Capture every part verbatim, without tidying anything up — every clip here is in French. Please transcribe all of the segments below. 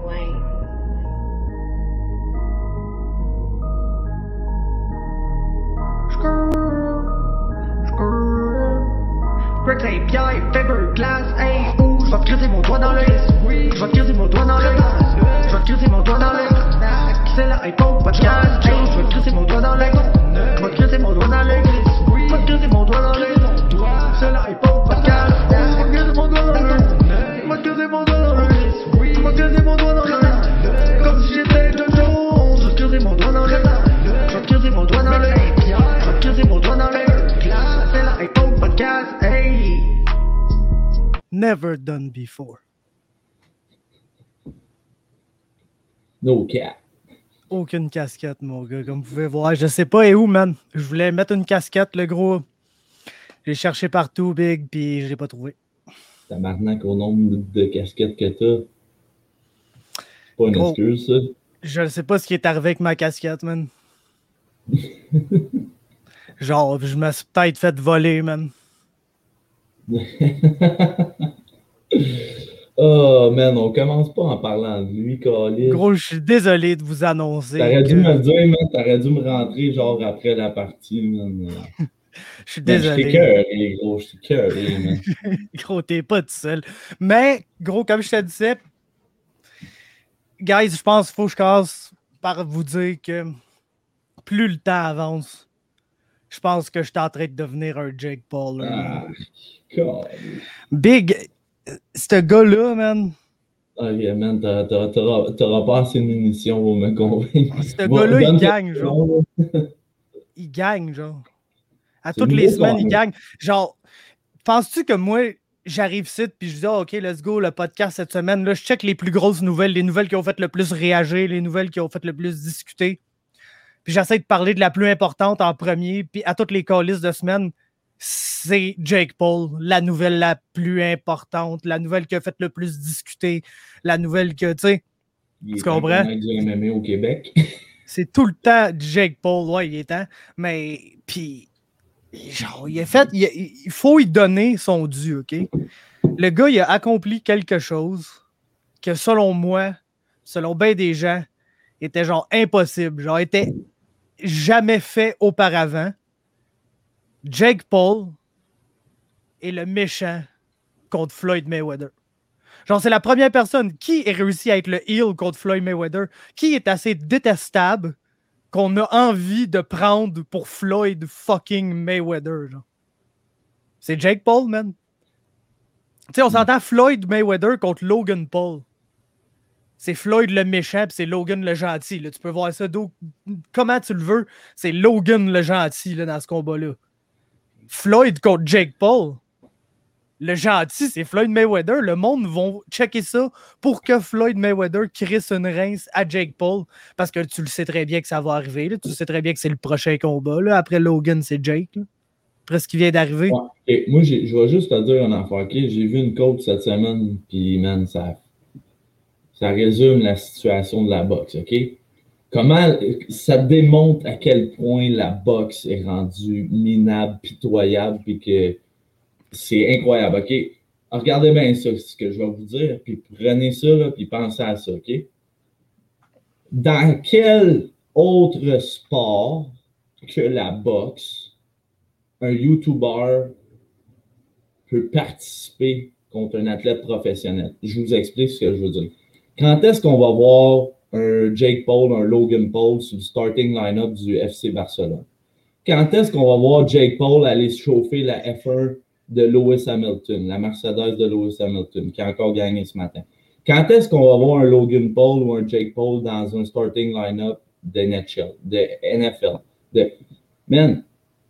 Ouais. Greg Saint-Pierre, Faber Glass, hey, ouh, je vais te crisser mon doigt dans l'œil. Je vais te crisser mon doigt dans l'œil. Je vais te crisser mon doigt dans l'œil. C'est la hypo podcast, hey, je vais te crisser mon doigt dans l'œil. Je vais te crisser mon doigt dans l'œil. Je vais te crisser mon doigt dans l'œil. C'est la hypo podcast, je vais te crisser mon doigt dans l'œil. Je vais te crisser mon doigt dans l'œil. Je vais te crisser mon doigt dans l'œil. Comme si j'étais de Jones, je vais te crisser mon doigt dans l'œil. Je vais te crisser mon doigt dans l'œil. Je vais te crisser mon doigt dans l'œil. C'est la hypo podcast, hey. Never done before. No cap. Aucune casquette, mon gars, comme vous pouvez voir. Je sais pas et où, man. Je voulais mettre une casquette, le gros. J'ai cherché partout, big, puis je l'ai pas trouvé. Tabarnak au nombre de, de casquettes que t'as. C'est pas une Gros, excuse, ça. Je ne sais pas ce qui est arrivé avec ma casquette, man. Genre, je me suis peut-être fait voler, man. Oh, man, on commence pas en parlant de lui, Calis. Gros, je suis désolé de vous annoncer. T'aurais que... dû me le dire, man. T'aurais dû me rentrer, genre, après la partie, man. Je suis Man, désolé. je suis cœuré, gros. Je suis cœuré, man. Gros, t'es pas tout seul. Mais, gros, comme je te disais, guys, je pense qu'il faut que je casse par vous dire que plus le temps avance, je pense que je suis en train de devenir un Jake Paul. là. Ah, God. Big, ce gars-là, man, Ah, yeah, man, t'auras, t'auras, t'auras, t'auras pas assez de munitions pour me convaincre. ce Bon, gars-là, il donne- gagne, genre. Il gagne, genre. À C'est toutes le les nouveau semaines, il gagnant. gagne. Genre, penses-tu que moi, j'arrive ici puis je dis, ah, OK, let's go, le podcast cette semaine, là, je check les plus grosses nouvelles, les nouvelles qui ont fait le plus réagir, les nouvelles qui ont fait le plus discuter. Puis j'essaie de parler de la plus importante en premier, puis à toutes les calices de semaine, c'est Jake Paul, la nouvelle la plus importante, la nouvelle qui a fait le plus discuter, la nouvelle que, tu sais, Il est Tu temps comprends? qu'on ait du M M A au Québec. c'est tout le temps Jake Paul, ouais, il est temps. Mais, puis, genre, il a fait, il, il faut lui donner son dû, OK? Le gars, il a accompli quelque chose que, selon moi, selon bien des gens, était genre impossible, genre, était jamais fait auparavant. Jake Paul est le méchant contre Floyd Mayweather. Genre, c'est la première personne qui a réussi à être le heel contre Floyd Mayweather, qui est assez détestable qu'on a envie de prendre pour Floyd fucking Mayweather. Genre. C'est Jake Paul, man. Tu sais, on s'entend Floyd Mayweather contre Logan Paul. C'est Floyd le méchant, puis c'est Logan le gentil. Là. Tu peux voir ça d'où, comment tu le veux. C'est Logan le gentil là, dans ce combat-là. Floyd contre Jake Paul. Le gentil, c'est Floyd Mayweather. Le monde va checker ça pour que Floyd Mayweather crisse une rince à Jake Paul. Parce que tu le sais très bien que ça va arriver. Là. Tu le sais très bien que c'est le prochain combat. Là. Après Logan, c'est Jake. Là. Après ce qui vient d'arriver. Ouais. Et moi, j'ai- je vais juste te dire une affaire, OK? J'ai vu une coach cette semaine, puis, man, ça, ça résume la situation de la boxe, OK? Comment ça démontre à quel point la boxe est rendue minable, pitoyable, puis que c'est incroyable, OK? Alors, regardez bien ça, ce que je vais vous dire, puis prenez ça, là, puis pensez à ça, OK? Dans quel autre sport que la boxe, un YouTuber peut participer contre un athlète professionnel? Je vous explique ce que je veux dire. Quand est-ce qu'on va voir un Jake Paul, un Logan Paul sur le starting line-up du F C Barcelone? Quand est-ce qu'on va voir Jake Paul aller se chauffer la F un de Lewis Hamilton, la Mercedes de Lewis Hamilton, qui a encore gagné ce matin? Quand est-ce qu'on va voir un Logan Paul ou un Jake Paul dans un starting line-up de N H L, de N F L? De... Man,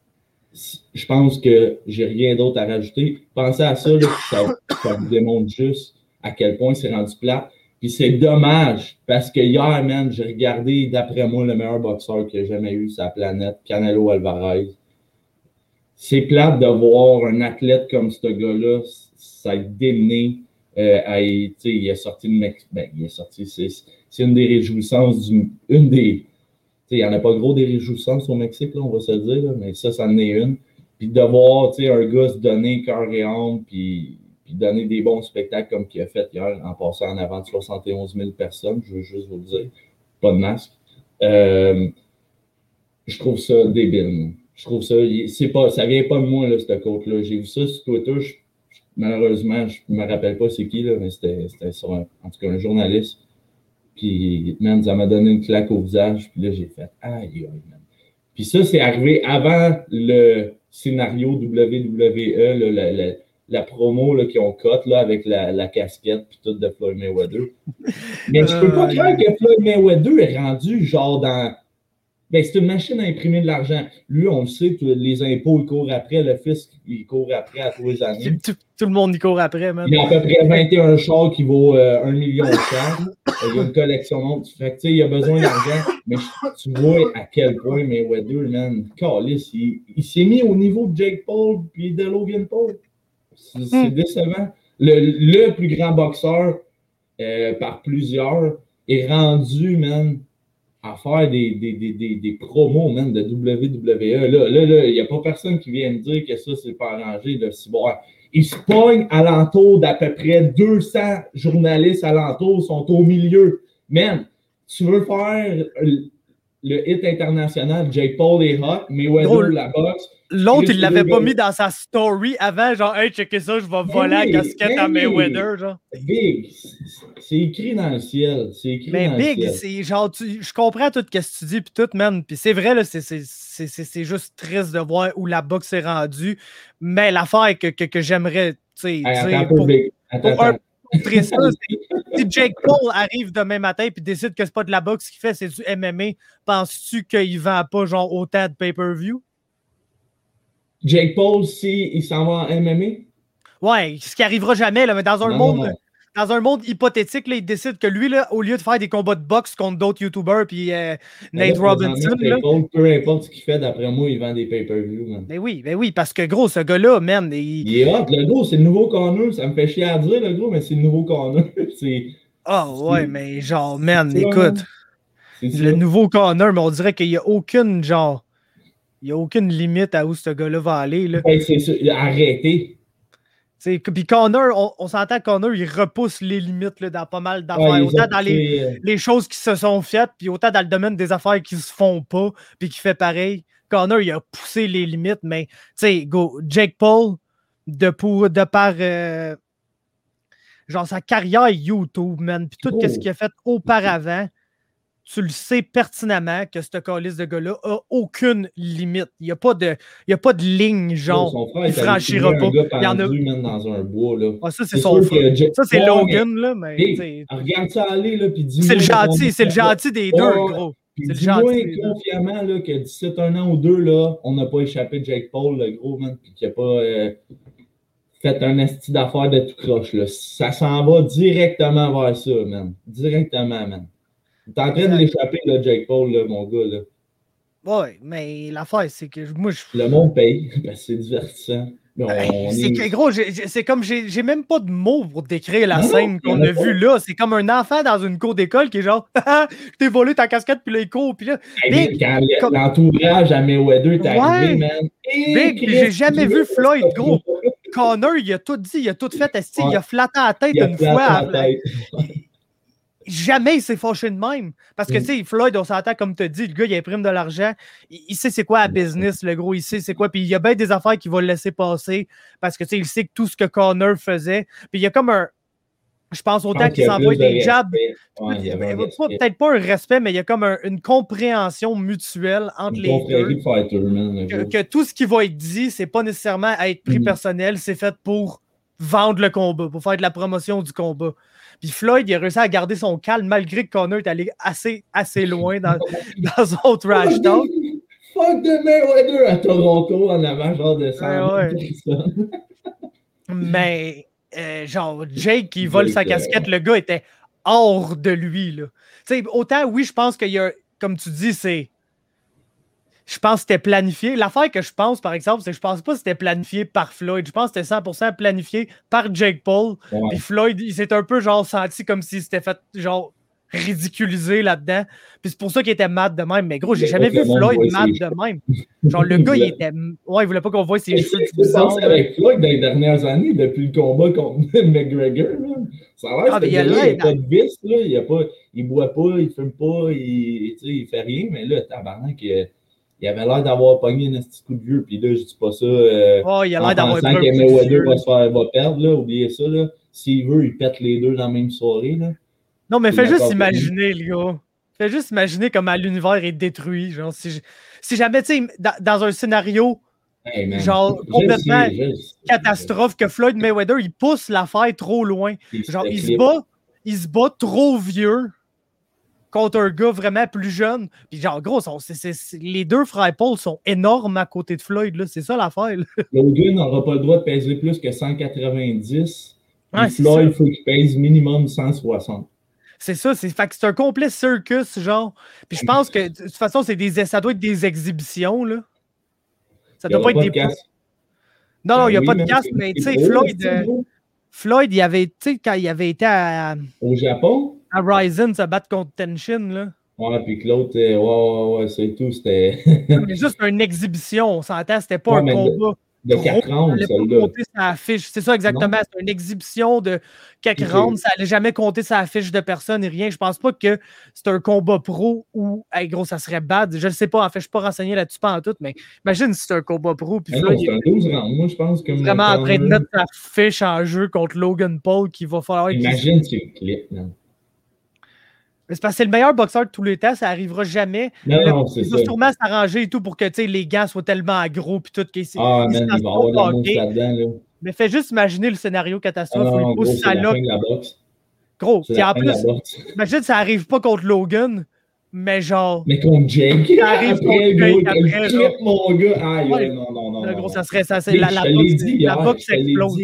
je pense que j'ai rien d'autre à rajouter. Pensez à ça, là, ça, ça vous démontre juste à quel point c'est rendu plat. Puis c'est dommage, parce que hier, man, j'ai regardé, d'après moi, le meilleur boxeur qu'il y a jamais eu sur la planète, Canelo Alvarez. C'est plate de voir un athlète comme ce gars-là, ça être démené. Euh, à, il est sorti de Mexique. Ben, il est sorti, c'est, c'est une des réjouissances du. Une des. Il n'y en a pas gros des réjouissances au Mexique, là, on va se le dire, là, mais ça, ça en est une. Puis de voir un gars se donner cœur et âme, puis, puis puis donner des bons spectacles comme qu'il a fait hier en passant en avant de soixante et onze mille personnes, je veux juste vous le dire. Pas de masque. Euh, je trouve ça débile. Je trouve ça, c'est pas, ça vient pas de moi, là, cette côte-là. J'ai vu ça sur Twitter. Je, malheureusement, je me rappelle pas c'est qui, là, mais c'était, c'était sur un, en tout cas un journaliste. Puis, man, ça m'a donné une claque au visage. Puis là, j'ai fait aïe, aïe, man. Puis ça, c'est arrivé avant le scénario W W E, là, la, la, la promo là, qu'ils ont cut là, avec la, la casquette puis tout de Floyd Mayweather. Mais je peux pas Euh, croire que Floyd Mayweather est rendu genre dans... Ben, c'est une machine à imprimer de l'argent. Lui, on le sait, tous les impôts, il court après. Le fisc, il court après à tous les années. Tout, tout le monde y court après, man. Il y a à peu près vingt et un chars qui vaut euh, un million de chars. Il y a une collection de monde. Fait que, tu sais, il a besoin d'argent. Mais tu vois à quel point Mayweather, man, calice, il, il s'est mis au niveau de Jake Paul puis de Logan Paul. C'est, c'est Hmm. décevant. Le, le plus grand boxeur euh, par plusieurs est rendu, man, à faire des, des, des, des, des promos, man, de W W E. Là, là, là, il n'y a pas personne qui vient me dire que ça, c'est pas arrangé, le cyborg. Il se pogne alentour d'à peu près deux cents journalistes alentour, sont au milieu. Man, tu veux faire le hit international, Jake Paul est hot, Mayweather, Gros, la boxe. L'autre, il l'avait pas gars. mis dans sa story avant, genre, hey, checker ça, je vais voler oui, la casquette mais à oui. Mayweather, genre. Big, c'est écrit dans le ciel. C'est écrit Mais dans Big, le ciel. c'est genre, tu, je comprends tout ce que tu dis, puis tout, man. Puis c'est vrai, là, c'est, c'est, c'est, c'est, c'est juste triste de voir où la boxe est rendue. Mais l'affaire que, que, que j'aimerais, tu sais, Hey, dire attends un peu, pour, Big. Attends, pour un attends. montrer ça, c'est- si Jake Paul arrive demain matin et décide que c'est pas de la boxe qu'il fait, c'est du M M A, penses-tu qu'il vend pas genre autant de pay-per-view? Jake Paul, si il s'en va en M M A? Ouais, ce qui arrivera jamais, là, mais dans un Non, monde. non, non. Dans un monde hypothétique, là, il décide que lui, là, au lieu de faire des combats de boxe contre d'autres YouTubers puis euh, Mais Nate là, Robinson, présentement, là, Jake Paul, peu importe ce qu'il fait, d'après moi, il vend des pay-per-view, man. ben oui, ben oui, parce que gros, ce gars-là, man, il... Il est hot, le gros, c'est le nouveau Connor. Ça me fait chier à dire, le gros, mais c'est le nouveau Connor. c'est, Ah ouais, c'est- mais genre, man, c'est ça, écoute, man. C'est ça. le nouveau Connor, mais on dirait qu'il n'y a aucune, genre, il n'y a aucune limite à où ce gars-là va aller, là. Hey, c'est ça. Arrêtez. T'sais, puis Connor, on, on s'entend que Connor, il repousse les limites là, dans pas mal d'affaires. Ouais, ils autant ont dans les, poussé, euh, les choses qui se sont faites, puis autant dans le domaine des affaires qui se font pas, puis qui fait pareil. Connor, il a poussé les limites, mais tu sais, go, Jake Paul, de, pour, de par euh, genre sa carrière YouTube, man, puis tout Oh. ce qu'il a fait auparavant, tu le sais pertinemment que ce calice de gars-là a aucune limite. Il n'y a, pas de- il y a pas de ligne, genre, son frère il est allé franchira filmer pas. un gars Il y en a... pendu, man, dans un bois, là. Ah, ça, c'est C'est son sûr frère. que Jake- Ça, c'est Ouais, Logan, là, mais Hey, t'sais, regarde ça aller, là, puis dis-moi... c'est le qu'on gentil, est c'est le capable- gentil des Ouais, deux, ouais. gros. Puis C'est le dis-moi gentil des deux. confiamment là, que d'ici un an ou deux, là, on n'a pas échappé Jake Paul, le gros, man, puis qu'il n'a pas euh, fait un esti d'affaires de tout croche. Là. Ça s'en va directement vers ça, man. Directement, man. T'es en train de l'échapper, là, Jake Paul, là, mon gars. Là. Ouais, mais l'affaire, c'est que moi, je. Le monde paye, parce que c'est divertissant. Mais on, Hey, on c'est est... que, gros, j'ai- j'ai- c'est comme j'ai j'ai même pas de mots pour décrire la Non, scène non, qu'on y en a a pas. vue là. C'est comme un enfant dans une cour d'école qui est genre, ah, je t'ai volé ta casquette, puis là, il court, puis là, Hey, Big, quand le- comme- l'entourage à Mayweather est Ouais. arrivé, man. Et Big, Chris, j'ai jamais tu vu veux- Floyd, gros. Connor, il a tout dit, il a tout fait, esti, il Ouais. a flatté la tête Il a une flatté fois. la à- tête. Jamais il s'est fâché de même. Parce que, Mm. tu sais, Floyd, on s'entend, comme tu as dit, le gars, il imprime de l'argent. Il, il sait c'est quoi la business, le gros, il sait c'est quoi. Puis il y a bien des affaires qu'il va le laisser passer parce que, tu sais, il sait que tout ce que Connor faisait. Puis il y a comme un. Je pense Je autant pense qu'il qu'il y a s'envoie plus de des jabs. respect. Ouais, il y avait un Pas- respect. Peut-être pas un respect, mais il y a comme un- une compréhension mutuelle entre Une les deux. confrérie de fighter, man, le Que, gros. que tout ce qui va être dit, c'est pas nécessairement à être pris Mhm. personnel, c'est fait pour vendre le combat, pour faire de la promotion du combat. Puis Floyd, il a réussi à garder son calme malgré que Connor est allé assez, assez loin dans, dans son trash talk. Fuck de Mayweather à Toronto en avant, genre de cent Ouais, mille personnes. Mais, euh, genre, Jake qui vole Jake, sa euh, casquette, le gars était hors de lui, là. Tu sais, autant, oui, je pense qu'il y a, comme tu dis, c'est... Je pense que c'était planifié. L'affaire que je pense, par exemple, c'est que je pense pas que c'était planifié par Floyd. Je pense que c'était cent pour cent planifié par Jake Paul. Ouais. Puis Floyd, il s'est un peu, genre, senti comme s'il s'était fait, genre, ridiculisé là-dedans. Puis c'est pour ça qu'il était mad de même. Mais gros, j'ai jamais vu Floyd mad de même. Genre, le gars, il était. Ouais, il voulait pas qu'on voit ses cheveux bizarres. C'est avec Floyd dans les dernières années, depuis le combat contre McGregor. Là. Ça a l'air Ah, que mais il y a il n'y a l'air pas de vice. Là. Il, a pas, il boit pas, il fume pas, il, il fait rien. Mais là, tabarnak, il, il avait l'air d'avoir pogné un petit coup de vieux. Puis là, je dis pas ça. Euh, oh, il a en l'air d'avoir pensant que Mayweather va se faire va perdre. Là. Oubliez ça. Là. S'il veut, il pète les deux dans la même soirée. Là. Non, mais fais juste imaginer, le gars. Fais juste imaginer comment l'univers est détruit. Genre, si, si jamais, tu sais, dans, dans un scénario hey, man, genre complètement sais, sais, catastrophe que Floyd Mayweather, il pousse l'affaire trop loin. Il genre, il se, bat, il se bat trop vieux contre un gars vraiment plus jeune. Puis genre, gros, sont, c'est, c'est, c'est, les deux frères Paul sont énormes à côté de Floyd. Là. C'est ça l'affaire. Là. Logan n'aura pas le droit de peser plus que cent quatre-vingt-dix. Ouais, Floyd, il faut qu'il pèse minimum cent soixante. C'est ça, c'est, fait que c'est un complet circus, genre. Puis je pense que, de toute façon, c'est des, ça doit être des exhibitions, là. Ça doit pas être des... Casse. Non, non, il n'y a oui, pas de casse, mais tu sais, Floyd, euh, Floyd, il avait, tu sais, quand il avait été à... Au Japon? À Ryzen, se battre contre Tenshin, là. Ouais, puis que l'autre, euh, ouais, ouais, ouais, c'est tout, c'était... mais juste une exhibition, on s'entend, c'était pas ouais, un combat... De quatre rounds, celle-là. C'est ça, exactement. C'est une exhibition de quatre rounds. Ça n'allait jamais compter sa fiche de personne et rien. Je pense pas que c'est un combat pro où, hey, gros, ça serait bad. Je ne sais pas. En fait, je ne suis pas renseigné là-dessus pas en tout, mais imagine si c'est un combat pro. Puis là, c'est un douze rounds. Moi, je pense que. Vraiment en train de mettre sa fiche en jeu contre Logan Paul qui va falloir. Imagine si c'est le clip, non? C'est parce que c'est le meilleur boxeur de tous les temps, ça n'arrivera jamais. Non, le, non, c'est il ça. va sûrement s'arranger et tout pour que les gants soient tellement gros puis tout. Qu ah, man, il va avoir de la mousse là-dedans. Là. Mais fais juste imaginer le scénario catastrophe ah, non, où il pousse sa loque. Gros, puis en plus, imagine ça arrive pas contre Logan, mais genre. Mais contre Jake. Ça arrive contre Jake après. Clip, mon gars. Ah, ouais, non, non, non. Là, gros, ça serait ça. C'est la, la, la boxe explose.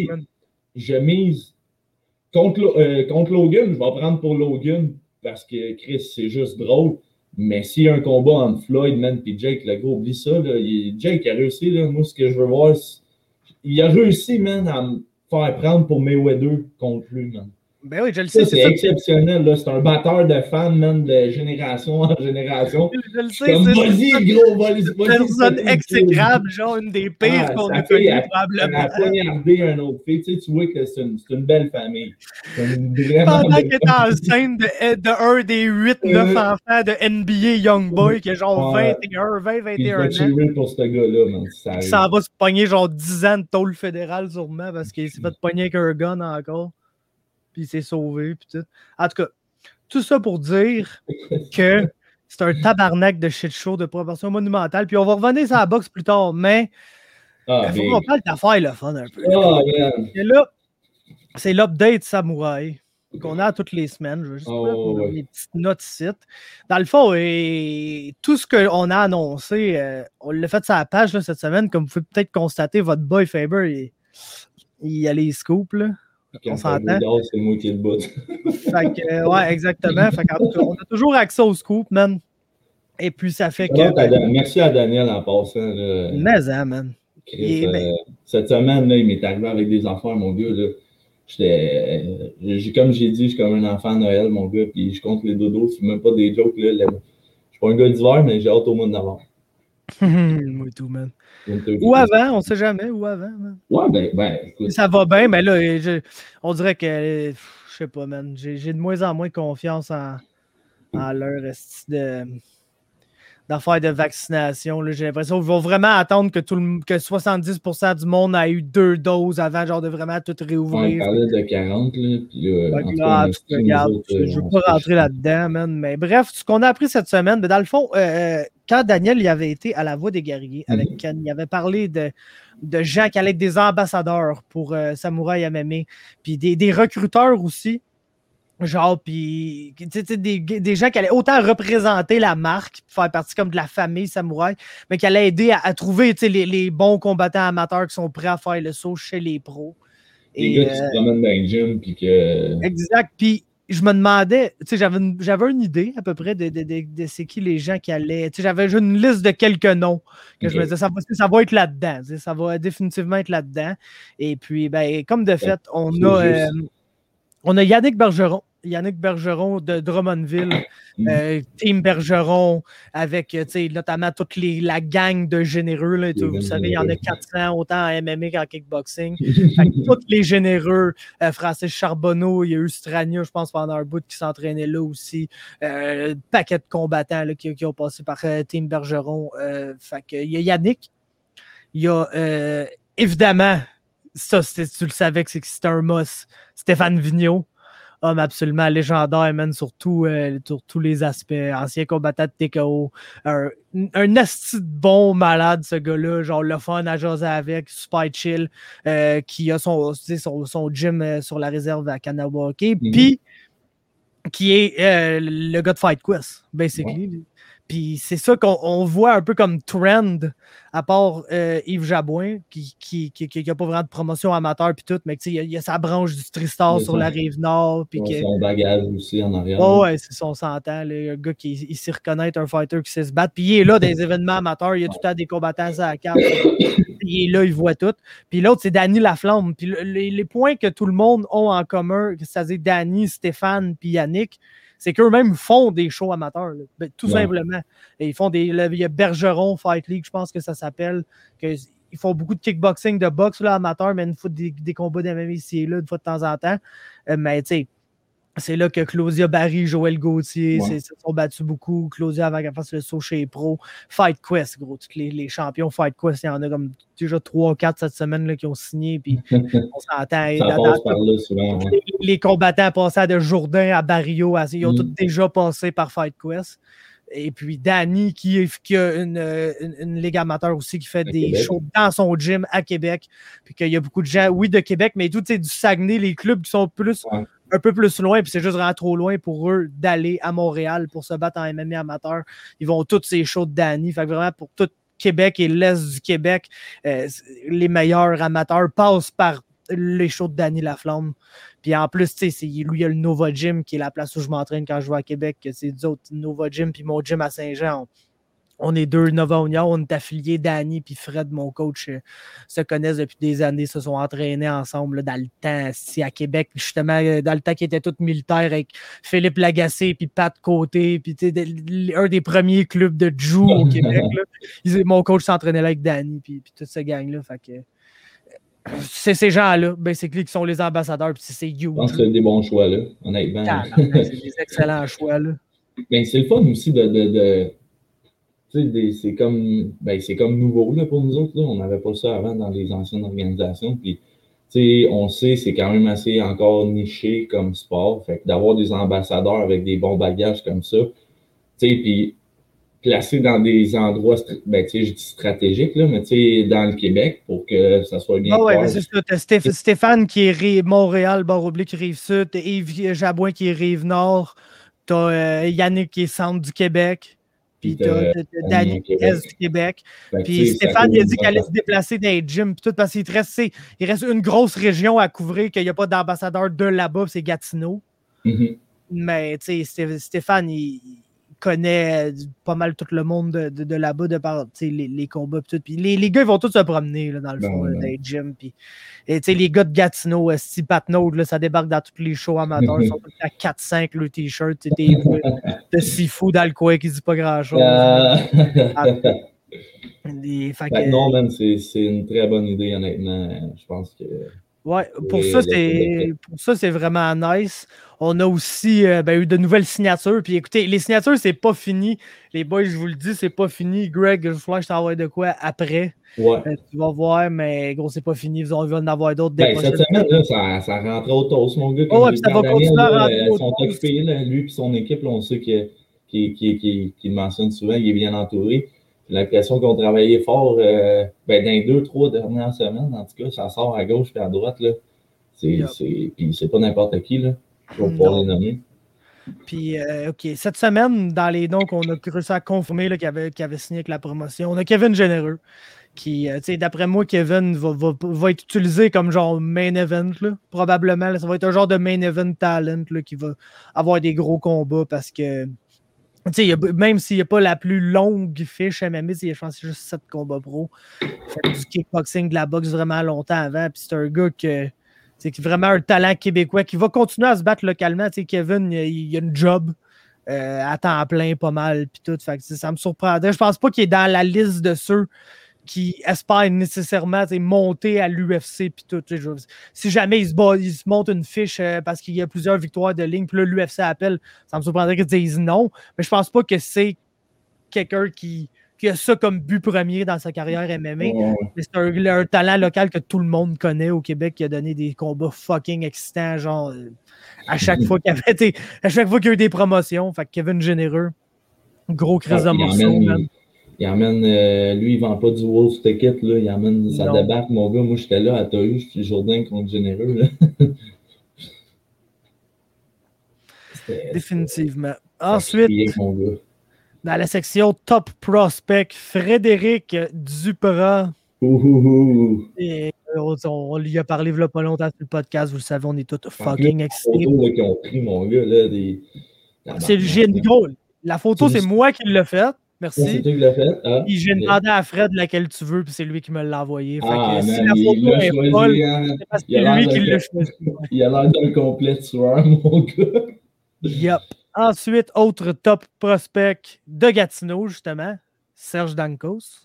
Je mise contre, euh, contre Logan, je vais prendre pour Logan. Parce que Chris, c'est juste drôle. Mais s'il y a un combat entre Floyd, man, et Jake, le gros, oublie ça. Là. Il, Jake a réussi. Là. Moi, ce que je veux voir, c'est... il a réussi, man, à me faire prendre pour Mayweather contre lui, man. Ben oui, je le sais. Ça, c'est, c'est exceptionnel. Là. C'est un batteur de fans, man, de génération en génération. Je le sais. Comme, vas-y, gros, vas-y. Une personne exécrable, genre une des pires ah, qu'on a connues, probablement. Elle a poignardé un autre fille. Tu sais, tu vois que c'est une, c'est une belle famille. C'est une vraiment pendant qu'elle est enceinte de, de un des huit neuf euh, enfants de N B A Young Boy, qui a genre ouais, vingt et un, vingt, vingt et un ans. Il va pour ce gars-là, man. Ça, ça va se pogner genre dix ans de tôle fédérale, sûrement, parce qu'il s'est fait pogner avec un gun encore. Puis il s'est sauvé, puis tout. En tout cas, tout ça pour dire que c'est un tabarnak de shit show de proportion monumentale. Puis on va revenir sur la boxe plus tard, mais ah, il faut qu'on parle d'affaires le fun un peu. Oh, et là, c'est l'update Samouraï qu'on a toutes les semaines. Je vais juste oh, mettre ouais. les petites notes ici. Dans le fond, et tout ce qu'on a annoncé, euh, on l'a fait sur la page là, cette semaine. Comme vous pouvez peut-être constater, votre boy Faber, il, il a les scoops, là. Quand on s'entend. C'est moi qui ai le bout. Fait que, euh, ouais, exactement. Fait qu'en tout cas, on a toujours accès au scoop, man. Et puis, ça fait que. Ben, merci à Daniel en passant. Là. Mais, hein, man. Chris, euh, ben... Cette semaine, là, il m'est arrivé avec des enfants, mon gars. Là. J'étais, euh, comme j'ai dit, je suis comme un enfant à Noël, mon gars. Puis je compte les dodos. C'est même pas des jokes. Là, là. Je suis pas un gars d'hiver, mais j'ai hâte au mois de novembre. Moi tout, man. Ou avant, on sait jamais, ou avant, man. Ouais, ben, ben, écoute. Ça va bien, mais là, je, on dirait que, je sais pas, man, j'ai, j'ai de moins en moins confiance en, en leur de, d'affaires de vaccination. Là. J'ai l'impression qu'ils vont vraiment attendre que, tout le, que soixante-dix pour cent du monde a eu deux doses avant, genre, de vraiment tout réouvrir. Ouais, on parlait de quarante, là, puis euh, ben, là, cas, tu regardes, autres, je ne veux pas rentrer là-dedans, man, mais bref, ce qu'on a appris cette semaine, ben, dans le fond, euh, quand Daniel il avait été à la Voix des Guerriers, mm-hmm. avec Ken, il avait parlé de, de gens qui allaient être des ambassadeurs pour euh, Samouraï M M A, puis des, des recruteurs aussi, genre, puis des, des gens qui allaient autant représenter la marque, faire partie comme de la famille Samouraï, mais qui allaient aider à, à trouver les, les bons combattants amateurs qui sont prêts à faire le saut chez les pros. Les Et, gars qui euh, se promènent dans le gym, puis que... Exact, puis je me demandais, tu sais, j'avais une, j'avais une idée à peu près de, de, de, de c'est qui les gens qui allaient. Tu sais, j'avais une liste de quelques noms que okay. je me disais, ça va, ça va être là-dedans. Tu sais, ça va définitivement être là-dedans. Et puis, ben, comme de fait, on a, euh, on a Yannick Bergeron Yannick Bergeron de Drummondville, euh, Team Bergeron, avec notamment toute les, la gang de généreux. Là, tout, vous savez, il y en a quatre cents, autant en M M A qu'en kickboxing. Tous les généreux, euh, Francis Charbonneau, il y a eu Strania, je pense, pendant un bout qui s'entraînait là aussi. Euh, paquet de combattants là, qui, qui ont passé par euh, Team Bergeron. Euh, fait que, il y a Yannick. Il y a euh, évidemment, ça, tu le savais que c'était un must, Stéphane Vigneault. Homme absolument légendaire, man, sur, tout, euh, sur tous les aspects. Ancien combattant de T K O. Un, un asti de bon malade, ce gars-là. Genre, le fun à jaser avec, super chill. Euh, qui a son, son, son gym euh, sur la réserve à Kanawake. Mm-hmm. Puis, qui est euh, le gars de Fight Quest, basically. Ouais. Puis c'est ça qu'on on voit un peu comme trend, à part euh, Yves Jabouin, qui qui, qui, qui, qui a pas vraiment de promotion amateur puis tout, mais il y, a, il y a sa branche du Tristar sur ça. La Rive-Nord. Puis ouais, que... son bagage aussi en arrière. Oh, ouais, c'est son s'entend. Un gars qui il s'y reconnaît, un fighter qui sait se battre. Puis il est là dans des événements amateurs, il y a tout le temps des combattants à la carte. Il est là, il voit tout. Puis l'autre, c'est Danny Laflamme. Puis le, les, les points que tout le monde a en commun, c'est-à-dire Danny, Stéphane puis Yannick, c'est qu'eux-mêmes font des shows amateurs, là. Tout ouais. simplement. Et ils font des. Là, il y a Bergeron Fight League, je pense que ça s'appelle. Que, ils font beaucoup de kickboxing, de boxe là, amateur, mais une fois des, des combats d'M M A ici et là, une fois de temps en temps. Euh, mais tu sais, c'est là que Claudia Barry, Joël Gauthier ouais. se sont battus beaucoup. Claudia avant qu'elle fasse le saut chez Pro. Fight Quest, gros. Tous les, les champions Fight Quest, il y en a comme déjà trois ou quatre cette semaine là, qui ont signé. Puis on s'entend. Ça dans, passe dans, par là souvent. Ouais. Les, les combattants passés de Jourdain à Barrio, à, ils ont mm. tous déjà passé par Fight Quest. Et puis Danny, qui, qui a une, une, une ligue amateur aussi, qui fait à des Québec. Shows dans son gym à Québec. Puis qu'il y a beaucoup de gens, oui, de Québec, mais tout, tu sais, du Saguenay, les clubs qui sont plus. Ouais. un peu plus loin, puis c'est juste vraiment trop loin pour eux d'aller à Montréal pour se battre en M M A amateur. Ils vont tous ces shows de Danny. Fait que vraiment, pour tout Québec et l'Est du Québec, euh, les meilleurs amateurs passent par les shows de Danny Laflamme. Puis en plus, tu sais, lui, il y a le Nova Gym, qui est la place où je m'entraîne quand je vais à Québec. C'est nous autres, Nova Gym, puis mon gym à Saint-Jean. On est deux Nova Union, on est affiliés, Danny puis Fred, mon coach, euh, se connaissent depuis des années, se sont entraînés ensemble là, dans le temps, ici à Québec, justement, euh, dans le temps qu'ils étaient tous militaires avec Philippe Lagacé puis Pat Côté, puis de, un des premiers clubs de Jiu au Québec. Là. Ils, mon coach s'entraînait là avec Danny puis toute cette gang-là. Fait que, euh, c'est ces gens-là, ben, c'est qui sont les ambassadeurs, puis c'est huge. Je pense que c'est des bons choix, là, honnêtement. Ah, ben, c'est des excellents choix, là. Ben, c'est le fun aussi de... de, de... c'est comme, ben, c'est comme nouveau là, pour nous autres. Là. On n'avait pas ça avant dans les anciennes organisations. Puis, on sait c'est quand même assez encore niché comme sport. Fait que d'avoir des ambassadeurs avec des bons bagages comme ça, puis placés dans des endroits ben, je dis stratégiques, là, mais dans le Québec pour que ça soit bien. Ah ouais, c'est ça. T'as Stéph- Stéphane qui est Ré- Montréal, barre oblique, Rive-Sud. T'as Yves Jabouin qui est Rive-Nord. T'as euh, Yannick qui est centre du Québec. Puis t'as Danny qui est du Québec. Ben, puis Stéphane, il a dit qu'il allait se déplacer dans les gyms, puis tout, parce qu'il reste, il reste une grosse région à couvrir, qu'il n'y a pas d'ambassadeur de là-bas, c'est Gatineau. Mm-hmm. Mais tu sais, Stéphane, il connaît pas mal tout le monde de, de, de là-bas, de par les, les combats. Puis, tout. Puis les, les gars, ils vont tous se promener là, dans le fond, ben, là, dans les gyms. Puis, et les gars de Gatineau, si Patnaud, là, ça débarque dans tous les shows amateurs. Ils sont tous à quatre cinq le t-shirt. T'es de Sifu dans le coin qui dit pas grand-chose. Uh... Les, fait que, non, man, c'est une très bonne idée, honnêtement. Je pense que... Ouais, pour ça, c'est pour ça, c'est vraiment nice. On a aussi euh, ben, eu de nouvelles signatures. Puis écoutez, les signatures, c'est pas fini. Les boys, je vous le dis, c'est pas fini. Greg, je vais t'envoyer de quoi après. Ouais. Euh, tu vas voir, mais gros, c'est pas fini. Ils vont en avoir d'autres. Ben, cette semaine, là, ça, ça rentre au toast, mon gars. Oh, ouais, ça va continuer à rentrer. Ils sont occupés, là, lui et son équipe. Là, on sait qu'il qu qu qu qu mentionne souvent, il est bien entouré. J'ai l'impression qu'ils ont travaillé fort euh, ben, dans les deux, trois dernières semaines. En tout cas, ça sort à gauche et à droite. Là. C'est, yep. c'est, puis c'est pas n'importe qui. Là. Je vais pouvoir les nommer. Puis, euh, OK, cette semaine, dans les noms qu'on a réussi à confirmer là, qu'il, avait, qu'il avait signé avec la promotion, on a Kevin Généreux, qui, euh, tu sais, d'après moi, Kevin va, va, va être utilisé comme genre main event, là, probablement. Là, ça va être un genre de main event talent là, qui va avoir des gros combats parce que y a, même s'il n'y a pas la plus longue fiche M M A, je pense que c'est juste sept combats pro. Il fait du kickboxing, de la boxe vraiment longtemps avant. Puis c'est un gars que C'est vraiment un talent québécois qui va continuer à se battre localement. Tu sais, Kevin, il, il a une job euh, à temps plein, pas mal, puis tout. Fait que ça me surprendrait. Je pense pas qu'il est dans la liste de ceux qui espèrent nécessairement monter à l'U F C, puis tout. Je, si jamais il se, bat, il se monte une fiche euh, parce qu'il y a plusieurs victoires de ligne, puis là, l'U F C appelle, ça me surprendrait qu'ils disent non. Mais je pense pas que c'est quelqu'un qui... qui a ça comme but premier dans sa carrière M M A. Ouais. C'est un, un talent local que tout le monde connaît au Québec qui a donné des combats fucking excitants, genre euh, à chaque fois qu'il y avait des, à chaque fois qu'il y a eu des promotions. Fait que Kevin Généreux, gros crise de morceau, man. Il amène, euh, lui, il vend pas du Wolf Ticket, là. Il amène sa débarque, mon gars. Moi, j'étais là à T A U, j'étais Jourdain contre Généreux, là. Définitivement. Ensuite, mon gars. Dans la section Top Prospect, Frédéric Duprat. Ouh. Et on, on lui a parlé il n'y a pas longtemps sur le podcast, vous le savez, on est tous fucking excités. Qui ont pris, mon gars, là, des... C'est le génie. La photo, c'est moi qui l'ai faite. Merci. C'est toi qui l'as fait. Ah, puis j'ai demandé à Fred laquelle tu veux, puis c'est lui qui me l'a envoyé. Fait ah, que man, si la photo est choisi, folle, hein. c'est parce que c'est lui qui l'a choisi. Il a l'air d'un complet tueur, mon gars. Yup. Ensuite, autre top prospect de Gatineau, justement, Serge Dankos.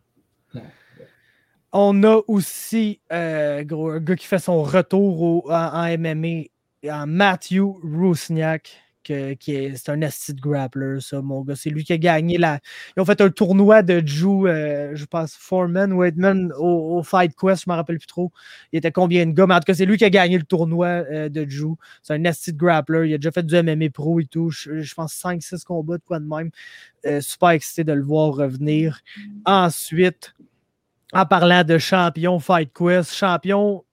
On a aussi euh, gros, un gars qui fait son retour au, en, en M M A, en Matthew Rusniak, que, qui est, c'est un esti de grappler, ça, mon gars. C'est lui qui a gagné la... Ils ont fait un tournoi de Jiu, euh, je pense, Foreman, Weidman, au, au Fight Quest, je ne me rappelle plus trop. Il était combien de gars, mais en tout cas, c'est lui qui a gagné le tournoi euh, de Jiu. C'est un esti de grappler. Il a déjà fait du M M A pro et tout. Je, je pense cinq six combats de quoi de même. Euh, super excité de le voir revenir. Ensuite, en parlant de champion Fight Quest, champion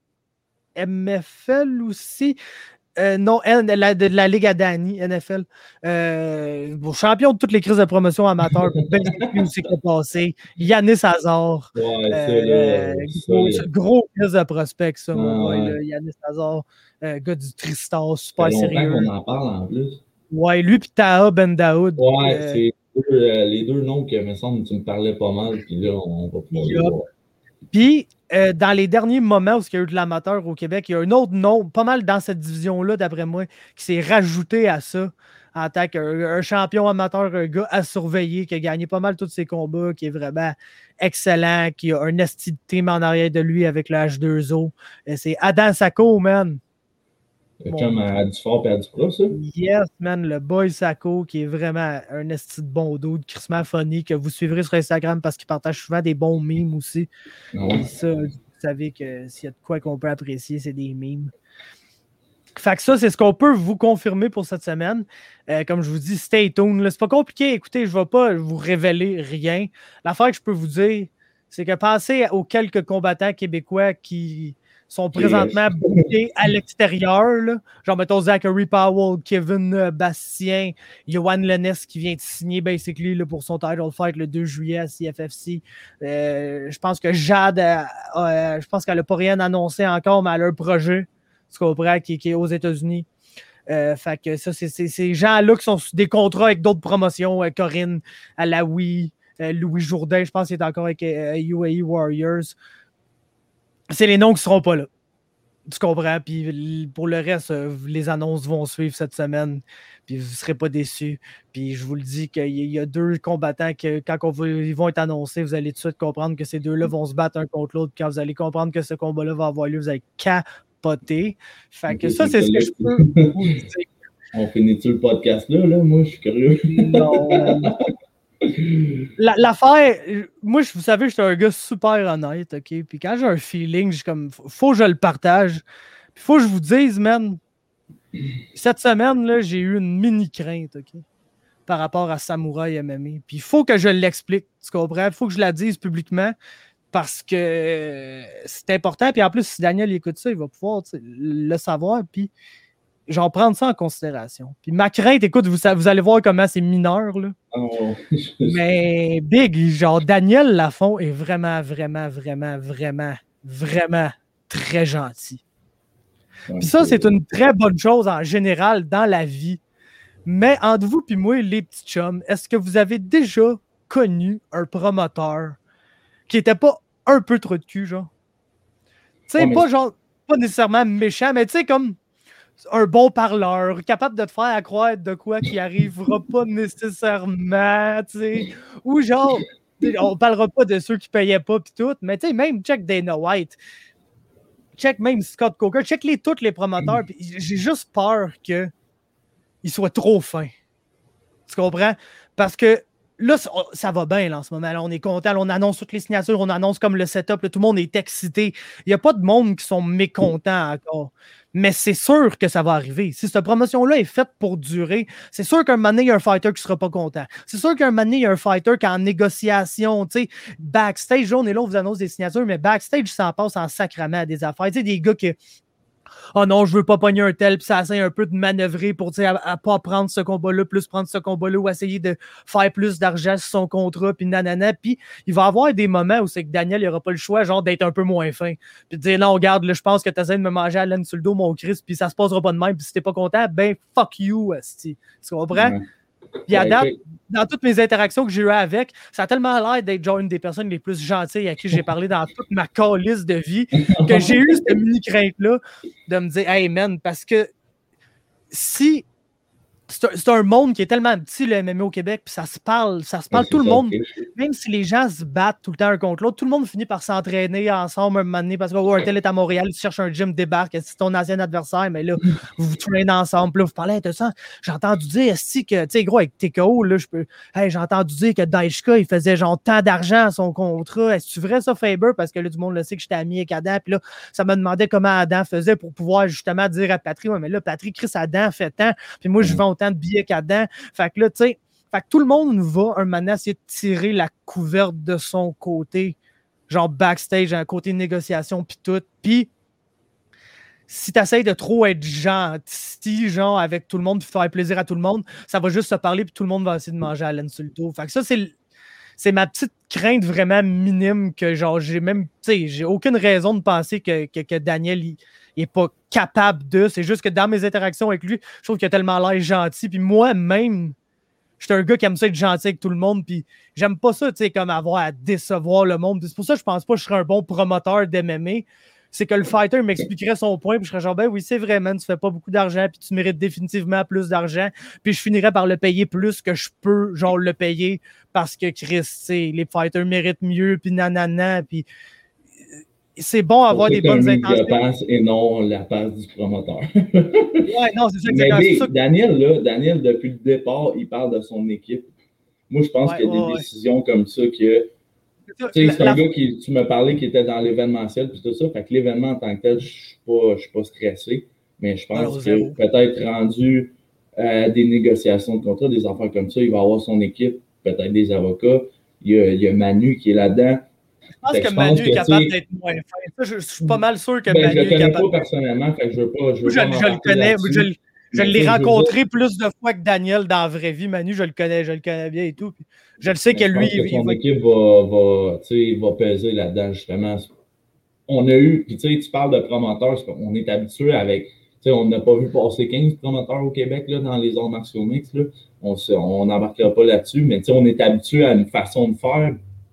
M F L aussi. Euh, non, de la, de la Ligue à Danny, N F L. Euh, bon, champion de toutes les crises de promotion amateur, ben c'est aussi qui est passé. Yannis Hazard. Ouais, euh, ça, là, gros, ça, gros crise de prospect, ça, ah, mon boy, ouais. là, Yannis Hazard, euh, gars du Tristar, super ça fait sérieux. longtemps qu'on en parle en plus. Ouais, lui puis Taha Ben Daoud. Ouais, euh, c'est deux, euh, les deux noms que, me semble, tu me parlais pas mal, puis là, on va pouvoir les voir. Puis, euh, dans les derniers moments où il y a eu de l'amateur au Québec, il y a un autre nom, pas mal dans cette division-là, d'après moi, qui s'est rajouté à ça en tant qu'un champion amateur, un gars à surveiller, qui a gagné pas mal tous ses combats, qui est vraiment excellent, qui a un esti de team en arrière de lui avec le H deux O. C'est Adam Sacco, man. Comme à du fort et à du plat, ça? Yes, man, le boy Sacco, qui est vraiment un esti de bon dos, de crissement funny, que vous suivrez sur Instagram parce qu'il partage souvent des bons memes aussi. Ouais. Et ça, vous savez que s'il y a de quoi qu'on peut apprécier, c'est des memes. Fait que ça, c'est ce qu'on peut vous confirmer pour cette semaine. Euh, comme je vous dis, stay tuned. Là, c'est pas compliqué. Écoutez, je ne vais pas vous révéler rien. L'affaire que je peux vous dire, c'est que pensez aux quelques combattants québécois qui sont présentement bookés à l'extérieur. Là. Genre, mettons Zachary Powell, Kevin Bastien, Johan Lennes qui vient de signer basically là, pour son title fight le deux juillet à C F F C. Euh, je pense que Jade, euh, euh, je pense qu'elle n'a pas rien annoncé encore, mais elle a un projet, tu comprends, qui, qui est aux États-Unis. Euh, fait que ça, c'est, c'est ces gens-là qui sont sur des contrats avec d'autres promotions. Euh, Corinne Alaoui, euh, Louis Jourdain, je pense qu'il est encore avec euh, U A E Warriors. C'est les noms qui ne seront pas là. Tu comprends? Puis pour le reste, les annonces vont suivre cette semaine. Puis vous ne serez pas déçus. Puis je vous le dis qu'il y a deux combattants que quand on va, ils vont être annoncés, vous allez tout de suite comprendre que ces deux-là vont se battre un contre l'autre. Puis quand vous allez comprendre que ce combat-là va avoir lieu, vous allez capoter. Fait que ça, c'est ce que je peux vous dire. On finit-tu le podcast là, là? Moi, je suis curieux. Non. La, l'affaire, moi, vous savez, je suis un gars super honnête, OK? Puis quand j'ai un feeling, j'ai comme, faut que je le partage. Puis faut que je vous dise, man, cette semaine, là, j'ai eu une mini crainte, OK? Par rapport à Samouraï M M A. Puis il faut que je l'explique, tu comprends? Il faut que je la dise publiquement parce que c'est important. Puis en plus, si Daniel écoute ça, il va pouvoir le savoir. Puis j'en prends ça en considération. Puis ma crainte, écoute, vous, vous allez voir comment c'est mineur, là. Oh, mais Big, genre Daniel Lafont est vraiment, vraiment, vraiment, vraiment, vraiment très gentil. Puis ça, c'est une très bonne chose en général dans la vie. Mais entre vous et moi, les petits chums, est-ce que vous avez déjà connu un promoteur qui était pas un peu trop de cul, genre? Tu sais, ouais, pas mais... genre... pas nécessairement méchant, mais tu sais, comme un bon parleur, capable de te faire croire de quoi qui arrivera pas nécessairement, tu sais. Ou genre, on parlera pas de ceux qui payaient pas pis tout, mais tu sais, même check Dana White, check même Scott Coker, check les tous les promoteurs, pis j'ai juste peur qu'ils soient trop fins. Tu comprends? Parce que là, ça va bien là, en ce moment. Là, on est content. Là, on annonce toutes les signatures. On annonce comme le setup. Là, tout le monde est excité. Il n'y a pas de monde qui sont mécontents encore. Mais c'est sûr que ça va arriver. Si cette promotion-là est faite pour durer, c'est sûr qu'un moment donné, il y a un fighter qui ne sera pas content. C'est sûr qu'un moment donné, il y a un fighter qui est en négociation. Tu sais, backstage, là, on est là, on vous annonce des signatures, mais backstage, ça en passe en sacrament à des affaires. Tu sais, des gars qui... oh non, je veux pas pogner un tel, puis ça essaie un peu de manœuvrer pour à, à pas prendre ce combat-là, plus prendre ce combat-là, ou essayer de faire plus d'argent sur son contrat, puis nanana. Puis il va y avoir des moments où c'est que Daniel, il n'aura pas le choix, genre d'être un peu moins fin. Puis de dire, non, regarde, là, je pense que tu essaies de me manger à laine sur le dos, mon Christ, puis ça se passera pas de même, puis si t'es pas content, ben fuck you, asti. Tu comprends? Ouais. Puis à date, dans toutes mes interactions que j'ai eues avec, ça a tellement l'air d'être genre une des personnes les plus gentilles à qui j'ai parlé dans toute ma calice de vie que j'ai eu cette mini-crainte-là de me dire, hey man, parce que si c'est un, c'est un monde qui est tellement petit, le M M A au Québec, puis ça se parle, ça se parle ouais, tout le ça, monde, okay. Même si les gens se battent tout le temps un contre l'autre, tout le monde finit par s'entraîner ensemble un moment donné, parce que oh, un tel est à Montréal, tu cherches un gym, débarque, c'est ton ancien adversaire, mais là, vous vous traînez ensemble, là, vous parlez de ça. J'ai entendu dire, est-ce que, tu sais, gros, avec T K O, là, je peux, hey, j'ai entendu dire que Daishka, il faisait genre tant d'argent à son contrat. Est-ce que tu vrai ça, Faber? Parce que là, du monde le sait que j'étais ami avec Adam, puis là, ça me demandait comment Adam faisait pour pouvoir justement dire à Patrick, ouais, mais là, Patrick, Chris, Adam fait tant, puis moi, je vends autant de billets qu'Adam. Fait que là, tu sais, fait que tout le monde va un moment essayer de tirer la couverte de son côté, genre backstage, un côté négociation, puis tout. Puis, si tu essaies de trop être gentil, genre, avec tout le monde, puis faire plaisir à tout le monde, ça va juste se parler, puis tout le monde va essayer de manger à laine sur le dos. Fait que ça, c'est, c'est ma petite crainte vraiment minime que, genre, j'ai même, tu sais, j'ai aucune raison de penser que, que, que Daniel, il, il est pas capable de. C'est juste que dans mes interactions avec lui, je trouve qu'il a tellement l'air gentil. Puis moi-même, je suis un gars qui aime ça être gentil avec tout le monde. Puis j'aime pas ça, tu sais, comme avoir à décevoir le monde. Puis c'est pour ça que je pense pas que je serais un bon promoteur d'M M A. C'est que le fighter m'expliquerait son point. Puis je serais genre, ben oui, c'est vrai, man, tu fais pas beaucoup d'argent. Puis tu mérites définitivement plus d'argent. Puis je finirais par le payer plus que je peux, genre, le payer. Parce que Chris, tu sais, les fighters méritent mieux. Puis nanana. Puis. C'est bon d'avoir des bonnes intentions. Passe et non la passe du promoteur. Ouais, non, c'est ça que Mais c'est des, ça. Daniel, là, Daniel, depuis le départ, il parle de son équipe. Moi, je pense ouais, qu'il y a ouais, des ouais. décisions comme ça que. Tu sais, c'est un la... gars qui, tu me parlais, qui était dans l'événementiel, puis tout ça. Fait que l'événement en tant que tel, je suis pas, je suis pas stressé. Mais je pense Alors, que zéro. Peut-être rendu à des négociations de contrat, des affaires comme ça, il va avoir son équipe, peut-être des avocats. Il y a, il y a Manu qui est là-dedans. Je pense que, que Manu est capable que, d'être moins fin. Ça, je, je suis pas mal sûr que ben, Manu je le connais est capable. Pas personnellement, fait que je veux pas. Je, veux je, pas je le connais. Je, je, je l'ai rencontré plus de fois que Daniel dans la vraie vie. Manu, je le connais, je le connais bien et tout. Puis je le sais que je lui. Pense que il, son il va... équipe va, va, va peser là-dedans, justement. On a eu, puis tu sais, tu parles de promoteurs, on est habitué avec. Tu sais, on n'a pas vu passer quinze promoteurs au Québec là, dans les arts martiaux mixtes. Là. On n'embarquera pas là-dessus, mais tu sais, on est habitué à une façon de faire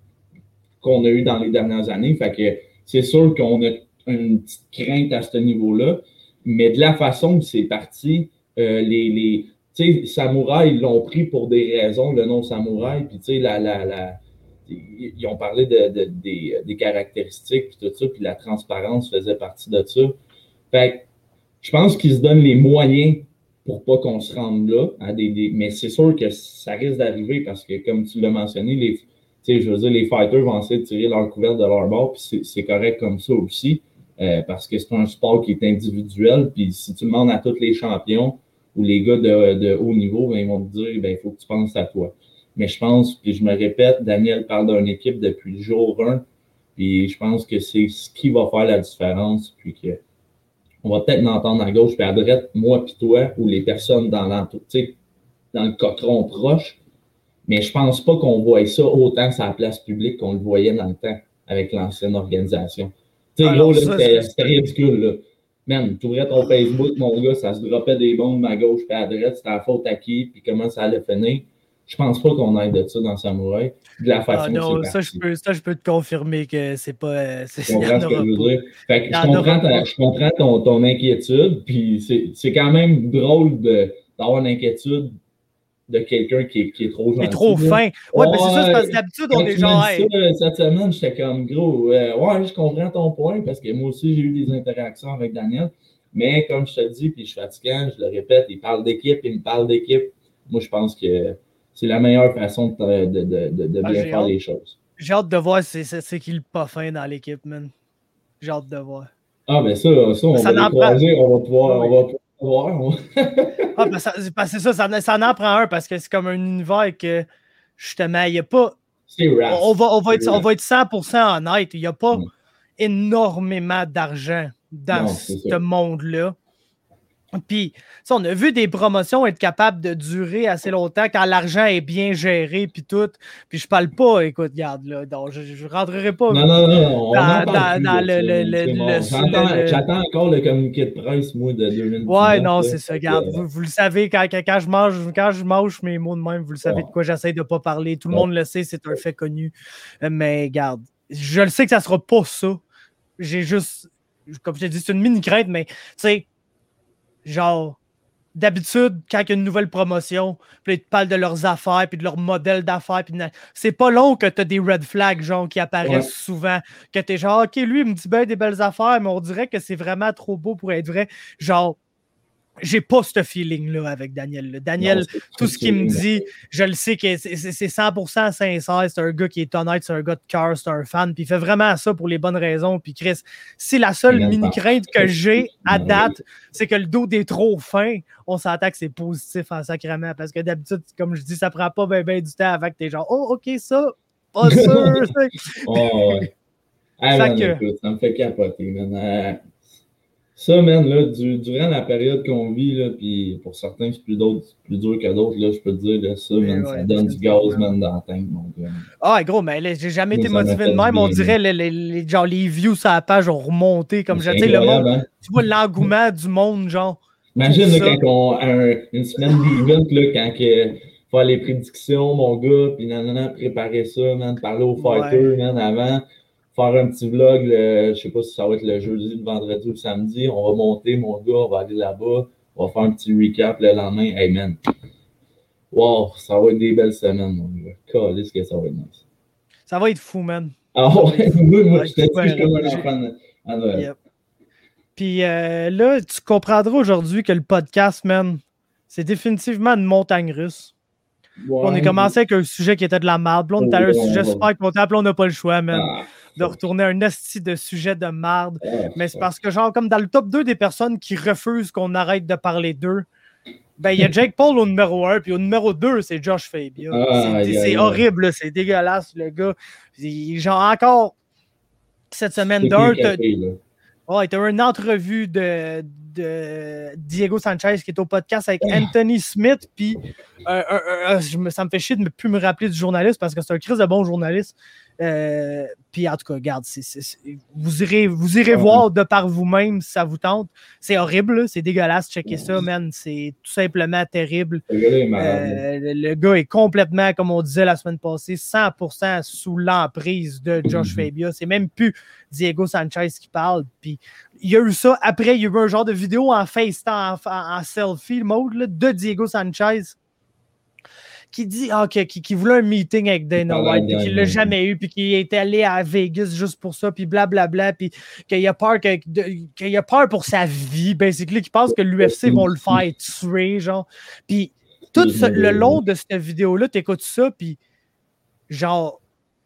qu'on a eu dans les dernières années. Fait que c'est sûr qu'on a une petite crainte à ce niveau-là, mais de la façon que c'est parti, euh, les, les tu sais, Samouraï, ils l'ont pris pour des raisons, le nom Samouraï, puis tu sais, la, la, la, ils ont parlé de, de, des, des caractéristiques, puis tout ça, puis la transparence faisait partie de ça. Fait que je pense qu'ils se donnent les moyens pour pas qu'on se rende là, à des, des, mais c'est sûr que ça risque d'arriver parce que, comme tu l'as mentionné, les Tu sais, je veux dire, les fighters vont essayer de tirer leur couvercle de leur bord, puis c'est, c'est correct comme ça aussi, euh, parce que c'est un sport qui est individuel, puis si tu demandes à tous les champions ou les gars de, de haut niveau, ben, ils vont te dire, ben, il faut que tu penses à toi. Mais je pense, puis je me répète, Daniel parle d'une équipe depuis le jour un, puis je pense que c'est ce qui va faire la différence, puis que on va peut-être l'entendre à gauche, puis à droite, moi puis toi, ou les personnes dans l'entour, tu sais, dans le cochon proche. Mais je pense pas qu'on voit ça autant sur la place publique qu'on le voyait dans le temps avec l'ancienne organisation. Tu sais, gros, là, c'était, c'était ridicule, là. Man, tu ouvrais ton Facebook, mon gars, ça se droppait des bombes à gauche et à droite, c'était la faute à qui, puis comment ça allait finir. Je pense pas qu'on aille de ça dans Samouraï. De la façon Ah non, c'est ça je, peux, ça, je peux te confirmer que c'est pas. C'est, tu comprends ce que je veux pas. dire? Fait que je comprends, ta, je comprends ton, ton inquiétude, puis c'est, c'est quand même drôle de, d'avoir une inquiétude de quelqu'un qui est, qui est trop gentil. Qui est trop fin. Ouais, ouais ben c'est ça, c'est parce que d'habitude, on est genre. Hey. Ça, cette semaine, j'étais comme gros. Euh, ouais, je comprends ton point, parce que moi aussi, j'ai eu des interactions avec Daniel. Mais comme je te dis, puis je suis fatiguant, je le répète, il parle d'équipe, il me parle d'équipe. Moi, je pense que c'est la meilleure façon de, de, de, de, de bien ah, faire hâte. les choses. J'ai hâte de voir c'est, c'est, c'est qui le pas fin dans l'équipe, man. J'ai hâte de voir. Ah, ben ça, ça on ça va les croiser, on va pouvoir, oui. on va pouvoir voir. ah, ben ça, c'est ça, ça, ça en prend un parce que c'est comme un univers que, justement, il n'y a pas... C'est rap. On va, on, va être, on va être cent pour cent honnête. Il n'y a pas mm. énormément d'argent dans non, ce monde-là. Puis, on a vu des promotions être capables de durer assez longtemps quand l'argent est bien géré, puis tout. Puis je parle pas, écoute, regarde, là, donc je ne rentrerai pas non, non, non, dans, dans, dans le... le, le, le j'attends, le... J'attends encore le communiqué de presse, moi, de deux mille dix-neuf. Ouais, non, c'est ça, regarde, vous, vous le savez, quand, quand, je mange, quand je mange mes mots de même, vous le savez ouais. de quoi j'essaie de pas parler. Tout le ouais. monde le sait, c'est un fait connu. Mais regarde, je le sais que ça sera pas ça. J'ai juste, comme je t'ai dit, c'est une mini-crainte, mais tu sais, genre, d'habitude, quand il y a une nouvelle promotion, puis ils te parlent de leurs affaires, puis de leur modèle d'affaires, puis de... c'est pas long que tu as des red flags, genre, qui apparaissent ouais. souvent, que tu es genre, OK, lui, il me dit bien des belles affaires, mais on dirait que c'est vraiment trop beau pour être vrai. Genre, j'ai pas ce feeling-là avec Daniel. Là. Daniel, non, tout ce qu'il me dit, je le sais que c'est, c'est, c'est cent pour cent sincère, c'est un gars qui est honnête, c'est un gars de cœur, c'est un fan, puis il fait vraiment ça pour les bonnes raisons. Puis Chris, si la seule mini-crainte que j'ai à date, c'est que le dos est trop fin, on s'entend que c'est positif en sacrament, parce que d'habitude, comme je dis, ça prend pas bien ben du temps avant que t'es genre, oh, OK, ça, pas sûr. oh, ouais. Ah, man, que... écoute, ça me fait capoter, man. Ça, man, là, du, durant la période qu'on vit, là, puis pour certains, c'est plus, d'autres, plus dur que d'autres, là, je peux te dire, là, ça, man, ouais, ça donne du gaz, ouais. man, dans la tank, mon gars. Ah, gros, mais là, j'ai jamais été motivé de même. Bien, on dirait, les, les, les, genre, les views sur la page ont remonté, comme je dis, le monde, hein? Tu vois l'engouement du monde, genre. Imagine, là, quand on a une semaine d'event, là, quand que, faire les prédictions, mon gars, puis nanana, préparer ça, man, parler aux fighters, ouais. man, avant. Faire un petit vlog, le, je sais pas si ça va être le jeudi, le vendredi ou le samedi. On va monter, mon gars, on va aller là-bas. On va faire un petit recap le lendemain. Hey man, wow, ça va être des belles semaines, mon gars. Calisse que ça va être nice. Ça va être fou, man. Ah ouais, moi, moi je t'ai dit, je suis comme un enfant à Noël. Yep. Puis euh, là, tu comprendras aujourd'hui que le podcast, man, c'est définitivement une montagne russe. Ouais. On a commencé avec un sujet qui était de la merde. Là, on était à un sujet super content. Puis on n'a pas le choix, man. Ah. De retourner un esti de sujet de merde. Ah, mais c'est parce que, genre, comme dans le top deux des personnes qui refusent qu'on arrête de parler d'eux, ben, il y a Jake Paul au numéro un, puis au numéro deux, c'est Josh Fabia. Ah, c'est, c'est horrible, c'est dégueulasse, le gars. Il, genre, encore, cette semaine d'un, t'as, ouais, t'as une entrevue de, de Diego Sanchez qui est au podcast avec Anthony Smith, puis euh, euh, euh, je me, ça me fait chier de ne plus me rappeler du journaliste parce que c'est un crise de bon journaliste. Euh, puis en tout cas, regarde, c'est, c'est, c'est, vous irez, vous irez voir de par vous-même si ça vous tente. C'est horrible, là, c'est dégueulasse. Checker ça, man. C'est tout simplement terrible. Euh, le, le gars est complètement, comme on disait la semaine passée, cent pour cent sous l'emprise de Josh Fabia. C'est même plus Diego Sanchez qui parle. Puis il y a eu ça. Après, il y a eu un genre de vidéo en FaceTime, en, en, en selfie mode là, de Diego Sanchez. Qui dit ah, qui, qui, qui voulait un meeting avec Dana White, puis qu'il l'a jamais eu, puis qu'il est allé à Vegas juste pour ça, puis blablabla, puis qu'il a peur que, de, qu'il a peur pour sa vie, basically, qu'il pense que l'U F C vont le faire tuer, genre. Puis tout ce, le long de cette vidéo-là, t'écoutes ça, puis genre,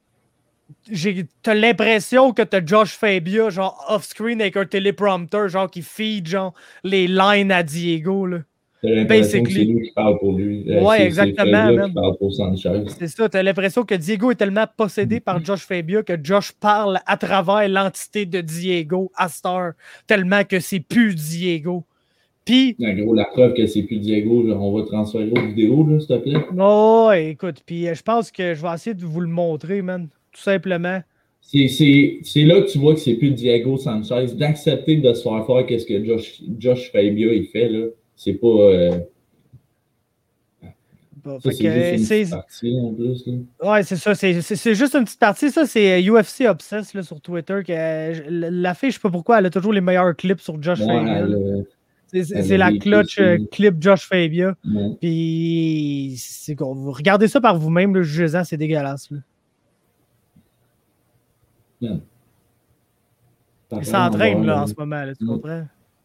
j'ai, t'as l'impression que t'as Josh Fabia, genre, off-screen avec un téléprompteur, genre, qui feed, genre, les lines à Diego, là. T'as l'impression que c'est lui qui parle pour lui. Ouais, c'est, exactement. C'est qui parle pour Sanchez. C'est ça, t'as l'impression que Diego est tellement possédé par Josh Fabia que Josh parle à travers l'entité de Diego à Star, tellement que c'est plus Diego. Puis. En gros, la preuve que c'est plus Diego, là, on va transférer aux vidéos, là, s'il te plaît. Oh, écoute, puis je pense que je vais essayer de vous le montrer, man. Tout simplement. C'est, c'est, c'est là que tu vois que c'est plus Diego Sanchez, d'accepter de se faire faire qu'est-ce que Josh, Josh Fabia il fait, là. C'est pas. Euh... Bon, Ça, fait c'est que, juste une c'est- petite partie en plus. Là. Ouais, c'est ça. C'est, c'est, c'est juste une petite partie. Ça, c'est U F C Obsess là, sur Twitter. Que, euh, la fille, je sais pas pourquoi, elle a toujours les meilleurs clips sur Josh Ouais, Fabia. elle, là. a- C'est, c'est- elle c'est a la vécu clutch ça. euh, clip Josh Fabia. Ouais. Puis, c'est quoi, vous regardez ça par vous-même, là, jugez-en, c'est dégueulasse. Là. Ouais. Il Par s'entraîne contre, là, on en ce moment, là, tu Ouais. comprends?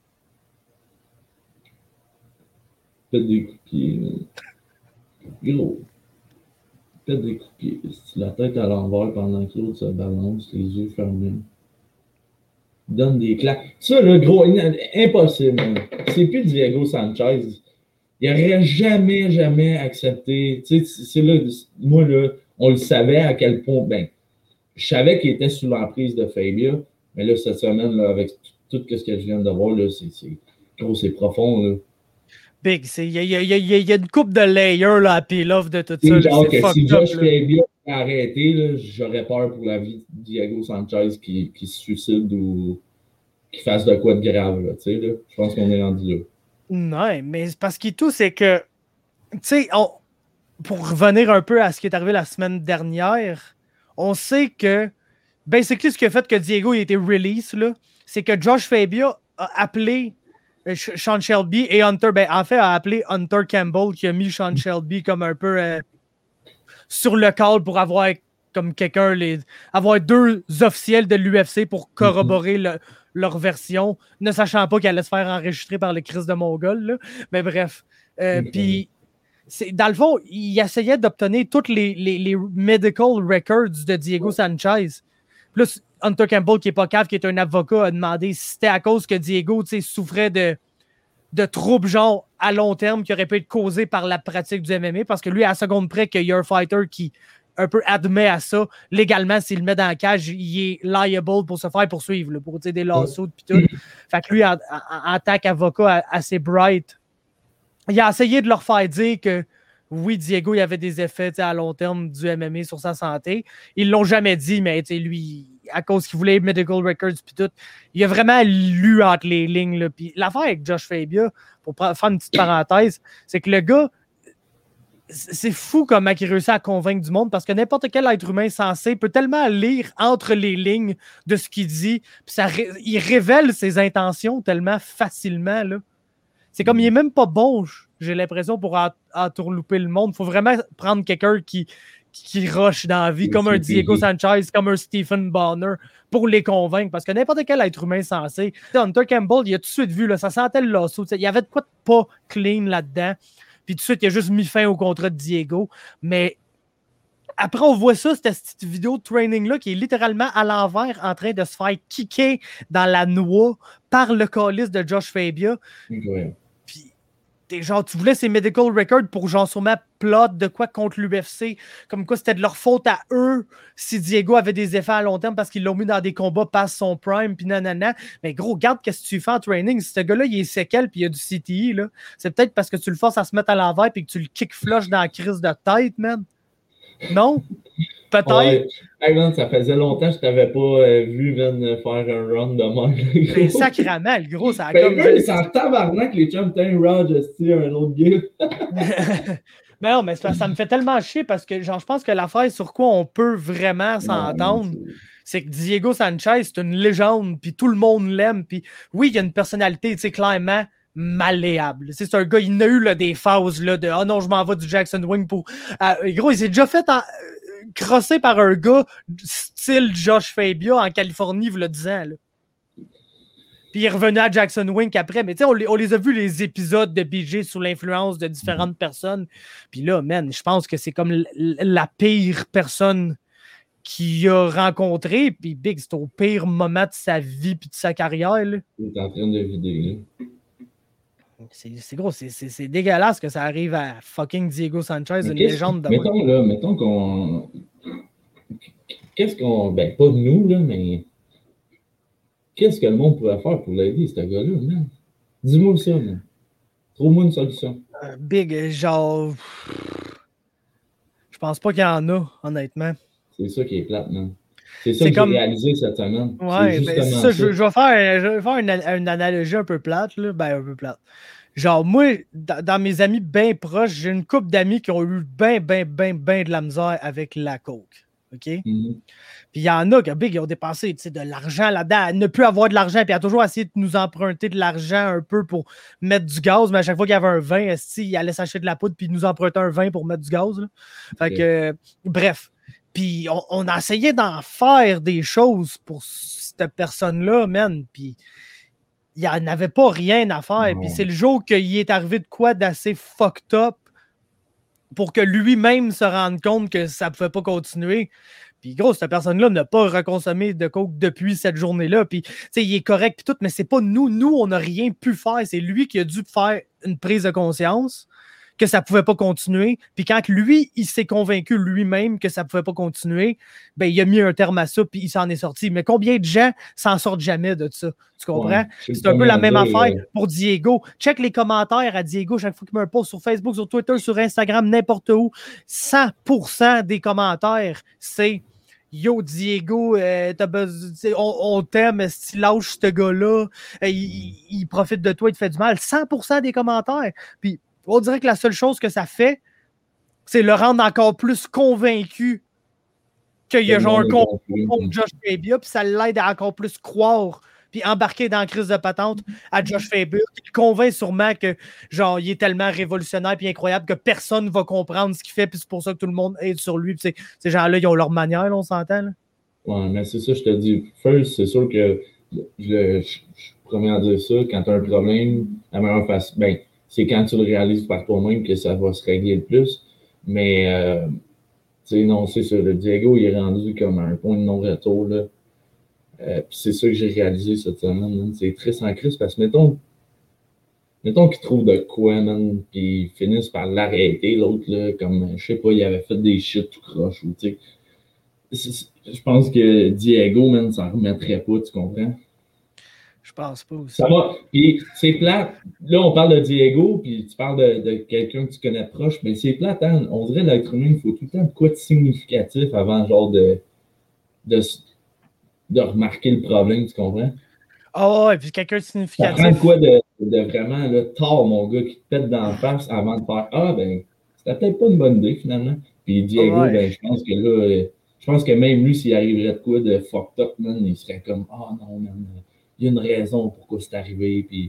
Faites des coups de pied. là. Gros. Faites des coups de pied. La tête à l'envers pendant que l'autre se balance, les yeux fermés. Donne des claques. Ça, là, gros, impossible. Man. C'est plus Diego Sanchez. Il n'aurait jamais, jamais accepté. Tu sais, c'est là, moi, là, on le savait à quel point. Ben, je savais qu'il était sous l'emprise de Fabia, mais là, cette semaine, là, avec tout, tout ce que je viens de voir, là, c'est, c'est gros, c'est profond. Là. Big, il y a, y, a, y, a, y a une coupe de layers là, à peel-off de tout C'est ça. genre Là, c'est que si fucked Josh up. Là. Fabia a arrêté, là, j'aurais peur pour la vie de Diego Sanchez qui, qui se suicide ou qui fasse de quoi de grave. Là, tu sais, là. Je pense qu'on est rendu là. Non, mais parce qu'il tout, c'est que, tu sais, pour revenir un peu à ce qui est arrivé la semaine dernière, on sait que, basically, ce qui a fait que Diego il a été release, là, c'est que Josh Fabia a appelé euh, Sean Shelby et Hunter, ben, en fait, a appelé Hunter Campbell qui a mis Sean Shelby comme un peu euh, sur le call pour avoir comme quelqu'un, les, avoir deux officiels de l'U F C pour corroborer le, leur version, ne sachant pas qu'elle allait se faire enregistrer par le Chris de Mongol. Là. Mais bref. Euh, Okay. Puis, dans le fond, il essayait d'obtenir tous les, les, les medical records de Diego Sanchez. Plus Hunter Campbell, qui n'est pas cave, qui est un avocat, a demandé si c'était à cause que Diego souffrait de, de troubles genre à long terme qui auraient pu être causés par la pratique du M M A, parce que lui, à la seconde près qu'il y a un fighter qui un peu admet à ça, légalement, s'il le met dans la cage, il est liable pour se faire poursuivre, là, pour des lawsuits et tout. Fait que lui, en, en, en tant qu'avocat assez bright, il a essayé de leur faire dire que oui, Diego, il y avait des effets à long terme du M M A sur sa santé. Ils l'ont jamais dit, mais lui, à cause qu'il voulait medical records puis tout, il a vraiment lu entre les lignes. Là. Puis l'affaire avec Josh Fabia, pour faire une petite parenthèse, c'est que le gars, c'est fou comment il réussit à convaincre du monde, parce que n'importe quel être humain sensé peut tellement lire entre les lignes de ce qu'il dit, puis ça, il révèle ses intentions tellement facilement. Là. C'est comme, il est même pas bon, j'ai l'impression, pour entourlouper le monde. Il faut vraiment prendre quelqu'un qui, qui rush dans la vie, comme un Diego Sanchez, comme un Stephen Bonner, pour les convaincre. Parce que n'importe quel être humain sensé, Hunter Campbell, il a tout de suite vu, là, ça sentait le lasso. Il y avait de quoi de pas clean là-dedans. Puis tout de suite, il a juste mis fin au contrat de Diego. Mais après, on voit ça, cette, cette vidéo de training-là, qui est littéralement à l'envers, en train de se faire kicker dans la noix par le calice de Josh Fabia. Ouais. Puis, genre, tu voulais ces medical records pour, genre, sûrement plot de quoi contre l'U F C, comme quoi c'était de leur faute à eux si Diego avait des effets à long terme parce qu'ils l'ont mis dans des combats past son prime, puis nanana. Mais gros, regarde qu'est-ce que tu fais en training. Si ce gars-là, il est séquel, puis il y a du C T I, là, c'est peut-être parce que tu le forces à se mettre à l'envers, puis que tu le kick flush dans la crise de tête, man. Non? Peut-être. Ouais. Hey, man, ça faisait longtemps que je t'avais pas euh, vu man, faire un run de même. Ben, sacrément, le gros, ça a ben, comme... Ben, c'est en tabarnak les chums, t'as un Raj, un autre gars. Mais non, mais ça, ça me fait tellement chier parce que genre, je pense que l'affaire sur quoi on peut vraiment s'entendre, c'est que Diego Sanchez, c'est une légende, puis tout le monde l'aime, puis oui, il y a une personnalité, tu sais, clairement malléable. C'est un gars, il a eu là, des phases là, de « Ah oh non, je m'en vais du Jackson Wing pour... Euh, » Gros, il s'est déjà fait en... crossé par un gars style Josh Fabia en Californie, il y a dix ans, là. Puis il est revenu à Jackson Wink après. Mais tu sais, on, on les a vus, les épisodes de B J sous l'influence de différentes personnes. Puis là, man, je pense que c'est comme l- la pire personne qu'il a rencontrée. Puis Big, c'est au pire moment de sa vie puis de sa carrière. Là. Il est en train de vider. Là. C'est, c'est gros, c'est, c'est, c'est dégueulasse que ça arrive à fucking Diego Sanchez, Mais une légende de mettons, moi. Là, mettons qu'on... Qu'est-ce qu'on... Ben, pas nous, là, mais... Qu'est-ce que le monde pourrait faire pour l'aider, ce gars-là, man? Dis-moi ça, man. Trouve-moi une solution. Euh, big, genre... Je pense pas qu'il y en a, honnêtement. C'est ça qui est plate, man. C'est ça c'est que comme... j'ai réalisé cette semaine. Ouais, ben, ça, ça. Je, je vais faire, je vais faire une, une analogie un peu plate, là. Ben, un peu plate. genre, moi, dans, dans mes amis bien proches, j'ai une couple d'amis qui ont eu bien, bien, bien, bien de la misère avec la coke. OK? Mm-hmm. Puis il y en a qui, big, ils ont dépensé de l'argent là-dedans, à ne plus avoir de l'argent, puis à toujours essayer de nous emprunter de l'argent un peu pour mettre du gaz, mais à chaque fois qu'il y avait un vin, il allait s'acheter de la poudre, puis il nous empruntait un vin pour mettre du gaz. Là. Fait okay. que, euh, bref. Puis on, on a essayé d'en faire des choses pour cette personne-là, man, puis il n'y en avait pas rien à faire. Puis c'est le jour qu'il est arrivé de quoi d'assez fucked up pour que lui-même se rende compte que ça ne pouvait pas continuer. Puis gros, cette personne-là n'a pas reconsommé de coke depuis cette journée-là. Puis, tu sais, il est correct puis tout, mais c'est pas nous. Nous, on n'a rien pu faire. C'est lui qui a dû faire une prise de conscience que ça pouvait pas continuer. Puis quand lui, il s'est convaincu lui-même que ça pouvait pas continuer, ben il a mis un terme à ça puis il s'en est sorti. Mais combien de gens s'en sortent jamais de ça? Tu comprends? Ouais, c'est un peu la même dire, affaire euh... pour Diego. Check les commentaires à Diego chaque fois qu'il met un post sur Facebook, sur Twitter, sur Instagram, n'importe où. cent pour cent des commentaires, c'est Yo, Diego, euh, t'as besoin, on, on t'aime, si tu lâches ce gars-là, euh, il, il profite de toi, il te fait du mal. cent pour cent des commentaires. Puis on dirait que la seule chose que ça fait, c'est le rendre encore plus convaincu qu'il y a genre un complot contre Josh Fabia, puis ça l'aide à encore plus croire, puis embarquer dans la crise de patente à Josh Fabia, qui le convainc sûrement que genre il est tellement révolutionnaire puis incroyable que personne ne va comprendre ce qu'il fait, puis c'est pour ça que tout le monde aide sur lui. Puis ces gens-là, ils ont leur manière, là, on s'entend. Là. Ouais, mais c'est ça, je te dis. First, c'est sûr que je, je, je suis premier à dire ça, quand tu as un problème, la meilleure façon, ben, c'est quand tu le réalises par toi-même que ça va se régler le plus. Mais, euh, tu sais, non, c'est ça. Le Diego, il est rendu comme un point de non-retour, là. Euh, puis c'est ça que j'ai réalisé cette semaine, man. C'est triste en crise parce que, mettons, mettons qu'ils trouvent de quoi, man, puis ils finissent par l'arrêter, l'autre, là, comme, je sais pas, il avait fait des shit tout croche, ou, tu sais. Je pense que Diego, man, s'en remettrait pas, tu comprends? Je pense pas aussi. Ça va. Puis c'est plate. Là, on parle de Diego, puis tu parles de, de quelqu'un que tu connais proche, mais c'est plate, hein? On dirait l'être humain, il faut tout le temps de quoi de significatif avant, genre, de, de, de remarquer le problème, tu comprends? Ah oh, ouais, puis quelqu'un de significatif. Ça prend quoi de, de vraiment, là, tard, mon gars, qui te pète dans la face avant de faire « Ah, ben, c'était peut-être pas une bonne idée, finalement. » Puis Diego, oh ouais. ben, je pense que là, je pense que même lui, s'il arriverait de quoi de fucked up, man, il serait comme « Ah, oh, non, man. » Il y a une raison pourquoi c'est arrivé. Puis...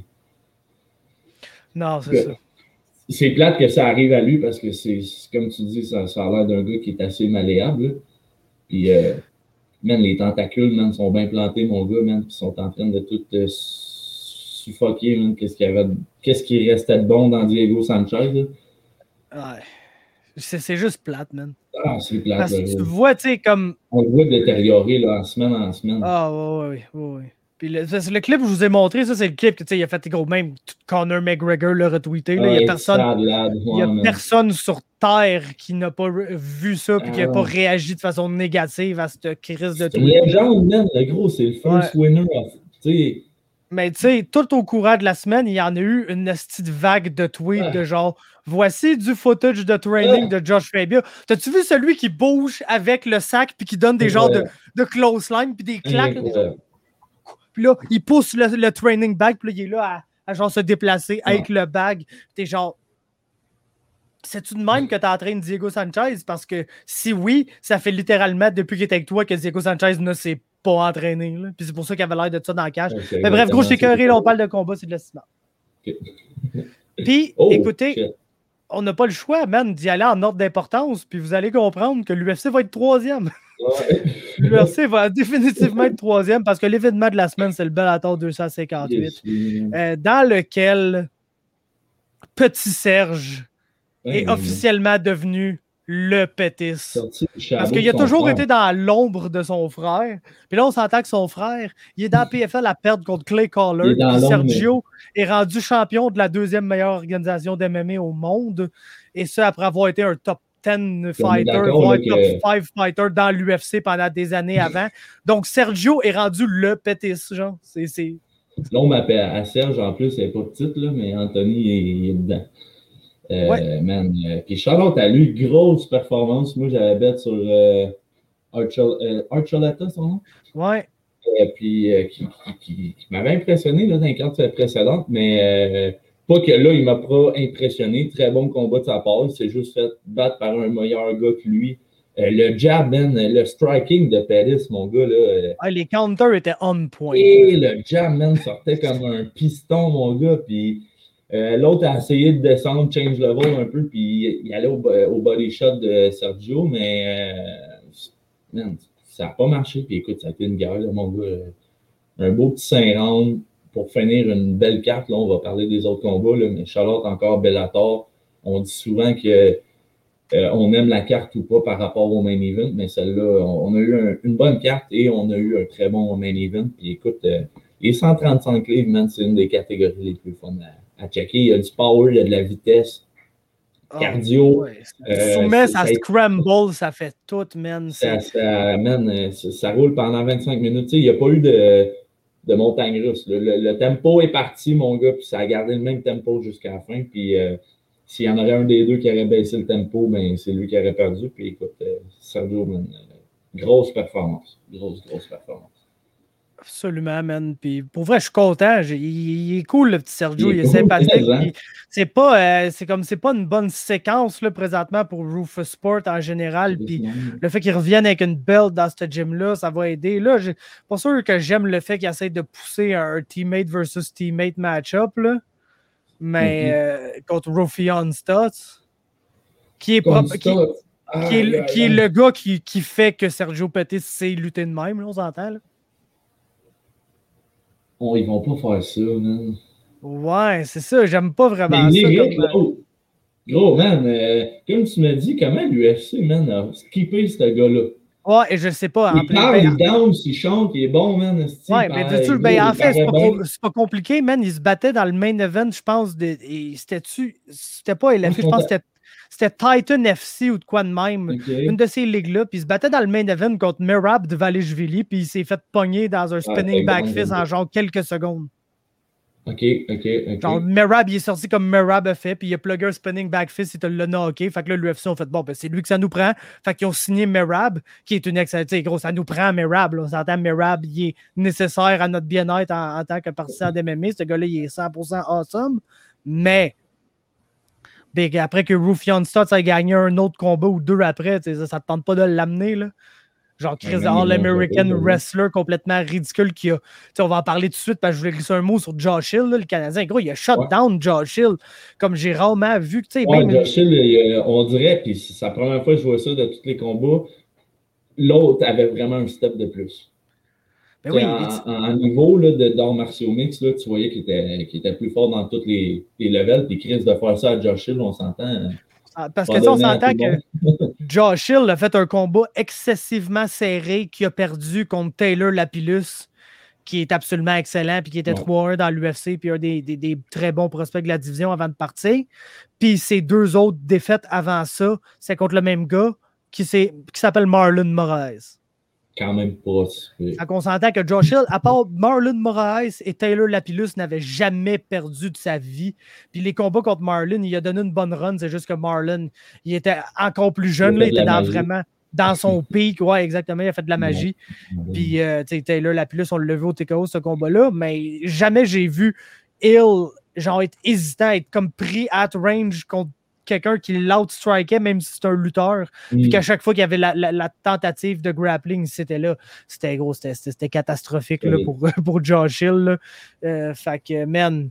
Non, c'est ça. C'est plate que ça arrive à lui parce que c'est, comme tu dis, ça, ça a l'air d'un gars qui est assez malléable. Là. Puis, euh, man, les tentacules, man, sont bien plantés, mon gars, man, puis ils sont en train de tout euh, suffoquer, man. Qu'est-ce qu'il y avait, qu'est-ce qui restait de bon dans Diego Sanchez, là? Ouais. C'est, c'est juste plate, man. Ah, c'est plate. Parce que là, tu vois, tu sais, comme. On le voit détériorer, là, en semaine en semaine. Ah, ouais, ouais, ouais, ouais. Puis le, le clip que je vous ai montré, ça, c'est le clip que, tu sais, il a fait, gros, même Conor McGregor l'a retweeté. Là, il n'y a, personne, il y a personne sur Terre qui n'a pas vu ça et qui n'a ah, pas réagi de façon négative à cette crise de tweet. C'est une légende, man. Le gros, c'est le first ouais. winner of, tu sais. Mais tu sais, tout au courant de la semaine, il y en a eu une petite vague de tweets ah. de genre « Voici du footage de training ah. de Josh Fabia. » T'as-tu vu celui qui bouge avec le sac puis qui donne des ouais. genres de, de close line puis des claques? Ouais. Là, des... Puis là, il pousse le, le training bag, puis là, il est là à, à genre se déplacer ouais. avec le bag. T'es genre, c'est-tu de même que t'entraînes Diego Sanchez? Parce que si oui, ça fait littéralement depuis qu'il est avec toi que Diego Sanchez ne s'est pas entraîné. Là. Puis c'est pour ça qu'il avait l'air de ça dans le cash. Okay, mais bref, gros, je t'ai écœuré, là, on parle de combat, c'est de l'estimant. Okay. Puis, oh, écoutez, shit. On n'a pas le choix, man, d'y aller en ordre d'importance, puis vous allez comprendre que l'U F C va être troisième. Ouais. L'U F C va définitivement être troisième parce que l'événement de la semaine, c'est le Bellator deux cent cinquante-huit, yes. euh, dans lequel Petit Serge ouais, est ouais, officiellement ouais. devenu le Pétis. Parce qu'il a toujours frère. été dans l'ombre de son frère. Puis là, on s'entend que son frère, il est dans P F L à perdre contre Clay Collard. Puis Sergio mais... est rendu champion de la deuxième meilleure organisation d'M M A au monde. Et ça, après avoir été un top dix fighter, voire top cinq fighter dans l'U F C pendant des années avant. Donc, Sergio est rendu le Pétis, genre. C'est, c'est... L'ombre à, à Serge, en plus, elle n'est pas petite, là, mais Anthony il est dedans. Euh, ouais. Man, euh, puis Charlotte a lui, grosse performance. Moi, j'avais bête sur euh, Archel, euh, Archuleta, son nom. Ouais. Euh, puis euh, qui, qui, qui, qui m'avait impressionné là, dans les cartes précédentes, mais euh, pas que là, il m'a pas impressionné. Très bon combat de sa part. Il s'est juste fait battre par un meilleur gars que lui. Euh, le jab, man, le striking de Pettis, mon gars, là. Euh, ah, les counters étaient on point. Et le jab, man, sortait comme un piston, mon gars. Puis euh, l'autre a essayé de descendre, change level un peu, puis il allait au, au body shot de Sergio, mais euh, man, ça n'a pas marché. Puis écoute, ça a été une guerre, là, mon gars. Un beau petit cinq rounds pour finir une belle carte. Là, on va parler des autres combats, là, mais Charlotte encore Bellator. On dit souvent que Euh, on aime la carte ou pas par rapport au main event, mais celle-là, on, on a eu un, une bonne carte et on a eu un très bon main event. Puis écoute, euh, les cent trente-cinq livres, man, c'est une des catégories les plus fun à, à checker. Il y a du power, il y a de la vitesse, cardio. Oh, ouais. euh, Soumet, ça ça, scramble, ça fait tout, man. Ça, ça, man, ça, ça roule pendant vingt-cinq minutes. Tu sais, il n'y a pas eu de, de montagne russe. Le, le, le tempo est parti, mon gars, puis ça a gardé le même tempo jusqu'à la fin. Puis euh, s'il y en aurait un des deux qui aurait baissé le tempo, ben c'est lui qui aurait perdu. Puis écoute, euh, Sergio, man, euh, grosse performance. Grosse, grosse performance. Absolument, man. Puis pour vrai, je suis content. Il, il est cool, le petit Sergio. Il, il est cool, sympathique. Puis c'est pas, euh, c'est comme c'est pas une bonne séquence là, présentement pour Rufus Sport en général. Puis le fait qu'il revienne avec une belt dans ce gym-là, ça va aider. Là, je suis pas sûr que j'aime le fait qu'il essaie de pousser un teammate versus teammate match-up. Là. Mais mm-hmm. euh, contre Ruffian Stutz, qui est, propre, qui, ah, qui, est, yeah, qui yeah. est le gars qui, qui fait que Sergio Pettis sait lutter de même, là, on s'entend. Là. Oh, ils vont pas faire ça, man. Ouais, c'est ça, j'aime pas vraiment mais ça. Eric, Comme... Gros, gros, man, euh, comme tu m'as dit, comment l'U F C, man, a skippé ce gars-là? Ouais, et je sais pas. Il parle, il danse, il chante, il est bon, man. Ouais, mais ben, tu ben, en fait, c'est pas, pas compliqué, man. Il se battait dans le main event, je pense. De, c'était-tu, c'était pas L F C, je pense que c'était, c'était Titan F C ou de quoi de même. Okay. Une de ces ligues-là. Puis il se battait dans le main event contre Merab de Valishvili, puis il s'est fait pogner dans un spinning ah, back fist en genre quelques secondes. OK, OK, OK. Genre, Merab, il est sorti comme Merab a fait, puis il a plugué un spinning back fist, il te l'a knocké. Fait que là, l'U F C ont fait, bon, ben, c'est lui que ça nous prend. Fait qu'ils ont signé Merab, qui est une excellente. Tu sais, gros, ça nous prend Merab. Là. On s'entend, Merab, il est nécessaire à notre bien-être en, en tant que partisan d'M M A. Ce gars-là, il est cent pour cent awesome. Mais, ben, après que Ruffian Stutz a gagné un autre combat ou deux après, ça, ça te tente pas de l'amener, là. Genre Chris ouais, All-American Wrestler complètement ridicule qui a... T'sais, on va en parler tout de suite parce que je voulais glisser un mot sur Josh Hill, là, le Canadien. Gros, il a shut ouais. down Josh Hill comme j'ai rarement vu. Ouais, même... Josh Hill, il, on dirait, puis c'est la première fois que je vois ça de tous les combats, l'autre avait vraiment un step de plus. Ben oui, en, en niveau là, de d'arts martiaux mix, là, tu voyais qu'il était, qu'il était plus fort dans tous les, les levels. Puis Chris, de faire ça à Josh Hill, on s'entend... Parce que on s'entend que Josh Hill a fait un combat excessivement serré qui a perdu contre Taylor Lapillus, qui est absolument excellent, puis qui était ouais. trois un dans l'U F C, puis un des, des, des très bons prospects de la division avant de partir. Puis ses deux autres défaites avant ça, c'est contre le même gars qui, qui s'appelle Marlon Moraes. Quand même pas. Fait qu'on s'entend que Josh Hill, à part Marlon Moraes et Taylor Lapillus, n'avait jamais perdu de sa vie. Puis les combats contre Marlon, il a donné une bonne run. C'est juste que Marlon, il était encore plus jeune. Là, il était dans, vraiment dans son pic. Ouais, exactement. Il a fait de la magie. Ouais. Puis euh, Taylor Lapillus, on l'a vu au T K O, ce combat-là. Mais jamais j'ai vu Hill genre être hésitant, être comme pris at range contre quelqu'un qui l'outstrikait, même si c'est un lutteur. Mm. Puis qu'à chaque fois qu'il y avait la, la, la tentative de grappling, c'était là. C'était gros, c'était, c'était catastrophique oui. là, pour, pour Josh Hill. Là. Euh, fait que, man,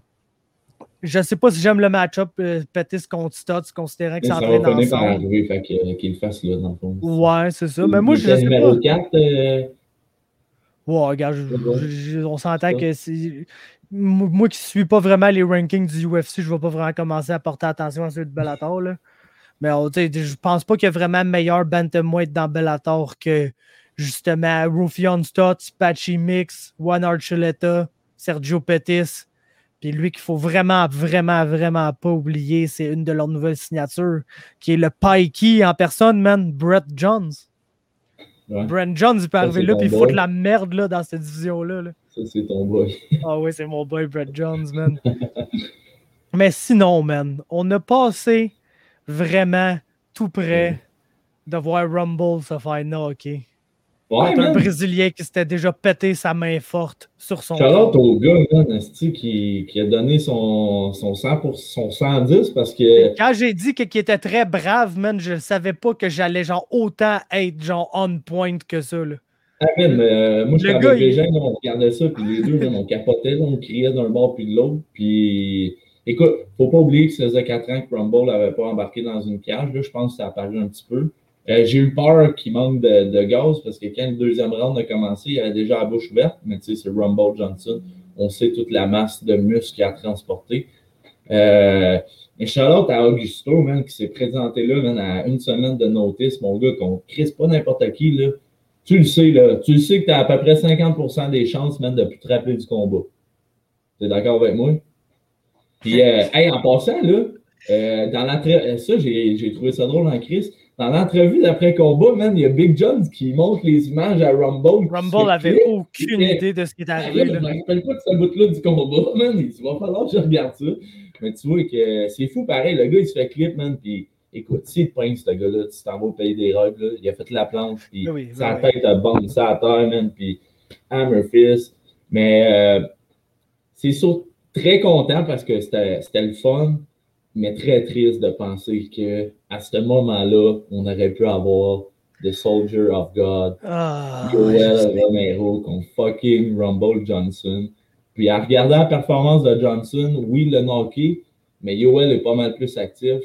je sais pas si j'aime le match-up euh, Pettis contre Stutz, considérant que ça entraîne ensemble. Ça va arriver, fait que, euh, qu'il le fasse là, dans le fond. Ouais, c'est ça. Mais moi, je sais numéro pas. quatre, euh... Ouais, regarde, je, je, je, on s'entend ça. que c'est... Moi qui ne suis pas vraiment les rankings du U F C, je ne vais pas vraiment commencer à porter attention à ceux de Bellator. Là. Mais oh, je pense pas qu'il y a vraiment meilleur bantamweight dans Bellator que justement Ruffian Stutz, Patchy Mix, Juan Archuleta, Sergio Pettis. Puis lui qu'il faut vraiment, vraiment, vraiment pas oublier, c'est une de leurs nouvelles signatures, qui est le Pikey en personne, man, Brett Jones. Ouais. Brent Jones, il peut arriver là puis il faut de la merde là, dans cette division-là. Là. Ça, c'est ton boy. Ah oui, c'est mon boy Brent Jones, man. Mais sinon, man, on a passé vraiment tout près de voir Rumble se faire knocker. Ouais, contre un man. Brésilien qui s'était déjà pété sa main forte sur son Shout-out corps. au gars, man, esti, qui, qui a donné son, son cent pour son cent dix parce que. Quand j'ai dit qu'il était très brave, man, je savais pas que j'allais genre autant être genre on point que ça. Là. Ah, man, mais, euh, moi, j'étais Le avec gars, des il- gens, on regardait ça, puis les deux, man, on capotait, là, on criait d'un bord puis de l'autre. Puis, écoute, faut pas oublier que ça faisait quatre ans que Rumble n'avait pas embarqué dans une cage. Là, je pense que ça a apparu un petit peu. Euh, j'ai eu peur qu'il manque de, de gaz parce que quand le deuxième round a commencé, il avait déjà la bouche ouverte, mais tu sais, c'est Rumble Johnson. On sait toute la masse de muscles qu'il a transporté. Euh, mais shout-out à Augusto, man, qui s'est présenté là, man, à une semaine de notice, mon gars, qu'on crisse pas n'importe qui, là. Tu le sais, là. Tu le sais que tu as à peu près cinquante pour cent des chances, man, de plus te rappeler du combat. T'es d'accord avec moi? Puis, euh, hey, en passant, là, euh, dans l'entrevue, ça, j'ai, j'ai trouvé ça drôle en crise. Dans l'entrevue d'après-combat, man, il y a Big John qui montre les images à Rumble. Rumble avait aucune Et, idée de ce qui est ah, arrivé. là, Là. je me rappelle pas de ce bout-là du combat, man. Il va falloir que je regarde ça. Mais tu vois que c'est fou, pareil. Le gars, il se fait clip, man. Puis écoute, s'il te pogne, ce gars-là, tu t'en vas au pays des rêves, là. Il a fait la planche, puis Oui, oui, sa oui. tête a bombé ça à terre, man. Puis Hammer Fist. Mais euh, c'est sûr, très content parce que c'était, c'était le fun, mais très triste de penser qu'à ce moment-là, on aurait pu avoir The Soldier of God, Ah, Yoel Romero contre fucking Rumble Johnson. Puis en regardant la performance de Johnson, oui, le knocké, mais Yoel est pas mal plus actif.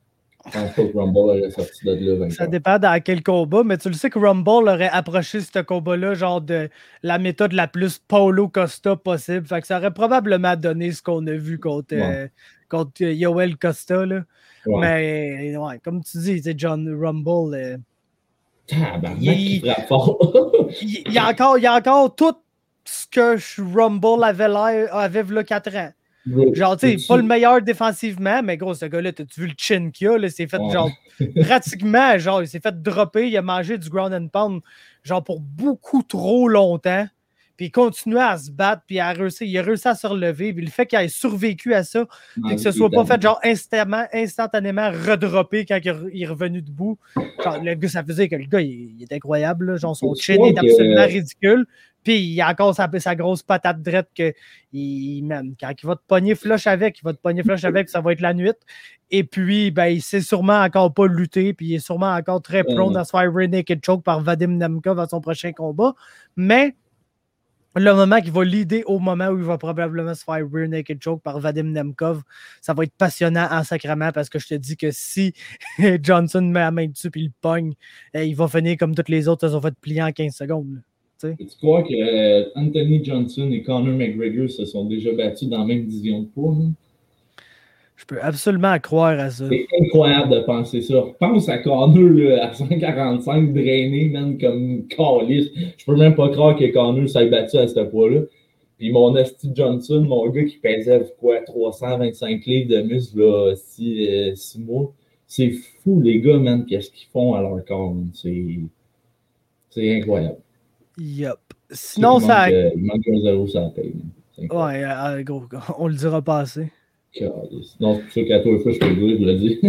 Je pense pas que Rumble aurait sorti de là vainqueur. ça dépend dans quel combat, mais tu le sais que Rumble aurait approché ce combat-là, genre de la méthode la plus Paulo Costa possible. Fait que ça aurait probablement donné ce qu'on a vu contre, Ouais. euh, contre Yoel Costa. Là. Ouais. Mais ouais, comme tu dis, c'est John Rumble. Euh, Tabarnak, il- qui frappe fort. il, il y a encore, il y a encore tout ce que Rumble avait l'air avait v'là quatre ans. Bro, Genre, tu sais, tu- pas le meilleur défensivement, mais gros, ce gars-là, t'as-tu vu le chin qu'il a? Là, c'est fait, Ouais. genre, pratiquement, genre, il s'est fait dropper, il a mangé du ground and pound, genre, pour beaucoup trop longtemps. Puis il continuait à se battre, puis à réussir, il a réussi à se relever. Puis le fait qu'il ait survécu à ça, puis que ce soit pas fait, genre, instantanément, instantanément redroppé quand il est re- il est revenu debout. Genre, le gars, ça faisait que le gars, il, il est incroyable, là. Genre, son Je chin crois est que- absolument ridicule. Puis il a encore sa, sa grosse patate drette que, il, man, quand il va te pogner flush avec, il va te pogner flush avec, ça va être la nuit. Et puis, ben, il sait sûrement encore pas lutter, puis il est sûrement encore très prone Ouais. à se faire rear naked choke par Vadim Nemkov à son prochain combat. Mais le moment qu'il va leader au moment où il va probablement se faire rear naked choke par Vadim Nemkov, ça va être passionnant en sacrament parce que je te dis que si Johnson met la main dessus et il le pogne, eh, il va finir comme toutes les autres, ils ont fait plier en quinze secondes. là. Tu crois que euh, Anthony Johnson et Conor McGregor se sont déjà battus dans la même division de poids? Hein? Je peux absolument croire à ça. C'est incroyable de penser ça. Pense à Conor là, à cent quarante-cinq, drainé, man, comme calice. Je peux même pas croire que Conor s'est battu à ce poids-là. Puis mon esti Johnson, mon gars qui pesait quoi, trois cent vingt-cinq livres de muscle, là, six, euh, six mois. C'est fou, les gars, man, qu'est-ce qu'ils font à leur corps, man. C'est, c'est incroyable. Yup. Sinon, il ça. Manque, euh, il manque un zéro sur la paye. man. C'est incroyable. Ouais, euh, gros, on le dira pas assez. Calice. Non, c'est pour ça qu'à toi et fois, je peux le dire, je le dis.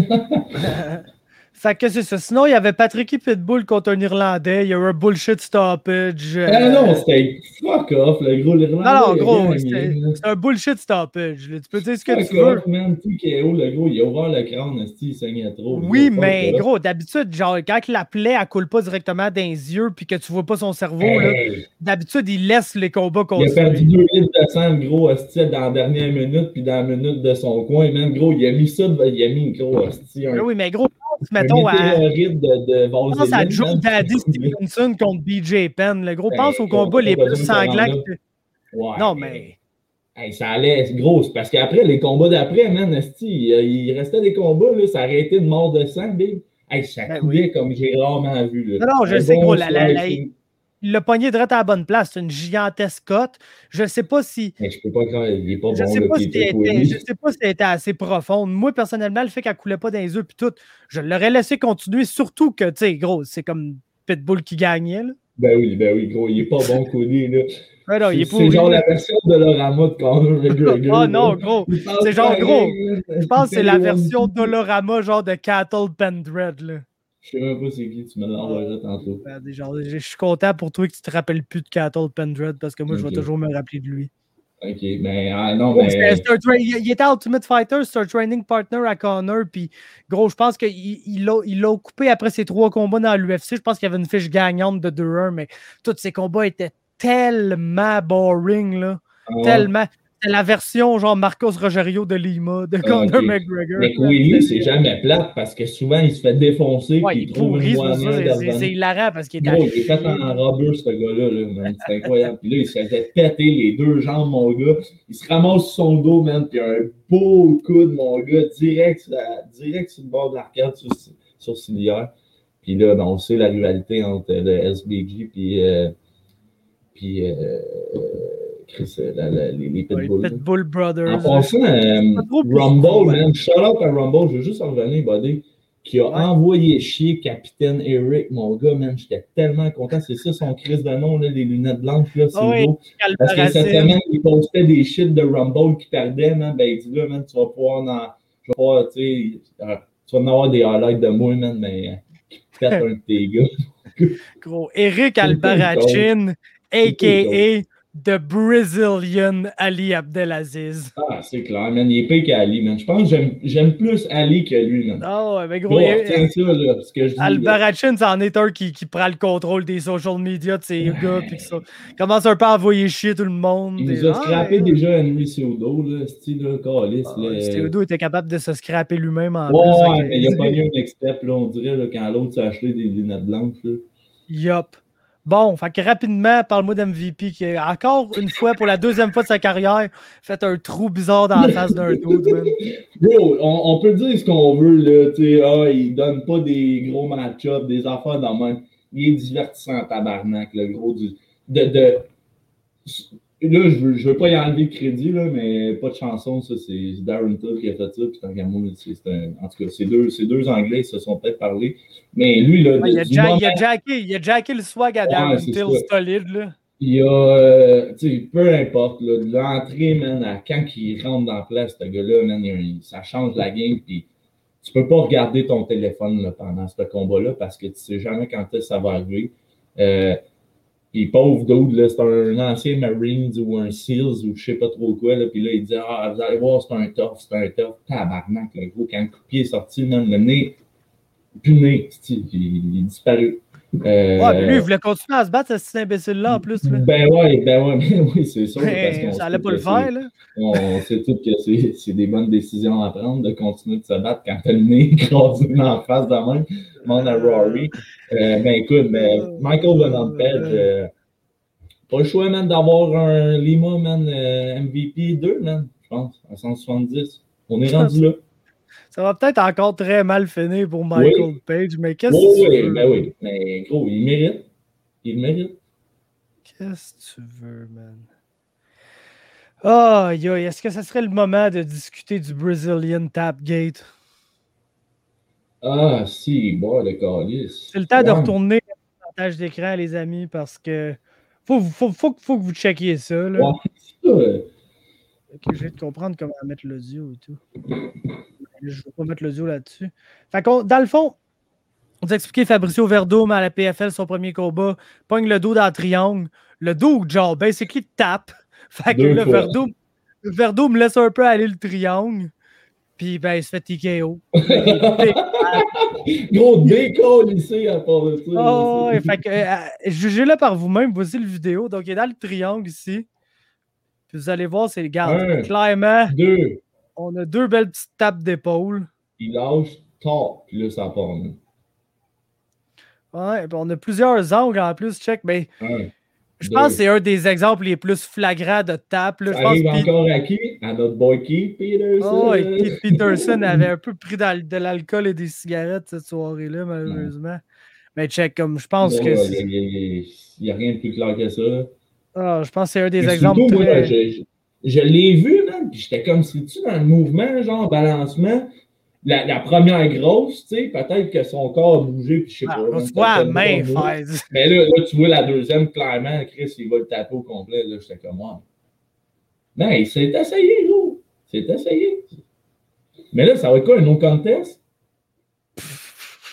Fait que c'est ça. Sinon, il y avait Patrick Pitbull contre un Irlandais. Il y a eu un bullshit stoppage. euh, Ah non, c'était fuck off, le gros l'Irlandais. Non, non, il a gros, gagné, c'était là. c'était un bullshit stoppage. là. Tu peux dire ce que Fuck tu veux. off, man. T K O, le gros, il a ouvert le crâne, esti, il saignait trop. Oui, Gros, mais fuck off. gros, d'habitude, genre, quand la plaie, elle coule pas directement dans les yeux puis que tu vois pas son cerveau, là, Hey, d'habitude, il laisse les combats il a perdu continuer. deux litres de sang, le gros, esti, dans la dernière minute, puis dans la minute de son coin, même, gros, il a mis ça, de- il a mis, gros, esti, un, Ah oui, mais gros, pense, un mettons, à, météorite de, de pense Vaseline, à Joe man. Daddy Stevenson contre B J Penn. Le gros, Ben, pense aux gros, combats les pas plus besoin de se sanglants. rendre que- Ouais, Non, mais. Hey, ça allait, c'est gros, c'est parce qu'après, les combats d'après, man, esti, il, il restait des combats, là, ça aurait été de mort de sang, big. Hey, ça Ben coulait oui. comme j'ai rarement vu, là. Non, non, je Un sais, bon gros, la- la- la- slicing. Il l'a pogné direct à la bonne place. C'est une gigantesque cote. Je sais pas si. Mais je peux pas croire, il est pas Je bon, sais le pas si Peter elle était, Quilly. je sais pas si elle était assez profonde. Moi, personnellement, le fait qu'elle coulait pas dans les yeux puis tout, je l'aurais laissé continuer, surtout que, tu sais, gros, c'est comme Pitbull qui gagnait, là. Ben oui, ben oui, gros, il est pas bon, Quilly, là. Ouais, non, il est C'est pourri, genre là. la version de Lorama de Conor McGregor. Ah non, là. gros. Il parle C'est genre pareil, gros. là. Je pense que c'est Il la fait version des Dolorama, genre de Cattle Pen Dread, là. Je sais même pas c'est qui, tu me l'envoieras oh, tantôt. Ben, genre, je suis content pour toi que tu te rappelles plus de Cattle Pendred parce que moi, okay. je vais toujours me rappeler de lui. Ok, ben ah, non, oh, mais. Il était Ultimate Fighter, c'est un training partner à Connor, puis gros, je pense qu'il il l'a il coupé après ses trois combats dans l'U F C. Je pense qu'il y avait une fiche gagnante de deux un, mais tous ces combats étaient tellement boring, là. Ah, tellement. C'est la version genre Marcos Rogerio de Lima, de Conor okay. McGregor. Mais Queenie, c'est jamais plate parce que souvent il se fait défoncer ouais, puis il, il trouve une moyen c'est, c'est hilarant parce qu'il est Gros, il est fait en robber ce gars-là, là, man. C'est incroyable. Puis là, il se fait péter les deux jambes, mon gars. Il se ramasse sur son dos, man, puis un beau coup de mon gars, direct sur, la, direct sur le bord de l'arcade, sur, sur Civière. Puis là, ben, on sait la rivalité entre le S B G puis, euh, puis euh, Chris, la, la, les, les Pitbull. Les Pitbull Brothers. En passant, euh, Rumble, man, shout out à Rumble, je veux juste en revenir, buddy, qui a ouais. envoyé chier Capitaine Eric, mon gars, man, j'étais tellement content, c'est ça son Chris de nom, là, les lunettes blanches, là, c'est oh oui, beau. Parce que cette semaine, il postait des shit de Rumble qui perdaient, man, ben il dit là, man, tu vas pouvoir, en, je vais pouvoir, tu sais, euh, tu vas en avoir des highlights de moi, man, mais euh, qui pète un de tes gars. Gros, Eric Albarracin, a k a The Brazilian Ali Abdelaziz. Ah, c'est clair, man. Il est pire qu'Ali, man. Je pense que j'aime, j'aime plus Ali que lui, man. Ah ouais, mais gros, bon, tiens ça, là, ce que je dis. Albarracin, c'en est un qui, qui prend le contrôle des social media de ces gars, puis que ça commence un peu à envoyer chier tout le monde. Il nous a scrappé ah, déjà Henry Seudo, là, style, là, calice. Ah, le... Seudo était capable de se scraper lui-même en ouais, plus. Ouais, mais il a pas eu un expert, là, on dirait, là, quand l'autre s'est acheté des lunettes blanches, là. Yup. Bon, fait que rapidement, parle-moi d'M V P qui, encore une fois, pour la deuxième fois de sa carrière, fait un trou bizarre dans la face d'un dude, man. Bro, on, on peut dire ce qu'on veut, là, tu sais, ah, il donne pas des gros match-ups, des affaires dans le même. Il est divertissant, tabarnak, le gros du... De... de... Là, je veux, je veux pas y enlever le crédit, là, mais pas de chanson, ça, c'est Darren Till qui a fait ça, puis tant qu'à moi, c'est un... En tout cas, ces deux, ces deux Anglais, ils se sont peut-être parlé, mais lui, là... Ouais, il, a jack, moment... il, a jacké, il a jacké le swag à Darren ouais, Till solide, là. Il y a, euh, tu sais, peu importe, là, de l'entrée, man, à quand il rentre dans la place, ce gars-là, man, il, ça change la game, puis tu peux pas regarder ton téléphone, là, pendant ce combat-là, parce que tu sais jamais quand ça va arriver. Euh, Puis pauvre dude, là, c'est un ancien Marines ou un SEALs ou je sais pas trop quoi, là, puis là, il dit « Ah, vous allez voir, c'est un tough, c'est un tough. » Tabarnak, le gros, quand le coup de pied est sorti, même le nez, plus le nez, il, il est disparu. Euh, ouais, mais lui, il voulait continuer à se battre, cet imbécile-là, en plus. Là. Ben ouais, ben ouais, ben oui, c'est sûr. Ben, parce ça allait pas le faire, là. On sait tous que c'est, c'est des bonnes décisions à prendre de continuer de se battre quand t'as le nez écrasé en face de même. Monde à Rory. Euh, ben écoute, ben, Michael Venom Page, euh, pas le choix, man, d'avoir un Lima, man, euh, M V P deux, man, je pense, à cent soixante-dix. On est rendu là. Ça va peut-être encore très mal finir pour Michael oui. Page, mais qu'est-ce oui, que tu oui, veux? Ben oui, mais gros, il mérite. Il mérite. Qu'est-ce que tu veux, man? Oh, yo, est-ce que ce serait le moment de discuter du Brazilian Tapgate? Ah, si, bon, le calice. C'est le temps ouais. de retourner le partage d'écran, les amis, parce que faut, faut, faut, faut que vous checkiez ça, là. Ouais, c'est ça. Ok, je vais te comprendre comment mettre l'audio et tout. Je ne vais pas mettre l'audio là-dessus. Fait qu'on, dans le fond, on vous a expliqué Fabricio Verdum à la P F L, son premier combat, pogne le dos dans le triangle. Le dos, genre, basically, tape. Fait que le Verdum, le Verdum laisse un peu aller le triangle. Puis, ben, il se fait T K O. Gros décolle ici à part de ça. Oh, ouais, fait que, euh, jugez-le par vous-même. Voici le vidéo. Donc, il est dans le triangle ici. Puis, vous allez voir, c'est le gars. Clairement, deux. On a deux belles petites tapes d'épaule. Il lâche tard, puis là, ça part. Hein. Ouais, puis on a plusieurs angles en plus, check. Mais ouais. je pense que c'est un des exemples les plus flagrants de tape. Là. Ça je pense arrive Pete... encore à qui? À notre boy Keith Peterson. Oh, et Keith Peterson avait un peu pris dans, de l'alcool et des cigarettes cette soirée-là, malheureusement. Ouais. Mais check, comme je pense bon, que. Il n'y a, a, a rien de plus clair que ça. Ah, je pense que c'est un des mais exemples surtout, très... moi, je, je l'ai vu, man, puis j'étais comme si tu dans le mouvement, genre balancement. La, la première grosse, tu sais, peut-être que son corps a bougé, puis je sais ah, pas. On se voit à main faire. Mais là, là, tu vois la deuxième, clairement, Chris, il va le taper au complet. Là, j'étais comme moi. Non, il s'est essayé, gros. Il s'est essayé. Mais là, ça va être quoi, un no contest?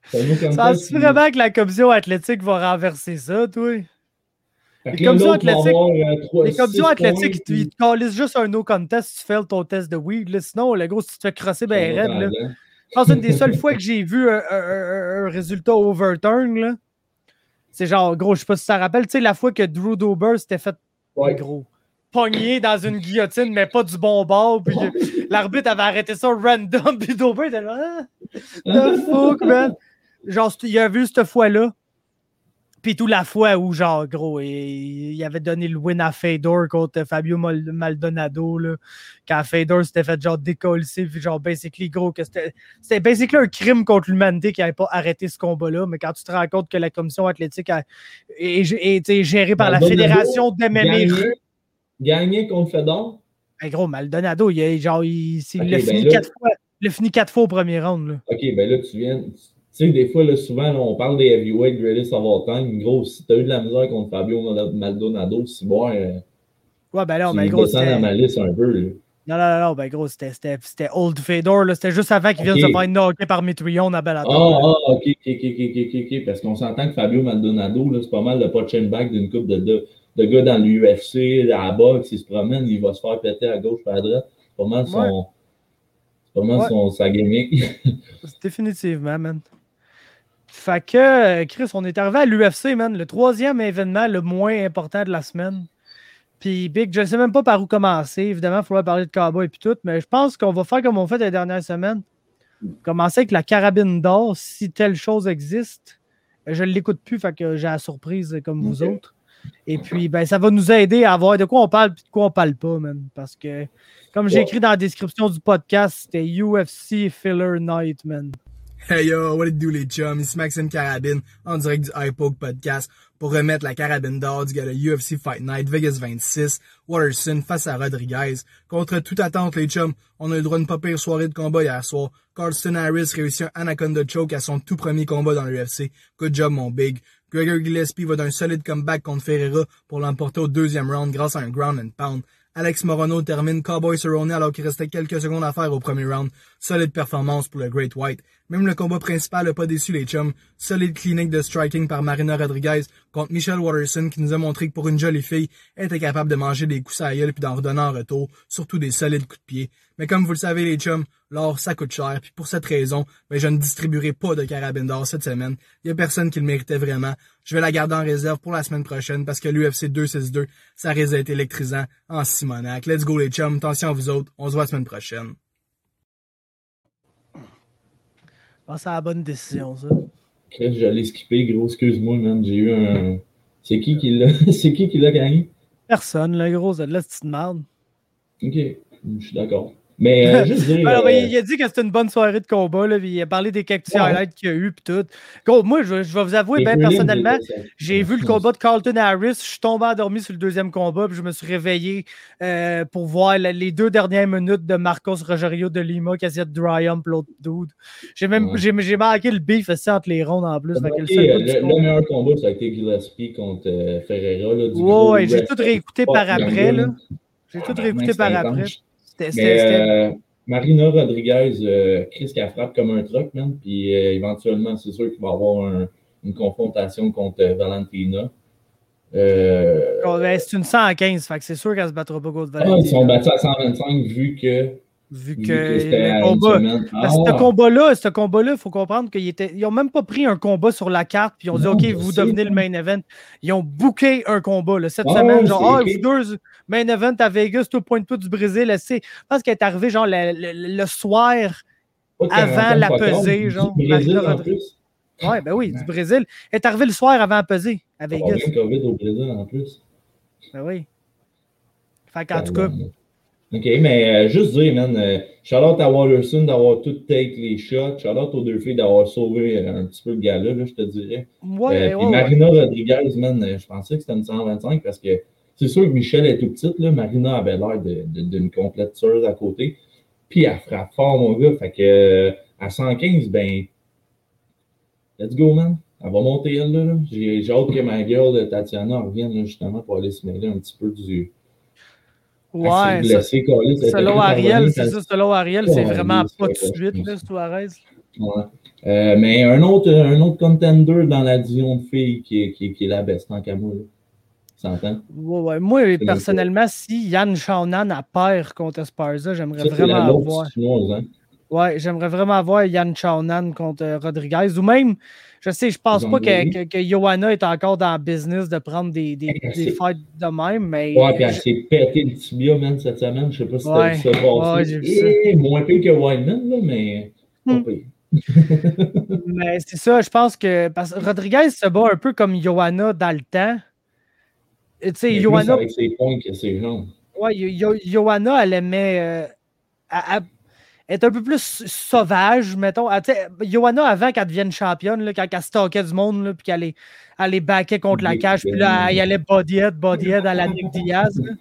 Ça se fait vraiment que la commission athlétique va renverser ça, toi? Fait Les que là, commissions l'autre va athlétiques, avoir, euh, trois- les commissions six athlétiques, points, ils te calissent juste un no contest si tu fais ton test de weed. Là. Sinon, le gros, si tu te fais crosser ben puis- raide, là. Je pense que c'est une des seules fois que j'ai vu un, un- un- un résultat overturn, là. C'est genre, gros, je sais pas si ça te rappelle, tu sais, la fois que Drew Dober s'était fait, Ouais. gros, pogné dans une guillotine, mais pas du bon bord, puis que l'arbitre avait arrêté ça random, puis Dober était là, ah, the fuck, man. Genre, il a vu cette fois-là. Puis tout la fois où, genre, gros, il, il avait donné le win à Fedor contre Fabio Maldonado, là, quand Fedor s'était fait, genre, décoller, puis genre, basically, gros, que c'était, c'était basically un crime contre l'humanité qui n'avait pas arrêté ce combat-là, mais quand tu te rends compte que la commission athlétique a, est, est, est gérée par Maldonado, la fédération d'M M A... Gagné, gagné contre Fedor? Ben, gros, Maldonado, il, a, genre, il, il, okay, l'a ben fini là, quatre fois, il l'a fini quatre fois au premier round, là. OK, ben là, tu viens... Tu sais, des fois, là, souvent, là, on parle des heavyweight greatest of all time. Gros, si t'as eu de la misère contre Fabio Maldonado, si bon, euh, ouais, ben là, tu ben, gros, descends dans ma liste un peu. Là. Non, non, non, non, ben gros, c'était, c'était, c'était Old Fedor, là. C'était juste avant qu'il okay. vienne se faire knocker par Mitrione à Bellator. Ah, ah, OK, OK, OK, OK, OK, OK, parce qu'on s'entend que Fabio Maldonado, là, c'est pas mal le punching bag d'une couple de, de, de gars dans l'U F C, à la boxe, il se promène, il va se faire péter à gauche et à droite. C'est pas mal son... Ouais. C'est pas mal ouais. son, sa gimmick. Définitivement, man. Fait que, Chris, on est arrivé à l'U F C, man, le troisième événement le moins important de la semaine. Puis, Big, je ne sais même pas par où commencer. Évidemment, il faudra parler de Cowboy et tout, mais je pense qu'on va faire comme on fait les dernières semaines. Commencer avec la carabine d'or, si telle chose existe. Je ne l'écoute plus, fait que j'ai la surprise comme vous okay. autres. Et puis, ben, ça va nous aider à voir de quoi on parle et de quoi on parle pas, man. Parce que, comme j'ai écrit dans la description du podcast, c'était U F C Filler Night, man. Hey yo, what it do les chums, ici Maxime Carabine, en direct du iPoke Podcast, pour remettre la carabine d'or du gala U F C Fight Night Vegas vingt-six, Waterson face à Rodriguez. Contre toute attente les chums, on a eu le droit d'une pas pire soirée de combat hier soir. Carlston Harris réussit un Anaconda Choke à son tout premier combat dans l'U F C. Good job mon big. Gregor Gillespie va d'un solide comeback contre Ferreira pour l'emporter au deuxième round grâce à un ground and pound. Alex Morono termine Cowboy Cerrone alors qu'il restait quelques secondes à faire au premier round. Solide performance pour le Great White. Même le combat principal n'a pas déçu les chums. Solide clinique de striking par Marina Rodriguez contre Michelle Waterson qui nous a montré que pour une jolie fille, elle était capable de manger des coups à la gueule puis d'en redonner en retour, surtout des solides coups de pied. Mais comme vous le savez les chums, l'or ça coûte cher puis pour cette raison, ben, je ne distribuerai pas de carabine d'or cette semaine. Il y a personne qui le méritait vraiment. Je vais la garder en réserve pour la semaine prochaine parce que l'U F C deux cent soixante-deux, ça risque d'être électrisant en Simonac. Let's go les chums, attention à vous autres, on se voit la semaine prochaine. Je pense que c'est la bonne décision, ça. Je l'ai skippé, gros, excuse-moi, man. J'ai eu un. C'est qui qui l'a C'est qui qui l'a gagné? Personne, le gros, c'est de la petite merde. Ok, je suis d'accord. Mais euh, juste dire. Alors, euh... il a dit que c'était une bonne soirée de combat, là, puis il a parlé des quelques petits highlights qu'il y a eu, puis tout. Gros, moi, je, je vais vous avouer, bien personnellement, j'ai vu le combat de Carlton Harris, je suis tombé endormi sur le deuxième combat, puis je me suis réveillé euh, pour voir la, les deux dernières minutes de Marcos Rogerio de Lima qui essayait de dry hump l'autre dude. J'ai même ouais. j'ai, j'ai marqué le beef aussi entre les rondes en plus. Fait que okay, le, le, le meilleur combat, ça a été Gillespie contre euh, Ferreira. Là, du ouais, ouais j'ai tout réécouté par après. Là. J'ai tout réécouté par après. C'était, c'était, Mais, c'était... Euh, Marina Rodriguez, euh, Chris qui a frappe comme un truc, man. Puis euh, éventuellement, c'est sûr qu'il va y avoir un, une confrontation contre euh, Valentina. Euh... Oh, ben, c'est une cent quinze, fait que c'est sûr qu'elle ne se battra pas contre Valentina. Ah, ils sont battus à cent vingt-cinq vu que. Vu que, vu que c'était le combat. Ah. Ce combat-là, ce combat-là, il faut comprendre qu'ils n'ont même pas pris un combat sur la carte, puis ils ont dit, non, OK, vous sais, devenez le main event. Ils ont booké un combat là, cette ah, semaine. Genre, ah, okay. vous deux, main event à Vegas, tout point de tout du Brésil. Je pense qu'elle est arrivée genre le, le, le soir avant la pesée. Genre, Brésil, en plus. Ouais, ben oui, du Brésil. Elle est arrivée le soir avant la pesée à Vegas. Il y a un COVID au Brésil en plus. Ben oui. Fait qu'en tout cas. OK, mais euh, juste dire, man, euh, shout-out à Waterson d'avoir tout take les shots. Shout-out aux deux filles d'avoir sauvé euh, un petit peu le gars-là, là, je te dirais. Ouais, euh, ouais, puis Marina ouais. Rodriguez, man, euh, je pensais que c'était une cent vingt-cinq parce que c'est sûr que Michelle est tout petite, là. Marina avait l'air de, de, d'une complète tueuse à côté. Puis elle frappe fort, mon gars. Fait que euh, à cent quinze, ben, let's go, man. Elle va monter, elle, là. là. J'ai, j'ai hâte que ma girl, Tatiana, revienne, là, justement, pour aller se mêler un petit peu du... Ouais, blessé, ça, selon Ariel, c'est ça, selon Ariel, c'est vraiment pas tout de suite, là, Suarez. Ouais. Euh, mais un autre, un autre contender dans la division de filles qui est, qui est, qui est la best en camo, là. S'entend? Ouais, ouais. Moi, C'est personnellement, si Yann Shaunan a paire contre Esparza, j'aimerais Ça, c'est vraiment la l'autre avoir. chinoise, hein? Ouais, j'aimerais vraiment avoir Yann Shaunan contre euh, Rodriguez. Ou même, je sais, je pense pas que, Zamboni. que, que Johanna est encore dans le business de prendre des, des, Elle des s'est- fights de même, mais. Ouais, puis elle je- s'est pété le tibia, man, cette semaine. Je sais pas si t'as Ouais, vu ça ouais, passer. j'ai vu ça. Et moins pire que Wineman, là, mais pas Hmm. pire. Mais c'est ça, je pense que. Parce que Rodriguez se bat un peu comme Johanna dans le temps. Tu sais, Mais plus Johanna, avec ses points que ses jambes. ouais, Yo- Yo- Johanna, elle aimait. euh, elle- elle- elle est un peu plus sauvage, mettons. Ah, tu sais, Johanna, avant qu'elle devienne championne, là, quand elle stalkait du monde, là, puis qu'elle les, elle les backait contre la cage, puis là, elle allait body head, body head à la Nick Diaz. là.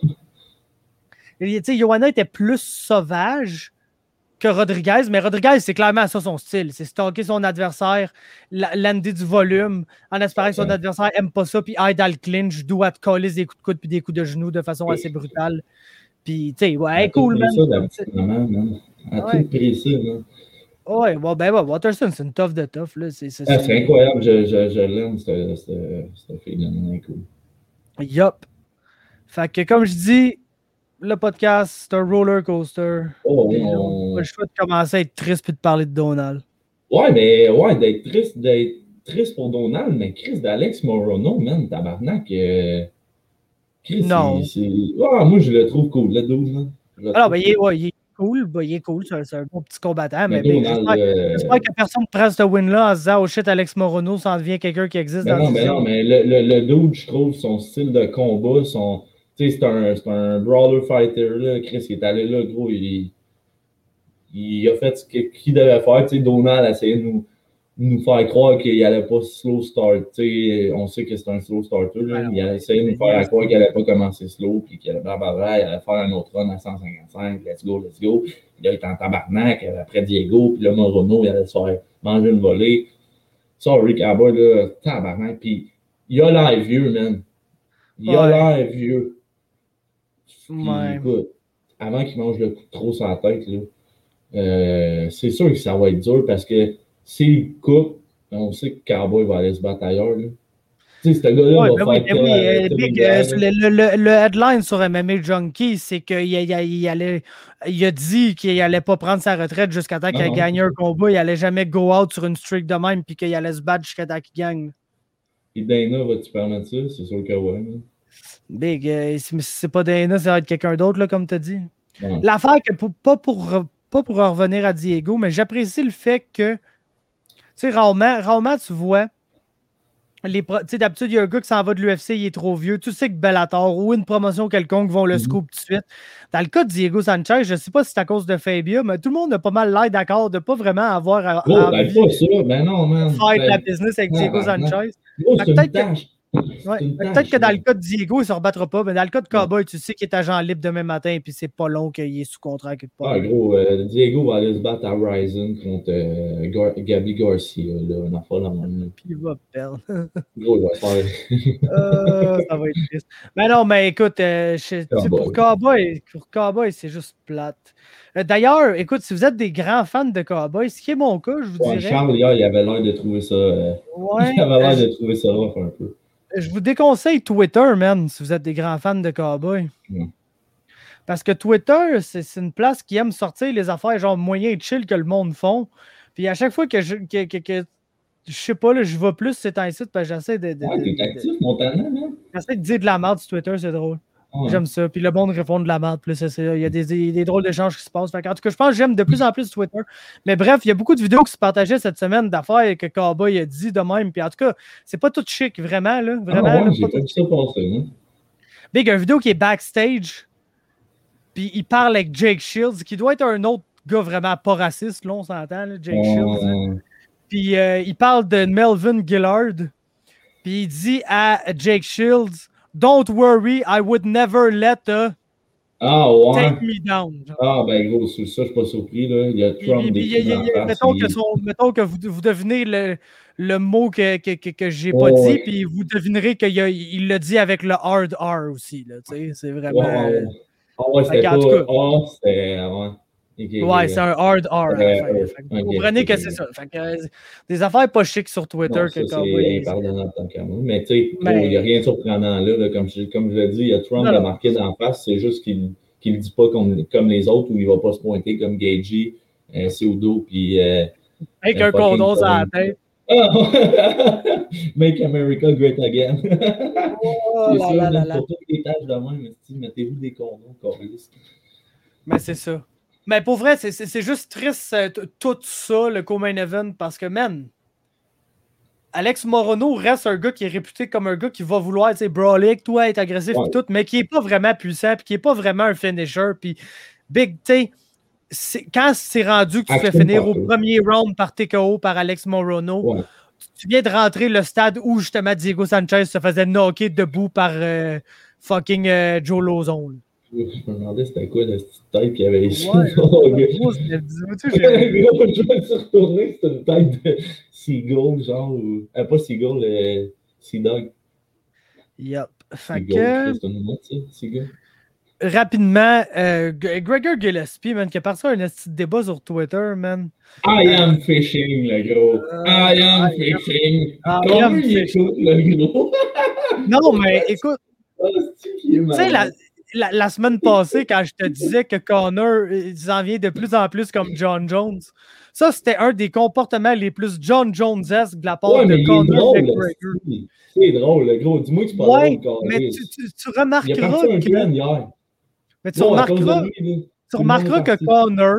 Et, tu sais, Johanna était plus sauvage que Rodriguez, mais Rodriguez, c'est clairement ça son style. C'est stalker son adversaire, la- lander du volume, en espérant que son Ouais. adversaire aime pas ça, puis aille dans le clinch, d'où à te coller des coups de coude puis des coups de genoux de façon assez brutale. Puis, tu sais, ouais, elle est cool, man. Ça, d'habituellement, man. Elle a Ouais. tout pris ça, man. Ouais, bon, ben, ouais, Watterson, c'est une tough de tough, là. C'est, c'est, Ah, c'est- c'est incroyable, je, je, je l'aime, cette, cette, cette fille-là, elle est cool. Yup. Fait que, comme je dis, le podcast, c'est un roller coaster. Oh, Puis là, on on- a pas le choix de commencer à être triste puis de parler de Donald. Ouais, mais ouais, d'être triste, d'être triste pour Donald, mais Chris d'Alex Morono, man, tabarnak. Euh... Chris, Non. c'est. c'est- Ah, moi, je le trouve cool, le dude, man. Je le Alors, trouve ben, il est, ouais, il est cool, ben, il est cool, c'est un, c'est un bon petit combattant, mais, Mais ben, Donald, j'espère, euh, j'espère que personne ne prend ce win-là en se disant, oh shit, Alex Morono, ça en devient quelqu'un qui existe Ben dans non, le mais non, mais le, le, le dude, je trouve, son style de combat, son. Tu sais, c'est un, c'est un brawler fighter, là. Chris, il est allé là, gros, il. Il a fait ce que- qu'il devait faire. Tu sais, Donald a essayé de nous, nous faire croire qu'il n'allait pas slow start. Tu sais, on sait que c'est un slow starter. Là. Ouais, Il a essayé de nous faire croire qu'il n'allait pas commencer slow, puis qu'il allait blablabla, il allait faire un autre run à cent cinquante-cinq, let's go, let's go. Puis là, il était en tabarnak après Diego, puis là, Morono, il allait se faire manger une volée. Sorry, Cowboy, là, tabarnak. Puis il a l'air vieux, man. Il a Ouais. l'air vieux. Puis, Ouais. écoute, avant qu'il mange le coup de trop sur la tête, là, euh, c'est sûr que ça va être dur parce que s'il coupe, on sait que Cowboy va aller se battre ailleurs. Là. Tu sais, ce gars-là Ouais, va ben faire oui, ben oui, euh, tel- Big, tel euh, gars, le, le- le- le headline sur M M A Junkie, c'est qu'il il, il allait, il a dit qu'il allait pas prendre sa retraite jusqu'à temps qu'il ait Non. gagné un combat. Il allait jamais go out sur une streak de même puis qu'il allait se battre jusqu'à temps qu'il gagne. Et Dana, va-tu permettre ça? C'est sûr que oui. Là. Big, euh, si si c'est pas Dana, ça va être quelqu'un d'autre, là, comme tu as dit. Ouais. L'affaire, que pour, pas, pour, pas pour en revenir à Diego, mais j'apprécie le fait que, tu sais, rarement, rarement tu vois, les pro- tu sais, d'habitude, il y a un gars qui s'en va de l'U F C, il est trop vieux. Tu sais que Bellator ou une promotion quelconque vont le Mhm. scoop tout de suite. Dans le cas de Diego Sanchez, je ne sais pas si c'est à cause de Fabia, mais tout le monde a pas mal l'air d'accord de pas vraiment avoir à- Gros, envie ben pas ça. Ben non, man. de faire de la Ben, business avec non, Diego ben, non. Sanchez. Gros, Fait c'est peut-être une que- tâche. Ouais, C'est une peut-être tâche, que dans là. le cas de Diego, il ne se rebattra pas, mais dans le cas de Cowboy, tu sais qu'il est agent libre demain matin et puis c'est pas long qu'il est sous contrat quelque part. Ah, gros, euh, Diego va aller se battre à Ryzen contre euh, Gar- Gabi Garcia. Là, on a pas la même. Puis il va perdre. Gros, il va se faire. Euh, ça va être triste. Mais non, mais écoute, euh, je- tu sais, pour Cowboy, pour Cowboy, c'est juste plate. Euh, D'ailleurs, écoute, si vous êtes des grands fans de Cowboy, ce qui est mon cas, je vous Ouais, dirais. Charles, hier, il avait l'air de trouver ça. euh, Ouais, il avait l'air je, de trouver ça rough un peu. je vous déconseille Twitter, man, si vous êtes des grands fans de Cowboy. Ouais. Parce que Twitter, c'est c'est une place qui aime sortir les affaires genre moyen et chill que le monde font. Puis à chaque fois que je. Que, que, que- je sais pas, là, je vais plus ces temps-ci parce que j'essaie de, de, Ouais, de- t'es de- actif, Montana, man. j'essaie de dire de la merde sur Twitter, c'est drôle. Ouais. J'aime ça. Puis le monde répond de la merde. Puis là, c'est- c'est- il y a des, des, des drôles d'échanges qui se passent. Fait en tout cas, je pense que j'aime de plus en plus Twitter. Mais bref, il y a beaucoup de vidéos qui se partageaient cette semaine d'affaires que Cowboy a dit de même. Puis en tout cas, c'est pas tout chic, vraiment. Là, vraiment Ah, ouais, là, j'ai pas pas tout vu ça passer, hein. Big, une vidéo qui est backstage. Puis il parle avec Jake Shields, qui doit être un autre gars vraiment pas raciste, là, on s'entend, là, Jake Shields. hein. Ouais. Puis euh, il parle de Melvin Gillard. Puis il dit à Jake Shields, Don't worry, I would never let a Ah, ouais. take me down. Genre. Ah, ben, gros, sur ça, je suis pas surpris, là. Il y a Puis- Trump puis- des puis, il y a- il y a- mettons, que son- mettons que vous, vous devinez le, le mot que, que, que, que j'ai pas Oh, dit, ouais. puis vous devinerez qu'il a- il l'a dit avec le hard R aussi. Là, tu sais, c'est vraiment. Ouais, ouais, ouais. Ah, ouais, c'était Fait qu'en pas. tout cas- Ah, c'était. Ouais. Okay, Ouais, okay. c'est un hard R. Euh, fait, euh, fait, ok, vous comprenez ok, que ok. c'est ça. Fait que, euh, des affaires pas chics sur Twitter Non, que ça, Cowboy. c'est impardonnable tant qu'à moi. Mais tu sais, Mais- il n'y a rien de surprenant là. là. Comme, je, comme je l'ai dit, il y a Trump Non, à non. marquer d'en face. C'est juste qu'il ne le dit pas comme, comme les autres où il ne va pas se pointer comme Gagey, euh, Seudo, puis euh, Avec euh, un fucking condom sur la Cohen. tête. Ah! Make America Great Again. Oh c'est là ça, là là même là. pour toutes les tâches de même. Mettez-vous des condoms, câlisse. Mais c'est ça. Mais pour vrai, c'est- c'est c'est juste triste euh, t- tout ça, le co-main event, parce que, man, Alex Morono reste un gars qui est réputé comme un gars qui va vouloir, tu sais, brawler, que toi, être agressif Ouais. et tout, mais qui est pas vraiment puissant, puis qui est pas vraiment un finisher, puis Big, tu sais, c'est- quand c'est rendu que tu te fais Action finir au partout. premier round par T K O par Alex Morono, Ouais. tu viens de rentrer le stade où justement Diego Sanchez se faisait knocker debout par euh, fucking euh, Joe Lozon. là. Je me demandais c'était quoi la petite tête qu'il y avait ici. Ouais, Oh, gars. gros, c'était- dis-moi-tu, j'ai- Gros, je me suis retourné, c'était une tête de Seagull, genre. Ou... Euh, pas Seagull, euh, Sea Dog. Yep. Fait Seagull, que, c'est une autre, ça, Seagull. rapidement, euh, G- Gregor Gillespie, man, qui a parti un petit débat sur Twitter, man. I am fishing, le gros. I am I am- fishing. I Comment am il fishing. écoute, le gros? Non, mais écoute, Ah, c'est qui est tu sais, la, malade. la, la semaine passée, quand je te disais que Connor il s'en vient de plus en plus comme John Jones, ça, c'était un des comportements les plus John Jones-esque de la part Ouais, mais de il est Connor drôle, le McGregor. style. C'est drôle, le gros. Dis-moi que c'est pas Ouais, drôle, mais câlisse. tu, tu, tu Il a remarqueras parti un que, trend hier. mais tu Non, à cause remarqueras, de lui, là. tu Tout le monde remarqueras est que parti. Connor,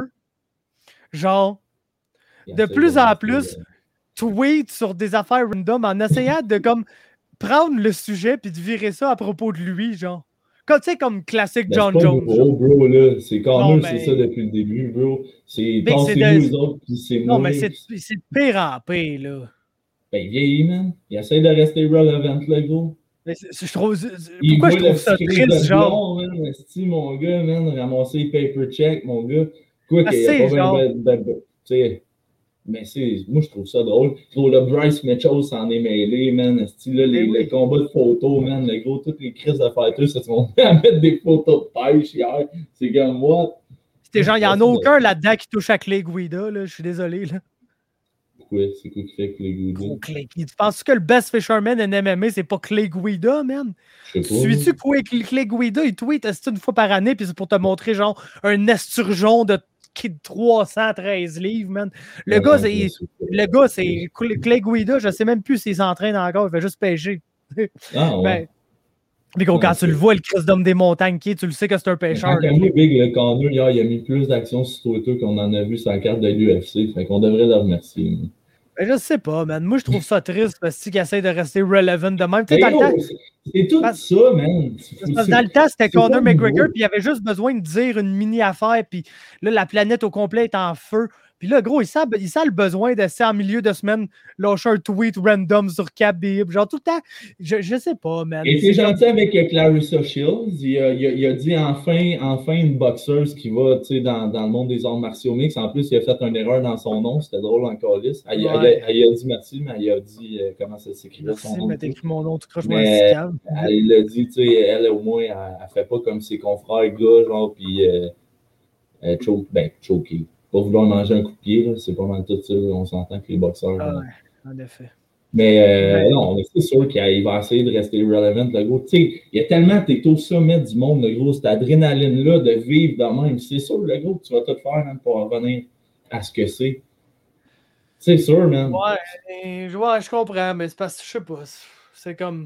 genre, Il de essaie plus en rester, plus, euh, tweet sur des affaires random en essayant de comme prendre le sujet puis de virer ça à propos de lui, genre. Comme, tu sais, comme classique Ben, John c'est pas Jones. nouveau, genre. bro, là. C'est Connor, Non, c'est mais- ça depuis le début, bro. C'est Mais c'est tassez-vous de- les autres, puis c'est Non, moi. mais c'est c'est de pire en pire, là. Ben, vieilli, man. Il essaie de rester relevant, le gros. Mais c'est- c'est- je trouve, c'est- c'est- Il pourquoi je voit le trouve ça petit crise triste, de genre? blond, man. Esti, mon gars, man, ramasser les paper check, mon gars. Quoi Ah, qu'il y a c'est pas genre- ben, ben, ben, tu sais. Mais c'est, moi, je trouve ça drôle. Gros, le Bryce Mitchell s'en est mêlé, man. Esti, là, les, Mais oui. les combats de photos, man. Le gros, toutes les crises de fighters se sont mis à mettre des photos de pêche hier. C'est comme moi. C'était genre, il n'y en a Ouais, c'est aucun là-dedans qui touche à Clay Guida, là. Je suis désolé, là. Pourquoi? C'est quoi qui fait que les goûts Gros Clay. Tu penses que le best fisherman en M M A, c'est pas Clay Guida, man? Je sais pas. Suis-tu quoi que Clay Guida, il tweet est-ce une fois par année, puis c'est pour te montrer, genre, un esturgeon de trois cent treize livres, man. Le Ouais, gars, ouais, c'est... je sais pas. Le gars, c'est Clay Guida, je sais même plus s'il s'entraîne encore, il fait juste pêcher. Ah, ouais. Ben, puis gros, quand Ouais, tu le c'est- vois, le Christ d'homme des montagnes qui est, tu le sais que c'est un pêcheur. Tant qu'à moi, Big, le Connor, hier, il a mis plus d'actions sur Twitter qu'on en a vu sur la carte de l'U F C. Fait qu'on devrait le remercier. man. Ben, je sais pas, man. Moi, je trouve ça triste parce qu'il essaie de rester relevant de même. Tu sais, Mais dans le yo, temps, c'est- c'est tout Parce- ça, man. C'est- parce que c'est- dans le temps, c'était c'est pas Conor nouveau. McGregor, puis il avait juste besoin de dire une mini-affaire, puis là, la planète au complet est en feu. Puis là, gros, il sent, il sent le besoin de, en milieu de semaine, lâcher un tweet random sur Khabib. Genre, tout le temps, je, je sais pas, man. Il était C'est comme- gentil avec euh, Clarissa Shields. Il a, il a- il a dit enfin, enfin une boxeuse qui va tu sais, dans, dans le monde des arts martiaux mix. En plus, il a fait une erreur dans son nom. C'était drôle en calice. Elle, elle- Ouais. elle- elle a dit merci, mais il a dit euh, comment ça s'écrivait son Merci, nom. mais t'écris mon nom, tu croches moi Mais- un Elle l'a dit, tu sais, elle au moins, elle, elle fait pas comme ses confrères gars, genre, puis euh, euh, choke, ben, choker. Pas vouloir manger un coup de pied, là, c'est pas mal tout ça, là, on s'entend que les boxeurs. Ah là. ouais, en effet. Mais euh, Ouais. non, mais c'est sûr qu'il il va essayer de rester relevant, le gros. Tu sais, il y a tellement, t'es au sommet du monde, le gros, cette adrénaline-là de vivre de même. C'est sûr, le gros, que tu vas tout faire, man, pour revenir à ce que c'est. C'est sûr, man. Ouais, et- ouais, je comprends, mais c'est parce que je sais pas. C'est comme.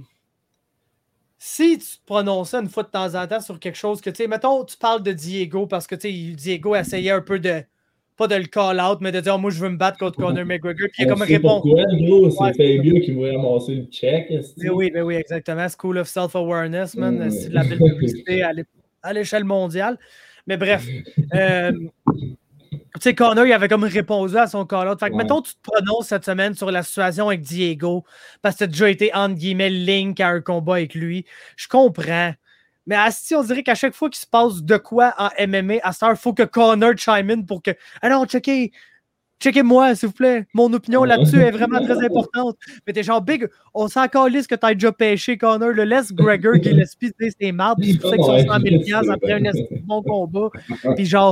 Si tu te prononçais une fois de temps en temps sur quelque chose que, tu sais, mettons, tu parles de Diego parce que, tu sais, Diego essayait un peu de. Pas de le call out, mais de dire, oh, moi, je veux me battre contre Conor McGregor. Puis il y a On comme sait réponse. pourquoi, gros, c'est Ouais, c'est Fabio qui m'a ramassé le check. est-ce Mais que- oui, mais oui, exactement. School of Self-Awareness, man. Ouais. C'est de la belle publicité à l'é- à l'échelle mondiale. Mais bref. euh, tu sais, Conor, il avait comme répondu à son call-out. Fait que, Ouais. mettons, tu te prononces cette semaine sur la situation avec Diego, parce que tu as déjà été, entre guillemets, link à un combat avec lui. Je comprends. Mais asti, on dirait qu'à chaque fois qu'il se passe de quoi en M M A, à cette heure, il faut que Conor chime in pour que. Ah non, checkez. Checkez-moi, s'il vous plaît. Mon opinion Ouais. là-dessus est vraiment très importante. Mais t'es genre big, on s'en calisse que t'as déjà pêché, Conor. Le laisse Gregor Gillespie dire c'est marde, puis c'est pour ça qu'ils sont Ouais, cent mille je sais. après un esti de bon combat. Puis genre,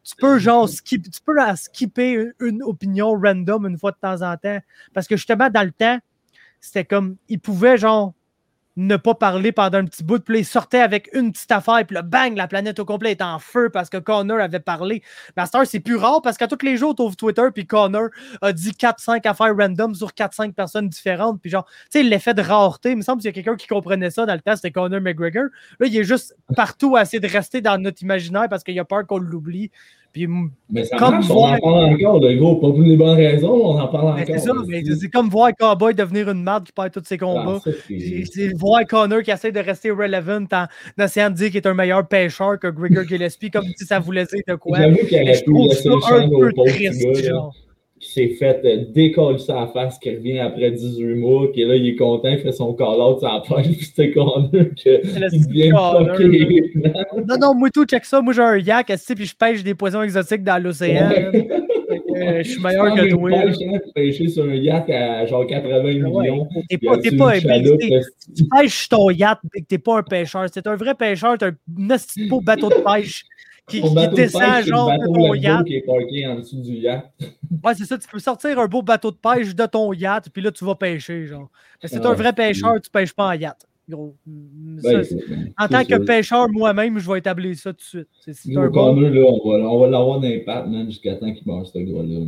tu peux genre skip, tu peux là, skipper une opinion random une fois de temps en temps. Parce que justement, dans le temps, c'était comme, il pouvait genre ne pas parler pendant un petit bout, puis là, il sortait avec une petite affaire, puis là, bang, la planète au complet est en feu parce que Connor avait parlé. Mais à cette heure, c'est plus rare parce qu'à tous les jours, tu ouvres Twitter, puis Connor a dit quatre cinq affaires random sur quatre cinq personnes différentes, puis genre, tu sais, l'effet de rareté, il me semble qu'il y a quelqu'un qui comprenait ça dans le temps, c'était Conor McGregor. Là, il est juste partout à essayer de rester dans notre imaginaire parce qu'il a peur qu'on l'oublie. Puis, mais ça comme marche, voir... on en parle encore, le gros, pas pour les bonnes raisons, on en parle mais encore. C'est ça, mais c'est comme voir Cowboy devenir une marde qui perd tous ses combats. Ah, c'est... c'est voir Connor qui essaie de rester relevant en, en essayant de dire qu'il est un meilleur pêcheur que Gregor Gillespie, comme si ça voulait dire de quoi. J'avoue qu'il aurait pu laisser le champ au pauvre gars, qui s'est fait euh, décoller sa face, qui revient après dix-huit mois, qui est là, il est content, il fait son call-out, ça pêche, puis c'était Connor qu'il devient fucké. Non, non, moi tout, check ça, moi j'ai un yak, puis je pêche des poissons exotiques dans l'océan. Ouais. Euh, je suis meilleur que toi. Tu pêcher sur un yacht à genre quatre-vingts ouais. millions. T'es pas, t'es pas un chaloupe, tu pêches sur ton yacht et que t'es pas un pêcheur. C'est un vrai pêcheur, t'as un beau bateau de pêche qui, qui descend de pêche, genre de ton yacht. Qui est parké en dessous du yacht. Ouais, c'est ça, tu peux sortir un beau bateau de pêche de ton yacht, puis là, tu vas pêcher, genre. Mais si t'es ah, un vrai pêcheur, tu pêches pas en yacht. Gros. Ben, ça, en tant que ça. Pêcheur, moi-même, je vais établir ça tout de suite. C'est, c'est un bon... là, on va, on va l'avoir d'impact, man, jusqu'à temps qu'il meure, ce gars-là.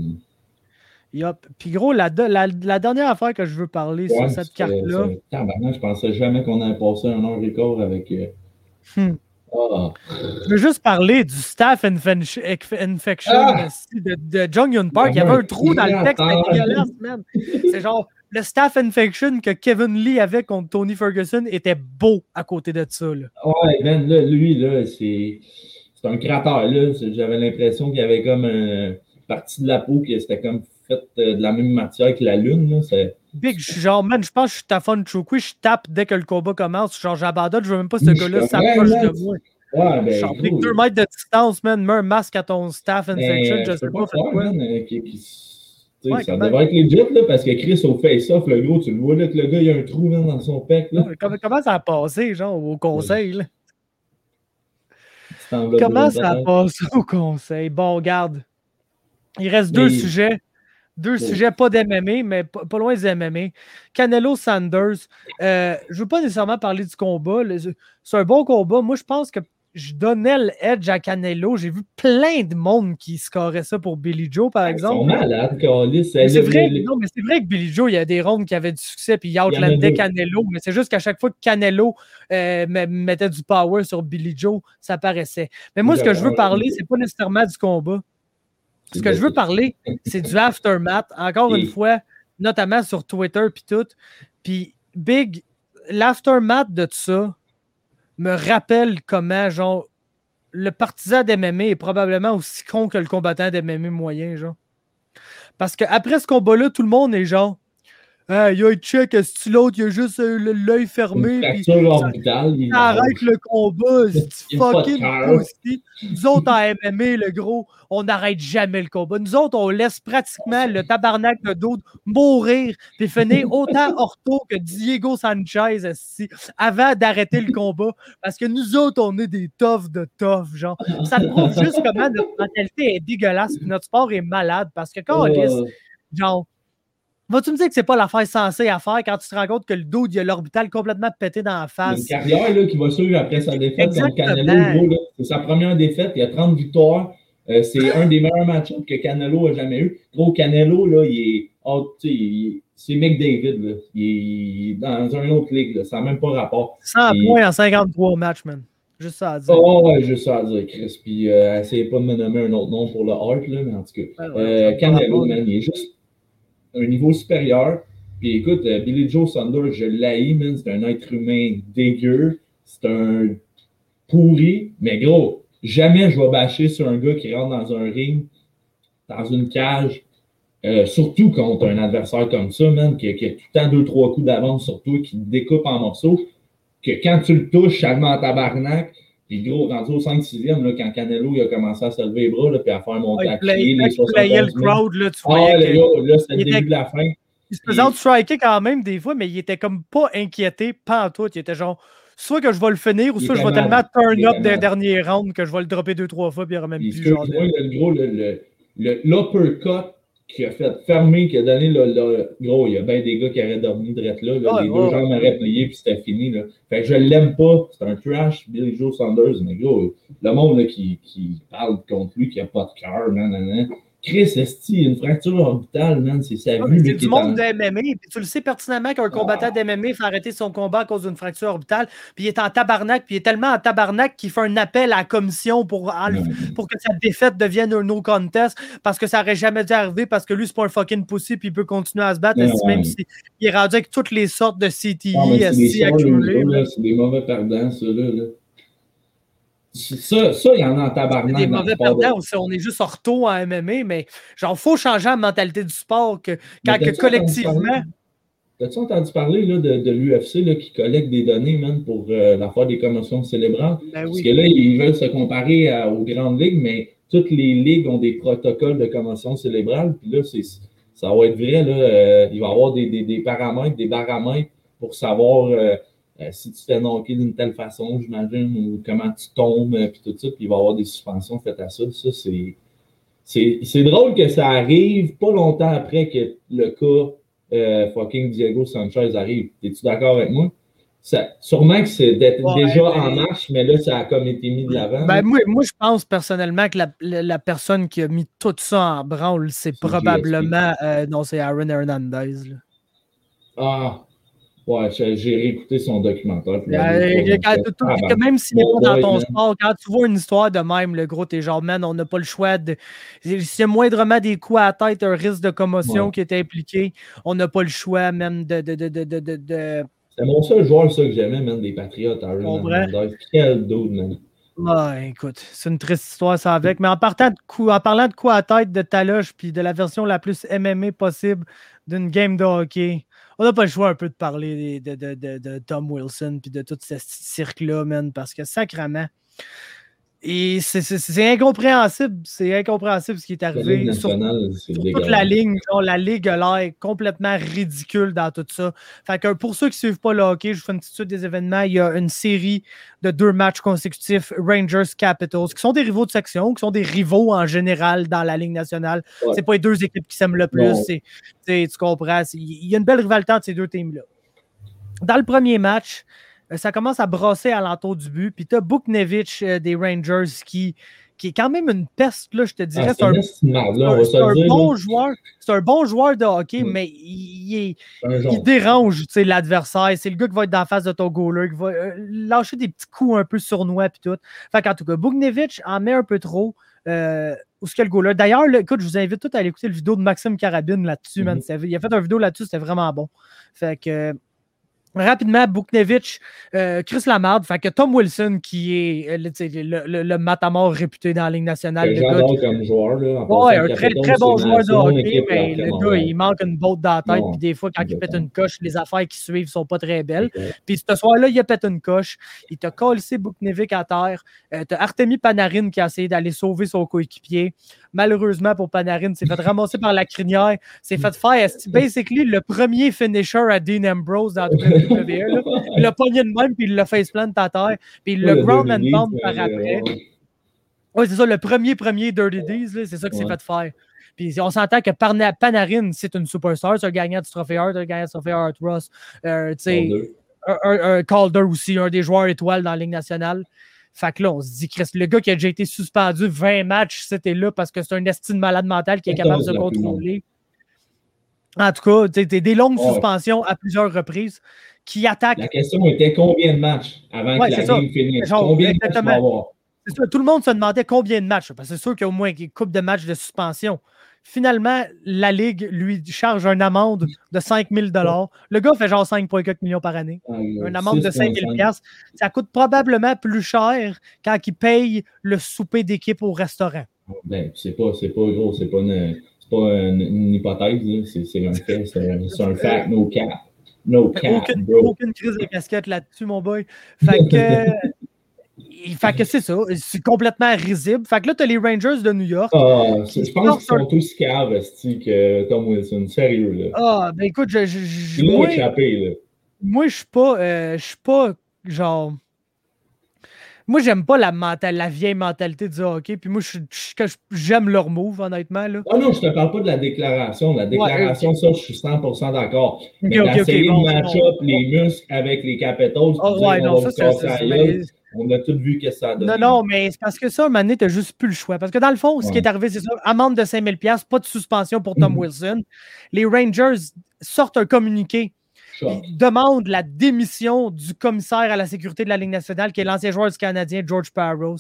Yep. Puis gros, la, la, la dernière affaire que je veux parler ouais, sur cette carte-là... Tabarnak, je pensais jamais qu'on allait passer un heure et quart avec... Euh... Hmm. Oh. Je veux juste parler du staff infection ah! de, de Jong Hyun Park. Il y avait un trou dans le texte, c'était dégueulasse, man. C'est genre... Le staff infection que Kevin Lee avait contre Tony Ferguson était beau à côté de ça. Là. Ouais, man, là, lui, là, c'est, c'est un cratère. Là. J'avais l'impression qu'il y avait comme une partie de la peau qui c'était comme faite de la même matière que la lune. Là. C'est... Big, genre, man, je pense que je suis Tafon Chokwi, je tape dès que le combat commence. Genre, j'abandonne, je veux même pas ce gars-là s'approche de moi. Ouais, ben, genre, avec deux mètres de distance, man, mets un masque à ton staff infection, ben, je sais pas, pas faire quoi. Man, euh, qui, qui... Ouais, ça devrait être legit, là, parce que Chris, au face-off, le gros, tu le vois, là, que le gars, il a un trou même dans son pec. Là. Comment, comment ça a passé, genre, au conseil? Là? Comment ça a passé au conseil? Bon, regarde. Il reste mais... deux sujets. Deux oui. sujets, pas d'M M A, mais pas, pas loin des M M A. Canelo Sanders. Euh, je ne veux pas nécessairement parler du combat. C'est un bon combat. Moi, je pense que je donnais l'edge à Canelo. J'ai vu plein de monde qui scorait ça pour Billy Joe, par exemple. Ils sont malades, Carlis. C'est le, vrai, le... non, mais c'est vrai que Billy Joe, il y a des rondes qui avaient du succès, puis il outlandait Canelo, mais c'est juste qu'à chaque fois que Canelo euh, mettait du power sur Billy Joe, ça paraissait. Mais moi, ce que je veux parler, c'est pas nécessairement du combat. Ce que je veux parler, c'est du aftermath. Encore une fois, notamment sur Twitter, puis tout. Puis, Big, l'aftermath de tout ça me rappelle comment, genre, le partisan d'M M A est probablement aussi con que le combattant d'M M A moyen, genre. Parce qu'après ce combat-là, tout le monde est genre, ah, il y a un check, est-ce que l'autre, il a juste euh, l'œil fermé. Puis, ça, orbitale, ça arrête le combat, c'est fucking aussi. Nous autres, en M M A, le gros, on n'arrête jamais le combat. Nous autres, on laisse pratiquement le tabarnak de d'autres mourir puis finir autant ortho que Diego Sanchez ici, avant d'arrêter le combat. Parce que nous autres, on est des toughs de toughs, genre. Ça te prouve juste comment notre mentalité est dégueulasse puis notre sport est malade. Parce que quand on dit, genre, vas-tu me dire que c'est pas l'affaire censée à faire quand tu te rends compte que le dude, il a l'orbital complètement pété dans la face? Une carrière là, qui va suivre après sa défaite contre Canelo. Gros, là, c'est sa première défaite, il a trente victoires. Euh, c'est un des meilleurs match-ups que Canelo a jamais eu. Gros, Canelo, là, il est. Oh, tu sais, c'est McDavid, là. Il est dans un autre ligue, là. Ça n'a même pas rapport. cent et... points en cinquante-trois matchs, man. Juste ça à dire. Oh, ouais, juste ça à dire, Chris. Puis, euh, essayez pas de me nommer un autre nom pour le Hart, là, mais en tout cas. Ouais, ouais, euh, Canelo, man, il est juste un niveau supérieur. Puis écoute, euh, Billy Joe Saunders, je l'haïs, man. C'est un être humain dégueu. C'est un pourri. Mais gros, jamais je vais bâcher sur un gars qui rentre dans un ring, dans une cage, euh, surtout contre un adversaire comme ça, man, qui, qui a tout le temps deux, trois coups d'avance sur toi, qui te découpe en morceaux, que quand tu le touches, ça le met en tabarnak. Puis gros, rendu au cinq sixième, là, quand Canelo il a commencé à se lever les bras, là, puis à faire monter ouais, à pied, les soixante-onze le crowd, là, tu ah, voyais le que... gars, là, c'était le début était... de la fin. Il se faisait out-striker quand même des fois, mais il était comme pas inquiété, pas en tout. Il était genre, soit que je vais le finir, ou Il soit est je vais tellement malade. turn Il est up des malade. derniers rounds que je vais le dropper deux, trois fois, puis il n'y aura même Puis, plus. Genre, excuse-moi, le gros, le, le, le, l'uppercut qui a fait fermer, qui a donné le, le gros, il y a bien des gars qui auraient dormi direct là, là Ouais, les ouais, deux jambes auraient plié, puis c'était fini. Là. Fait que je l'aime pas, c'est un trash, Billy Joe Saunders, mais gros, le monde là, qui, qui parle contre lui, qui a pas de cœur, nan, nan, nan. Chris, esti, une fracture orbitale, man, c'est sa ouais, vue. c'est qui du est monde en... de M M A, puis tu le sais pertinemment qu'un combattant Ah. d'M M A fait arrêter son combat à cause d'une fracture orbitale, puis il est en tabarnak, puis il est tellement en tabarnak qu'il fait un appel à la commission pour, enle- Ouais. pour que sa défaite devienne un no contest, parce que ça aurait jamais dû arriver, parce que lui, c'est pas un fucking pussy, puis il peut continuer à se battre, Ouais, esti, ouais. même s'il est rendu avec toutes les sortes de C T Ah, mais I, c'est des esti, sœurs accumulés. losers, là, c'est des mauvais perdants, ça, là. là. Ça, ça, il y en a en tabarnak. Des dans le mauvais sport de- perdants aussi, on est juste ortho en M M A, mais genre, faut changer la mentalité du sport, que, Mais quand que t'as-tu collectivement... entendu parler- T'as-tu entendu parler là, de, de l'U F C là, qui collecte des données, man, pour euh, l'affaire des commotions cérébrales? Ben Parce oui. que là, ils veulent se comparer à- aux grandes ligues, mais toutes les ligues ont des protocoles de commotion cérébrale. Puis là, c'est, ça va être vrai. Là, euh, il va y avoir des, des, des paramètres, des baramètres pour savoir euh, euh, si tu t'es knocké d'une telle façon, j'imagine, ou comment tu tombes, euh, puis tout ça. Puis il va y avoir des suspensions faites à ça. Ça, c'est, c'est, c'est drôle que ça arrive pas longtemps après que le cas euh, fucking Diego Sanchez arrive. Es-tu d'accord avec moi? Ça, sûrement que c'est d'être Ouais, déjà mais- en marche, mais là, ça a comme été mis de l'avant. Ben, là. moi, moi, je pense personnellement que la, la, la personne qui a mis tout ça en branle, c'est C'est probablement. euh, non, c'est Aaron Hernandez. là. Ah, ouais, j'ai j'ai réécouté son documentaire. puis la Euh, vidéo, quand- fait, tout- ah, que ben, même s'il n'est bon pas dans boy, ton man. sport, quand tu vois une histoire de même, le gros, t'es genre, man, on n'a pas le choix de. S'il y a moindrement des coups à la tête, un risque de commotion Ouais. qui est impliqué, on n'a pas le choix même de. de, de, de, de, de, de- C'est mon seul joueur, ça, que j'aimais, man, des Patriotes, Aaron Comprends. Hernandez. Quel dude, man. Ouais, écoute, c'est une triste histoire, ça avec. Mais en, partant de coup, en parlant de coups à tête de Taloche, puis de la version la plus M M A possible d'une game de hockey, on n'a pas le choix un peu de parler de, de, de, de Tom Wilson, puis de tout ce cirque-là, man, parce que sacrément. Et c'est, c'est, c'est incompréhensible, c'est incompréhensible ce qui est La Ligue arrivé. Sur, nationale, c'est sur toute dégueulasse. la ligne, genre, la ligue a l'air complètement ridicule dans tout ça. Fait que pour ceux qui ne suivent pas le hockey, je vous fais une petite suite des événements. Il y a une série de deux matchs consécutifs, Rangers Capitals, qui sont des rivaux de section, qui sont des rivaux en général dans la Ligue nationale. Ouais. C'est pas les deux équipes qui s'aiment le plus. Non. C'est, c'est, tu comprends? C'est- il y a une belle rivalité entre ces deux teams-là. Dans le premier match, euh, ça commence à brasser à l'entour du but. Puis tu as Buchnevich euh, des Rangers qui, qui est quand même une peste, là, je te dirais. Ah, c'est un, c'est une marde, c'est là, on un- va se c'est un le dire. bon là. joueur. C'est un bon joueur de hockey, Mm. mais il, il est- Un il jaune. dérange tu sais, l'adversaire. C'est le gars qui va être dans la face de ton goaler, qui va euh, lâcher des petits coups un peu sournois et tout. Fait qu'en tout cas, Buchnevich en met un peu trop. Euh, où est-ce que le goaler? D'ailleurs, là, écoute, je vous invite tous à aller écouter la vidéo de Maxime Carabine là-dessus, man. Mhm. C'était- Il a fait une vidéo là-dessus, c'était vraiment bon. Fait que euh, rapidement, Buchnevich, euh, Chris Lamarde, fait que Tom Wilson, qui est euh, le, tu sais, le, le, le matamor réputé dans la Ligue nationale. Que Le gars j'adore qui- comme joueur. Là, en Ouais, passant, un très, Capitals, très bon c'est joueur ma- de c'est mon hockey, équipe, mais là, le vraiment, gars, ouais. il manque une botte dans la tête, Non, puis des fois, quand il pète exactement. une coche, les affaires qui suivent sont pas très belles. Ouais. Puis ce soir-là, il a pété une coche. Il t'a collé Buchnevich à terre. Euh, t'as Artemi Panarin qui a essayé d'aller sauver son coéquipier. Malheureusement pour Panarin, s'est fait ramasser par la crinière. S'est fait faire, esti- basically, le premier finisher à Dean Ambrose dans la W W E. Là. Il l'a pogné de même, puis il l'a faceplant à terre. Puis il Ouais, le ground and Dirty pound Deeds, par euh, après. ouais. Oui, c'est ça, le premier premier Dirty Deeds, là, c'est ça qu'il Ouais. s'est fait faire. Puis on s'entend que Parna- Panarin, c'est une superstar, c'est un gagnant du trophée Hart, un gagnant du trophée Hart Ross, euh, tu sais, Calder. un, un- un Calder aussi, un des joueurs étoiles dans la Ligue nationale. Fait que là, on se dit, Chris, le gars qui a déjà été suspendu vingt matchs, c'était là parce que c'est un estime malade mental qui est capable de se quatorze la plus contrôler. En tout cas, tu sais, des longues Ouais. suspensions à plusieurs reprises qui attaquent. La question était combien de matchs avant Ouais, que c'est la ça. game finisse? Genre, Combien de matchs tu exactement. vas avoir? C'est ça, tout le monde se demandait combien de matchs, parce que c'est sûr qu'il y a au moins une couple de matchs de suspension. Finalement, la Ligue lui charge une amende de cinq mille dollars. Le gars fait genre cinq virgule quatre millions par année. Ah, Une amende de six cinq virgule mille cinq. dollars. Ça coûte probablement plus cher quand il paye le souper d'équipe au restaurant. Ben, c'est pas, c'est pas gros, c'est pas une, c'est pas une, une hypothèse, là. C'est, c'est un fait, c'est un, c'est un fact, no cap. No cap, Aucune, bro. aucune crise de casquette là-dessus, mon boy. Fait que, fait que c'est ça. C'est complètement risible. Fait que là, tu as les Rangers de New York. Ah, c'est- je pense Non, qu'ils sont tous caves, esti, que Tom Wilson. Sérieux, là. Ah, ben écoute, je, je- je- Il l'a moi, échappé, là. moi, je suis pas, euh, je suis pas genre... Moi, j'aime pas la, mental, la vieille mentalité du hockey. Puis moi, je, je, j'aime leur move, honnêtement. Là. Ah non, je te parle pas de la déclaration. La déclaration, ouais, okay. Ça, je suis cent pour cent d'accord. Mais okay, d'essayer okay, okay, de match-up bon, les bon. muscles avec les Capitals, oh, ouais, non, ça, c'est, c'est, mais... on a tous vu que ça a donné. Non, non, mais c'est parce que ça, à un moment donné, t'as juste plus le choix. Parce que dans le fond, ouais. ce qui est arrivé, c'est ça. Amende de cinq mille dollars, pas de suspension pour Tom mm-hmm. Wilson. Les Rangers sortent un communiqué. Il demande la démission du commissaire à la sécurité de la Ligue nationale, qui est l'ancien joueur du Canadien, George Parros,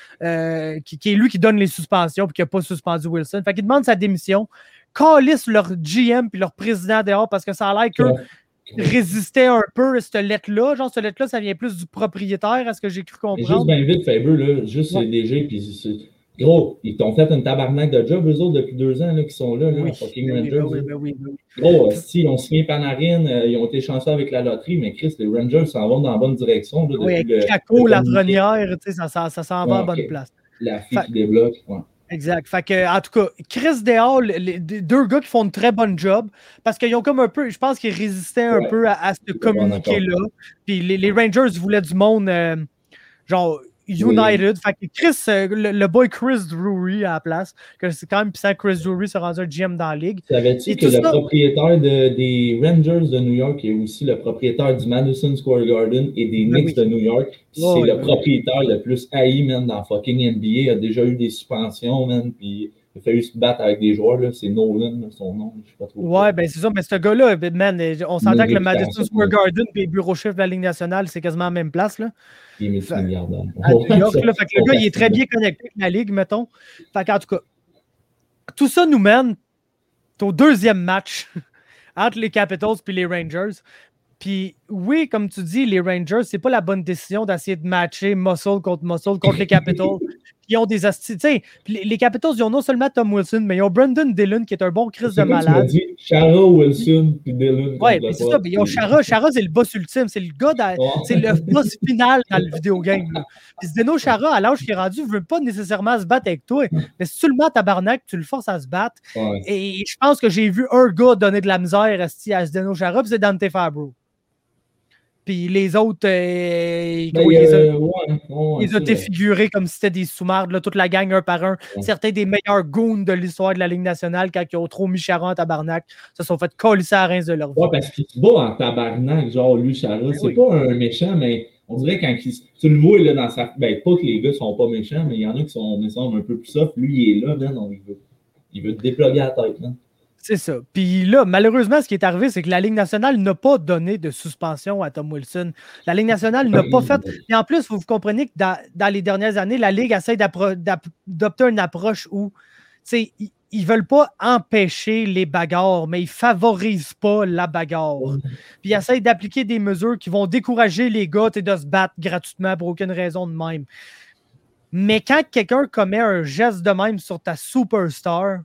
euh, qui, qui est lui qui donne les suspensions et qui n'a pas suspendu Wilson. Fait qu'il demande sa démission, calisse leur G M puis leur président dehors parce que ça a l'air qu'eux ouais. résistaient un peu à cette lettre-là. Genre, cette lettre-là, ça vient plus du propriétaire, à ce que j'ai cru comprendre. Juste bien vite, Faber, là, juste ouais. D G, puis c'est... Gros, ils t'ont fait une tabarnak de job, eux autres, depuis deux ans, là, qui sont là, là, oui, fucking oui, Rangers. Oui, oui, oui, oui. Gros, si, ils ont signé Panarin, euh, ils ont été chanceux avec la loterie, mais Chris, les Rangers s'en vont dans la bonne direction. Là, oui, avec Caco, la Lafrenière, tu sais, ça, ça, ça s'en va à bonne okay. place. La fille fait... qui débloque, ouais. Exact. Fait que, en tout cas, Chris Dehors, les deux gars qui font une très bonne job, parce qu'ils ont comme un peu, je pense qu'ils résistaient un ouais. peu à, à ce communiqué-là. Puis les, les Rangers voulaient du monde, euh, genre, United. Oui. Fait que Chris, euh, le, le boy Chris Drury à la place, que c'est quand même puissant, Chris Drury s'est rendu un G M dans la ligue. Savais-tu que le ça... propriétaire de, des Rangers de New York est aussi le propriétaire du Madison Square Garden et des Knicks oui. de New York? Oh, c'est oui, le oui. propriétaire le plus haï, man, dans fucking N B A. Il a déjà eu des suspensions, man, puis il a fallu se battre avec des joueurs, là. C'est Nolan, là, son nom, je sais pas trop. Ouais, ben c'est ça, mais ce gars-là, man, on s'entend que le Madison Square Garden et les bureaux chefs de la Ligue nationale, c'est quasiment la même place, là. Il est multimilliardaire. À New York, là, fait que le gars, il est très bien connecté avec la Ligue, mettons. Fait qu'en tout cas, tout ça nous mène au deuxième match entre les Capitals et les Rangers. Puis oui, comme tu dis, les Rangers, c'est pas la bonne décision d'essayer de matcher muscle contre muscle contre les Capitals. Ils ont des astuces. Tu sais, les, les Capitals, ils ont non seulement Tom Wilson, mais ils ont Brandon Dillon qui est un bon Chris de malade. Tu m'as dit Chara, Wilson puis Dillon. Ouais, mais c'est ça. Ils ont Chara. Chara, c'est le boss ultime. C'est le gars, dans, oh. c'est le boss final dans le vidéogame. Puis Zdeno Chara, à l'âge qu'il est rendu, ne veut pas nécessairement se battre avec toi. Mais si tu le mets à tabarnak, tu le forces à se battre. Ouais. Et je pense que j'ai vu un gars donner de la misère à Zdeno Chara, puis c'est Dante Fabro. Puis les autres, euh, ben, gros, ils euh, ont ouais, ouais, été figurés comme si c'était des sous-mardes, là, toute la gang un par un. Ouais. Certains des meilleurs goons de l'histoire de la Ligue nationale, quand ils ont trop mis Chara en tabarnak, se sont fait colisser à Reims de leur vie. Ouais, parce qu'il se bat en tabarnak, genre lui, Chara. Ben, c'est oui. pas un méchant, mais on dirait quand il, tu le vois là, dans sa. Ben, pas que les gars sont pas méchants, mais il y en a qui sont, me semble, un peu plus soft. Lui, il est là, man, on, il, veut, il veut te déploguer la tête, man. C'est ça. Puis là, malheureusement, ce qui est arrivé, c'est que la Ligue nationale n'a pas donné de suspension à Tom Wilson. La Ligue nationale n'a pas fait... Et en plus, vous, vous comprenez que dans, dans les dernières années, la Ligue essaie d'adopter une approche où, tu sais, ils ne veulent pas empêcher les bagarres, mais ils ne favorisent pas la bagarre. Puis ils essaient d'appliquer des mesures qui vont décourager les gars de se battre gratuitement pour aucune raison de même. Mais quand quelqu'un commet un geste de même sur ta superstar...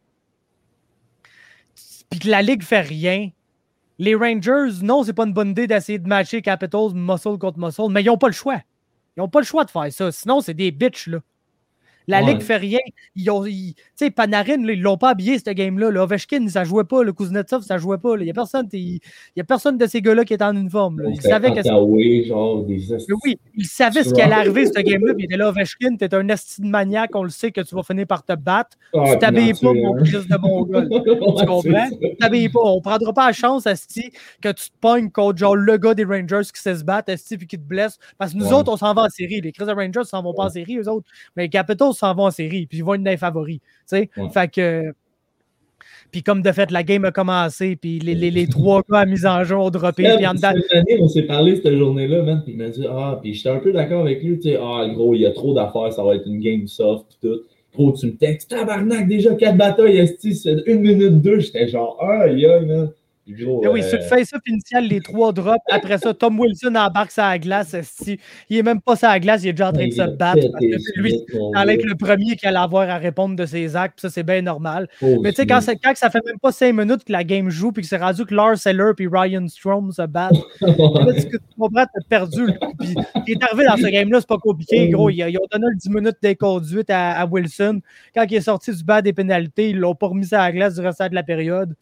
puis que la Ligue fait rien, les Rangers, non, c'est pas une bonne idée d'essayer de matcher Capitals muscle contre muscle, mais ils n'ont pas le choix. Ils n'ont pas le choix de faire ça. Sinon, c'est des bitches, là. La ouais. Ligue fait rien. Ils ont, ils, tu sais, Panarin, là, ils l'ont pas habillé, ce game-là. Là. Ovechkin, ça jouait pas. Le Kuznetsov, ça jouait pas. Il n'y a personne, il y a personne de ces gars-là qui est en uniforme. Là. Ils savaient que Ottawa, genre des oui, ils savaient ce qui allait arriver, ce game-là. Puis il était là, Ovechkin, t'es un esti de maniaque, on le sait que tu vas finir par te battre. Ah, tu t'habilles pas, mon Christ de Mongol. Tu comprends? Tu t'habilles pas. On prendra pas la chance, esti, que tu te pognes contre genre le gars des Rangers qui sait se battre, esti, puis qui te blesse. Parce que nous ouais. autres, on s'en va en série. Les Chris de Rangers s'en vont pas en série, eux autres. Mais les Capitals s'en vont en série, puis ils vont être dans les favoris. Ouais. Fait que. Puis comme de fait, la game a commencé, puis les, les, les trois gars à mise en jeu ont droppé. Yeah, puis en dedans... Cette année, on s'est parlé cette journée-là, man, puis il m'a dit, ah, puis j'étais un peu d'accord avec lui, tu sais, ah, gros, il y a trop d'affaires, ça va être une game soft, puis tout. Gros, tu me textes, tabarnak, déjà quatre batailles, esti, c'est une minute deux, j'étais genre, ah, aïe, aïe, man. Gros, oui, euh... sur le face-up initial, les trois drops. Après ça, Tom Wilson embarque sur la glace. Esti. Il n'est même pas sur la glace, il est déjà en train de se battre. Parce que lui, ça allait être le premier qui allait avoir à répondre de ses actes. Ça, c'est bien normal. Oh, mais tu sais, quand, quand ça fait même pas cinq minutes que la game joue, puis que c'est rendu que Lars Eller et Ryan Strome se battent, là, tu comprends, t'as perdu. Puis, il est arrivé dans ce game-là, c'est pas compliqué, gros. Ils, ils ont donné le dix minutes d'inconduite à, à Wilson. Quand il est sorti du bas des pénalités, ils l'ont pas remis sur la glace du restant de la période.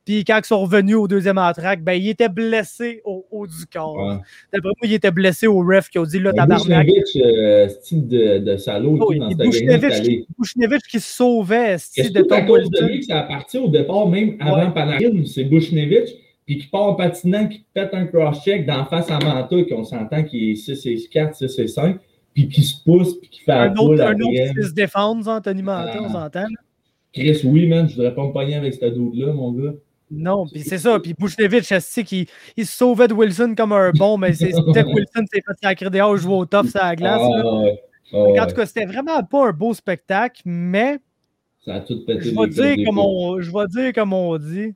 Puis quand ils sont revenus au deuxième entraque, ben, il était blessé au haut du corps. Ouais. D'après moi, il était blessé au ref qui a dit là, Mais tabarnak. Buchnevich, euh, style de, de salaud et Oh, tout, dans et cette game-là, c'est allé. Buchnevich qui se sauvait Est-ce style de que c'est à Tom cause de Wilson. lui que ça a parti au départ, même avant Ouais. Panarin, c'est Buchnevich, puis qui part en patinant, qui pète un cross-check d'en face à Manta, qu'on s'entend qu'il est six et quatre, six et cinq, puis qui se pousse, puis qui fait la Un poule autre, à un autre rien. qui se défend, Anthony Manta, Ah. on s'entend. là. Chris, oui, man, je voudrais pas me pogner avec ce dude-là, mon gars. Non, puis c'est ça. Puis Buchnevich, c'est qu'il il se sauvait de Wilson comme un bon, mais c'est c'était que Wilson s'est fait sacrer dehors, jouer au tough sur la glace. Ah, là. ouais. Ah, En ouais. tout cas, c'était vraiment pas un beau spectacle, mais Ça a tout pété je les vais dire des comme poules. on, je vais dire comme on dit.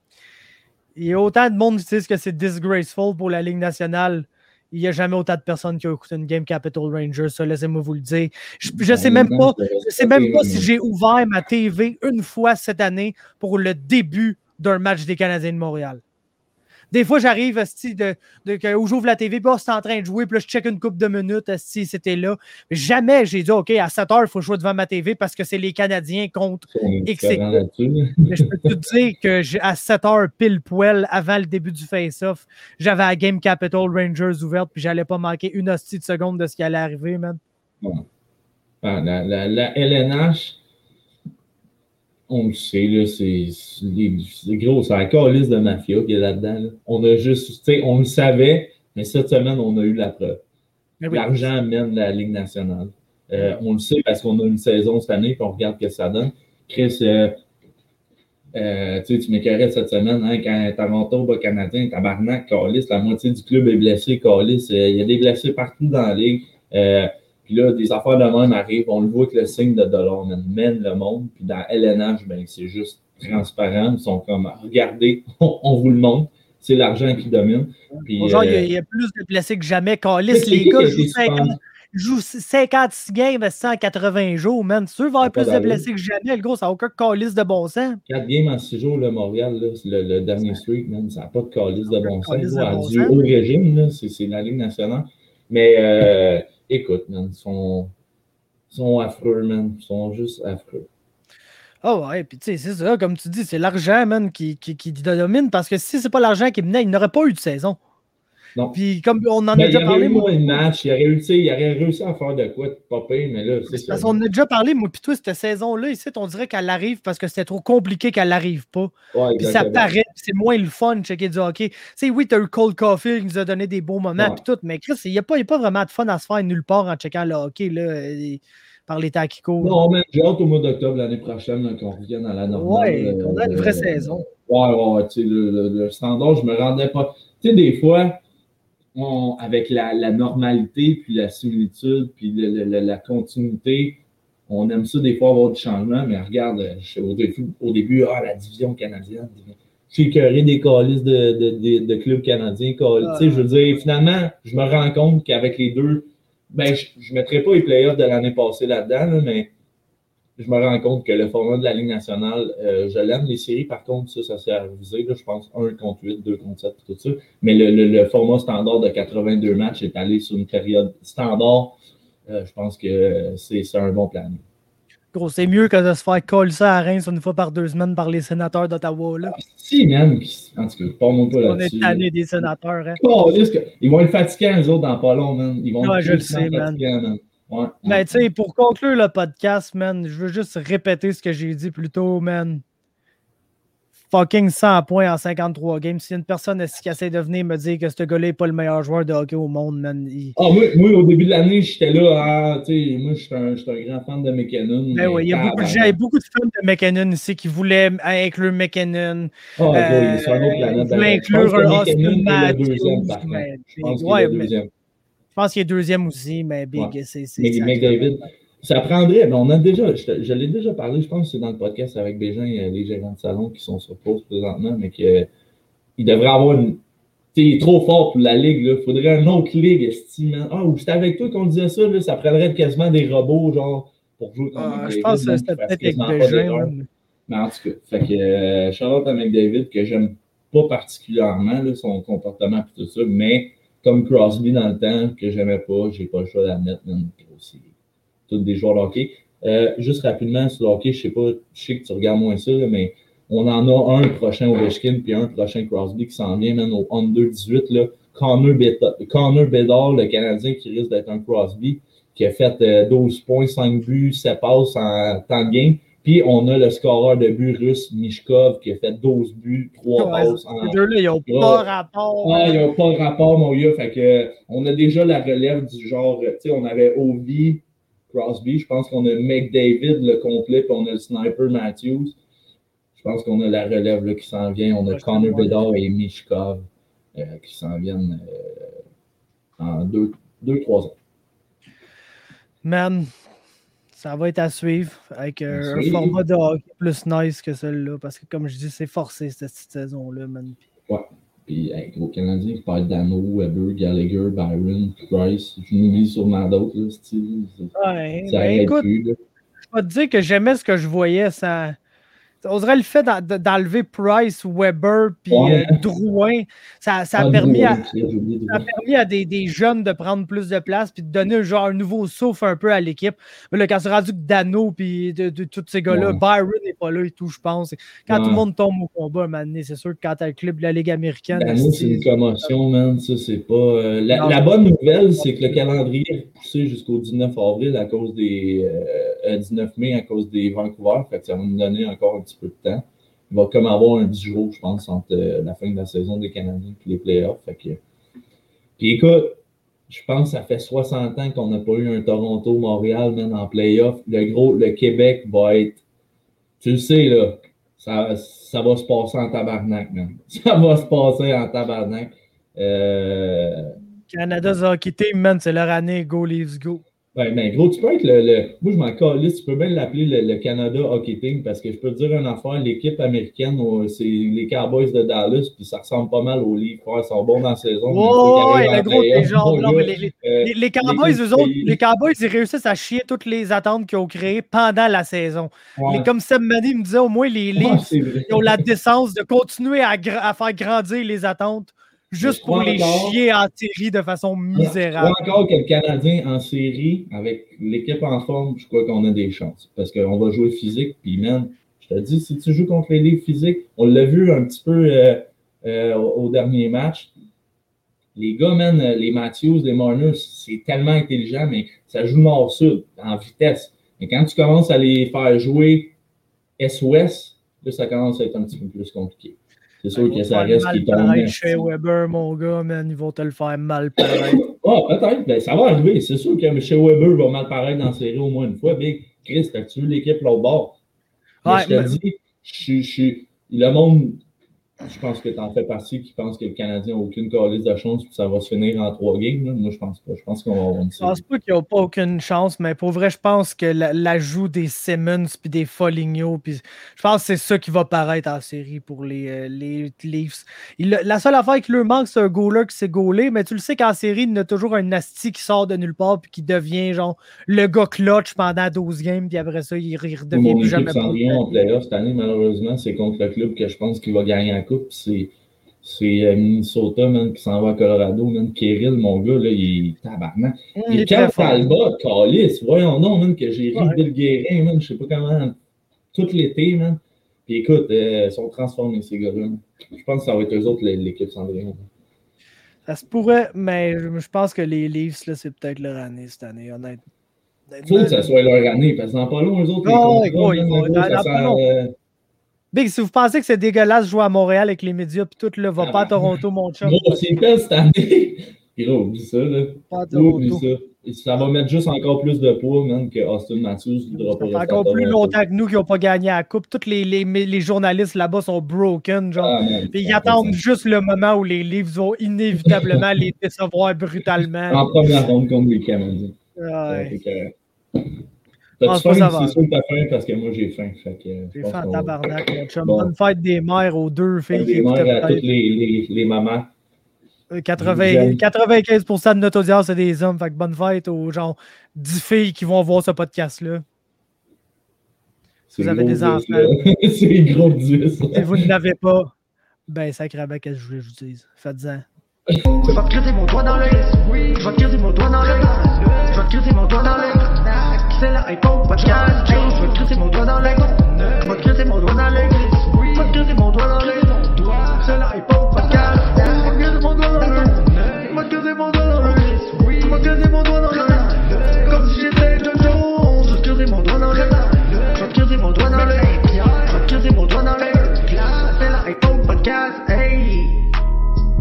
Il y a autant de monde qui disent que c'est disgraceful pour la Ligue nationale. Il n'y a jamais autant de personnes qui ont écouté une game Capital Rangers, ça, laissez-moi vous le dire. Je, je sais même pas, je sais même pas si j'ai ouvert ma T V une fois cette année pour le début d'un match des Canadiens de Montréal. Des fois, j'arrive asti, de, de, que, où j'ouvre la T V, puis oh, c'est en train de jouer, puis là, je check une couple de minutes si c'était là. Mais jamais j'ai dit, OK, à sept heures, il faut jouer devant ma T V parce que c'est les Canadiens contre On est X. différents là-dessus. Mais je peux te dire que j'ai- à sept heures pile poil, avant le début du face-off, j'avais la Game Capital Rangers ouverte, puis j'allais pas manquer une hostie de seconde de ce qui allait arriver, man. Ouais. Ah, la, la, la L N H, on le sait, là, c'est c'est- c'est gros, c'est la calice de mafia qui est là-dedans. Là. On a juste, tu sais, on le savait, mais cette semaine, on a eu la preuve. Mais oui. L'argent mène la Ligue nationale. Euh, on le sait parce qu'on a une saison cette année, puis on regarde ce que ça donne. Chris, euh, euh, tu sais, tu m'écœurais cette semaine, hein, quand Toronto bat Canadien, tabarnak, calice, la moitié du club est blessé, calice. Euh, il y a des blessés partout dans la Ligue. Euh, Puis là, des affaires de même arrivent. On le voit que le signe de dollar man, mène le monde. Puis dans L N H, ben, c'est juste transparent. Ils sont comme, regardez, on, on vous le montre. C'est l'argent qui domine. Puis, Genre, il y, a- euh, il y a plus de blessés que jamais. Calice, c'est les qui gars qui a jouent, été cinquante, suspendu? jouent cinquante-six games à cent quatre-vingts jours, man. Tu veux avoir Ça a plus pas de d'allure. blessés que jamais, le gros, ça n'a aucun calice de bon sens. Quatre games en six jours, le Montréal, là, c'est le, le dernier streak, man, ça n'a pas de calice de bon sens. calice de À bon du sens. haut régime, là, c'est, c'est la Ligue nationale. Mais euh, écoute, man, ils sont, ils sont affreux, man. Ils sont juste affreux. Ah ouais, puis tu sais, c'est ça, comme tu dis, c'est l'argent, man, qui, qui, qui domine, parce que si c'est pas l'argent qui menait, il n'aurait pas eu de saison. Non. Puis comme on en a Ben, il déjà aurait parlé, eu moi, moins de match, il aurait, eu, tu sais, il aurait réussi à faire de quoi de pas pire, mais là, c'est c'est ça. parce qu'on en a déjà parlé, moi, puis toi, cette saison-là, ici, on dirait qu'elle arrive parce que c'était trop compliqué qu'elle n'arrive pas. Ouais, Puis ça exactement. paraît, puis c'est moins le fun de checker du hockey. Tu sais, oui, t'as eu Cole Caulfield qui nous a donné des beaux moments, Ouais. puis tout, mais Chris, il n'y a, pas- il y a pas vraiment de fun à se faire nulle part en checkant le hockey, là, euh, par les temps qui courent. Non, mais j'ai hâte au mois d'octobre l'année prochaine là, qu'on revienne à la normale. Ouais, qu'on a une vraie euh, saison. Ouais, ouais, tu sais, le, le, le standard, je me rendais pas. Tu sais, des fois, on, avec la, la normalité, puis la similitude, puis le, le, le- la continuité, on aime ça des fois avoir du changement, mais regarde, je- au, début, au début, ah, la division canadienne. Je suis écœuré des calices de, de, de, de clubs canadiens. cali- Tu sais, je veux dire, finalement, je me rends compte qu'avec les deux, ben, je ne mettrai pas les playoffs de l'année passée là-dedans, là, mais je me rends compte que le format de la Ligue nationale, euh, je l'aime. Les séries, par contre, ça, ça s'est révisé. Là, je pense un contre huit, deux contre sept, tout ça. Mais le, le, le format standard de quatre-vingt-deux matchs est allé sur une période standard. Euh, je pense que c'est, c'est un bon plan. Gros, c'est mieux que de se faire coller ça à Reims une fois par deux semaines par les sénateurs d'Ottawa, là. Si, man, en tout cas, pas mon pas On là-dessus. est tanné des sénateurs, hein. Oh, que, ils vont être fatigants, les autres, dans pas long, man. Ils vont Ouais, être je le crissement sais, man. fatigants, man. Ouais, Mais ouais. tu sais, pour conclure le podcast, man, je veux juste répéter ce que j'ai dit plus tôt, man. Fucking cent points en cinquante-trois games. Si une personne est qui essaie de venir me dire que ce gars-là n'est pas le meilleur joueur de hockey au monde, man. Il... Ah, moi, moi, au début de l'année, j'étais là, ah, tu sais, moi, je suis un, un grand fan de McKinnon. Ben oui, il y a beaucoup de gens, il y a beaucoup de fans de McKinnon ici qui voulaient inclure McKinnon. Ah, oh, euh, c'est un autre planète. ils voulaient Ben, je inclure pense que un McKinnon Austin est le Matthews. deuxième, par contre. mais- Je pense qu'il ouais, est le mais- deuxième. Je pense qu'il est deuxième aussi, mais Big, Ouais. c'est. c'est Mais ça. McDavid, ça prendrait, ben, on a déjà, je, je l'ai déjà parlé, je pense que c'est dans le podcast avec des gens, les gérants de salon qui sont sur pause présentement, mais qu'il devrait avoir une. Tu sais, il est trop fort pour la ligue, là. Il faudrait une autre ligue, estimant. Ah, ou c'était avec toi qu'on disait ça, là, ça prendrait quasiment des robots, genre, pour jouer contre Ah, McDavid. je pense que donc, c'était il fasse peut-être avec quasiment pas Bégin. d'erreur. man. Mais en tout cas, fait que euh, Charlotte à McDavid, que j'aime pas particulièrement, là, son comportement et tout ça, mais comme Crosby dans le temps, que j'aimais pas, j'ai pas le choix d'admettre, même aussi. Tous des joueurs de hockey. Euh, juste rapidement sur le hockey, je sais pas, je sais que tu regardes moins ça, là, mais On en a un prochain Ovechkin puis un prochain Crosby qui s'en vient, man, au under dix-huit, là. Connor Bedard, Connor Bedard, le Canadien qui risque d'être un Crosby, qui a fait euh, douze points, cinq buts, sept passes en temps de game. Puis on a le scoreur de but russe, Mishkov, qui a fait douze buts, trois Ouais, passes. en... Ces deux-là, ils n'ont pas rapport. Ah, ils n'ont pas rapport, mon gars. Fait que, on a déjà la relève du genre, tu sais, on avait Ovi, Crosby. Je pense qu'on a McDavid, le complet, puis on a le sniper Matthews. Je pense qu'on a la relève là, qui s'en vient. On a ouais, Connor Bedard et Mishkov euh, qui s'en viennent euh, en deux, deux, trois ans. Man, ça va être à suivre avec euh, un format de hockey plus nice que celui-là. Parce que, comme je dis, c'est forcé cette petite saison-là, man. Ouais. Puis, hey, au Canadien, je parle d'Ano, Weber, Gallagher, Byron, Price. Je m'oublie sûrement d'autres, là, style. Ouais, ça ben, écoute, plus, je vais te dire que j'aimais ce que je voyais sans... On dirait le fait d'enlever Price, Weber puis ouais. euh, Drouin, ça, ça, a ah, permis à, ça a permis à des, des jeunes de prendre plus de place puis de donner genre un nouveau souffle un peu à l'équipe. Mais là, quand c'est rendu que Dano puis de, de, de tous ces gars-là, ouais. Byron n'est pas là et tout, je pense. Quand ouais. tout le monde tombe au combat, man, c'est sûr que quand t'as le club de la Ligue américaine... Dano, c'est une commotion, man. Ça, c'est pas... Euh, la, la bonne nouvelle, c'est que le calendrier est poussé jusqu'au dix-neuf avril à cause des... Euh, dix-neuf mai à cause des Vancouver. Fait que ça va nous donner encore un petit peu de temps. Il va comme avoir un dix jours, je pense, entre euh, la fin de la saison des Canadiens et les playoffs. Fait que... Puis écoute, je pense que ça fait soixante ans qu'on n'a pas eu un Toronto-Montréal, même en playoff. Le gros, le Québec va être... Tu le sais, là, ça, ça va se passer en tabarnak, man. Ça va se passer en tabarnak. Euh... Canada's Hockey Team, man, c'est leur année. Go, Leafs, go. Ouais, mais gros, tu peux être le. le moi, je m'en calisse, tu peux bien l'appeler le, le Canada Hockey Team parce que je peux te dire une affaire, l'équipe américaine, c'est les Cowboys de Dallas, puis ça ressemble pas mal aux Leafs. Ils sont bons dans la saison. Oh, ouais, le gros, les gens. Non, mais les, les, euh, les, les Cowboys, eux autres, les Cowboys, ils réussissent à chier toutes les attentes qu'ils ont créées pendant la saison. Ouais. Les, comme Seb Manny me disait, au moins, les Leafs, ouais, ils ont la décence de continuer à, à faire grandir les attentes. Juste pour les encore, chier en série de façon misérable. Je crois encore que le Canadien en série, avec l'équipe en forme, je crois qu'on a des chances. Parce qu'on va jouer physique, puis man, je te dis, si tu joues contre les livres physiques, on l'a vu un petit peu euh, euh, au dernier match. Les gars, man, les Matthews, les Marner, c'est tellement intelligent, mais ça joue nord-sud, en vitesse. Mais quand tu commences à les faire jouer est-ouest, là, ça commence à être un petit peu plus compliqué. C'est sûr que ça reste qui tombe. Chez Weber, mon gars, man, ils vont te le faire mal paraître. Ah, peut-être. Ben, ça va arriver. C'est sûr que chez Weber va mal paraître dans la série au moins une fois. Big Chris, t'as-tu vu l'équipe l'autre bord? Ouais, je te mais... dis, je suis. Le monde, je pense que t'en fais partie qui pense que le Canadien n'a aucune calice de chance et que ça va se finir en trois games. Là. Moi, je pense pas. Je pense qu'on va avoir une série. Je pense pas qu'ils n'ont pas aucune chance, mais pour vrai, je pense que l'ajout des Simmons puis des Foligno, puis je pense que c'est ça qui va paraître en série pour les, euh, les Leafs. Il, la seule affaire qui leur manque, c'est un goaler qui s'est gaulé, mais tu le sais qu'en série, il y a toujours un nasty qui sort de nulle part puis qui devient genre le gars clutch pendant douze games, puis après ça, il, il redevient Mon plus jamais. Mon équipe en playoff cette année, malheureusement, c'est contre le club que je pense qu'il va gagner la coupe. C'est, c'est euh, Minnesota, man, qui s'en va à Colorado, man. Kirill, mon gars, là, il est tabarnak. Mmh, il est Cam Talbot, Calice, voyons non, man, que j'ai ri ouais. Bill Guérin, man, je sais pas comment, tout l'été, man. Puis écoute, euh, ils sont transformés, ces gars-là. Je pense que ça va être eux autres, l'équipe Cendrillon. Ça se pourrait, mais je pense que les Leafs, là, c'est peut-être leur année cette année, honnêtement. Il faut que ça soit leur année, parce que dans pas long, eux autres, oh, les gros, gros, gros, ça sent... Big, si vous pensez que c'est dégueulasse de jouer à Montréal avec les médias puis tout, là, va ah, pas à Toronto, mon chum. Gros, c'est pas cette année. Gros, oublie ça, là. Pas à Toronto. Oublie ça. Et ça va mettre juste encore plus de poids, man, que Austin Matthews. Ça fait encore plus longtemps que nous qui n'ont pas gagné la coupe. Tous les, les, les journalistes là-bas sont broken, genre. Ah, man, puis ils attendent ça. Juste le moment où les Leafs vont inévitablement les décevoir brutalement. En première ronde contre les Canadiens. Ouais. ouais T'as-tu faim? C'est sûr que t'as faim parce que moi j'ai faim. J'ai faim en tabarnak, mon chum. Bonne fête des mères aux deux filles. Des mères à toutes les, les, les mamans. quatre-vingts, quatre-vingt-quinze pour cent de notre audience, c'est des hommes. Fait que bonne fête aux genre dix filles qui vont voir ce podcast-là. Si vous avez des enfants. C'est gros dix. Si vous ne l'avez pas, ben sacrément, qu'est-ce que je voulais que je vous dise. Faites-en. Je vais te creuser mon doigt dans l'œil. Je vais te creuser mon doigt dans l'œil. Je vais te creuser mon doigt dans l'œil. C'est la iPod podcast. Je vais te creuser mon doigt dans l'œil. Je vais te creuser mon doigt dans l'œil. Je vais te creuser mon doigt dans l'œil. C'est la Hypo Podcast. Je vais te creuser mon doigt dans l'œil. Je vais te creuser mon doigt dans l'œil. Je vais te creuser mon doigt dans l'œil. Comme si j'étais Jojo. Je vais te creuser mon doigt dans l'œil. Je vais te creuser mon doigt dans l'œil. Je vais te creuser mon doigt dans l'œil. C'est la Hypo Podcast.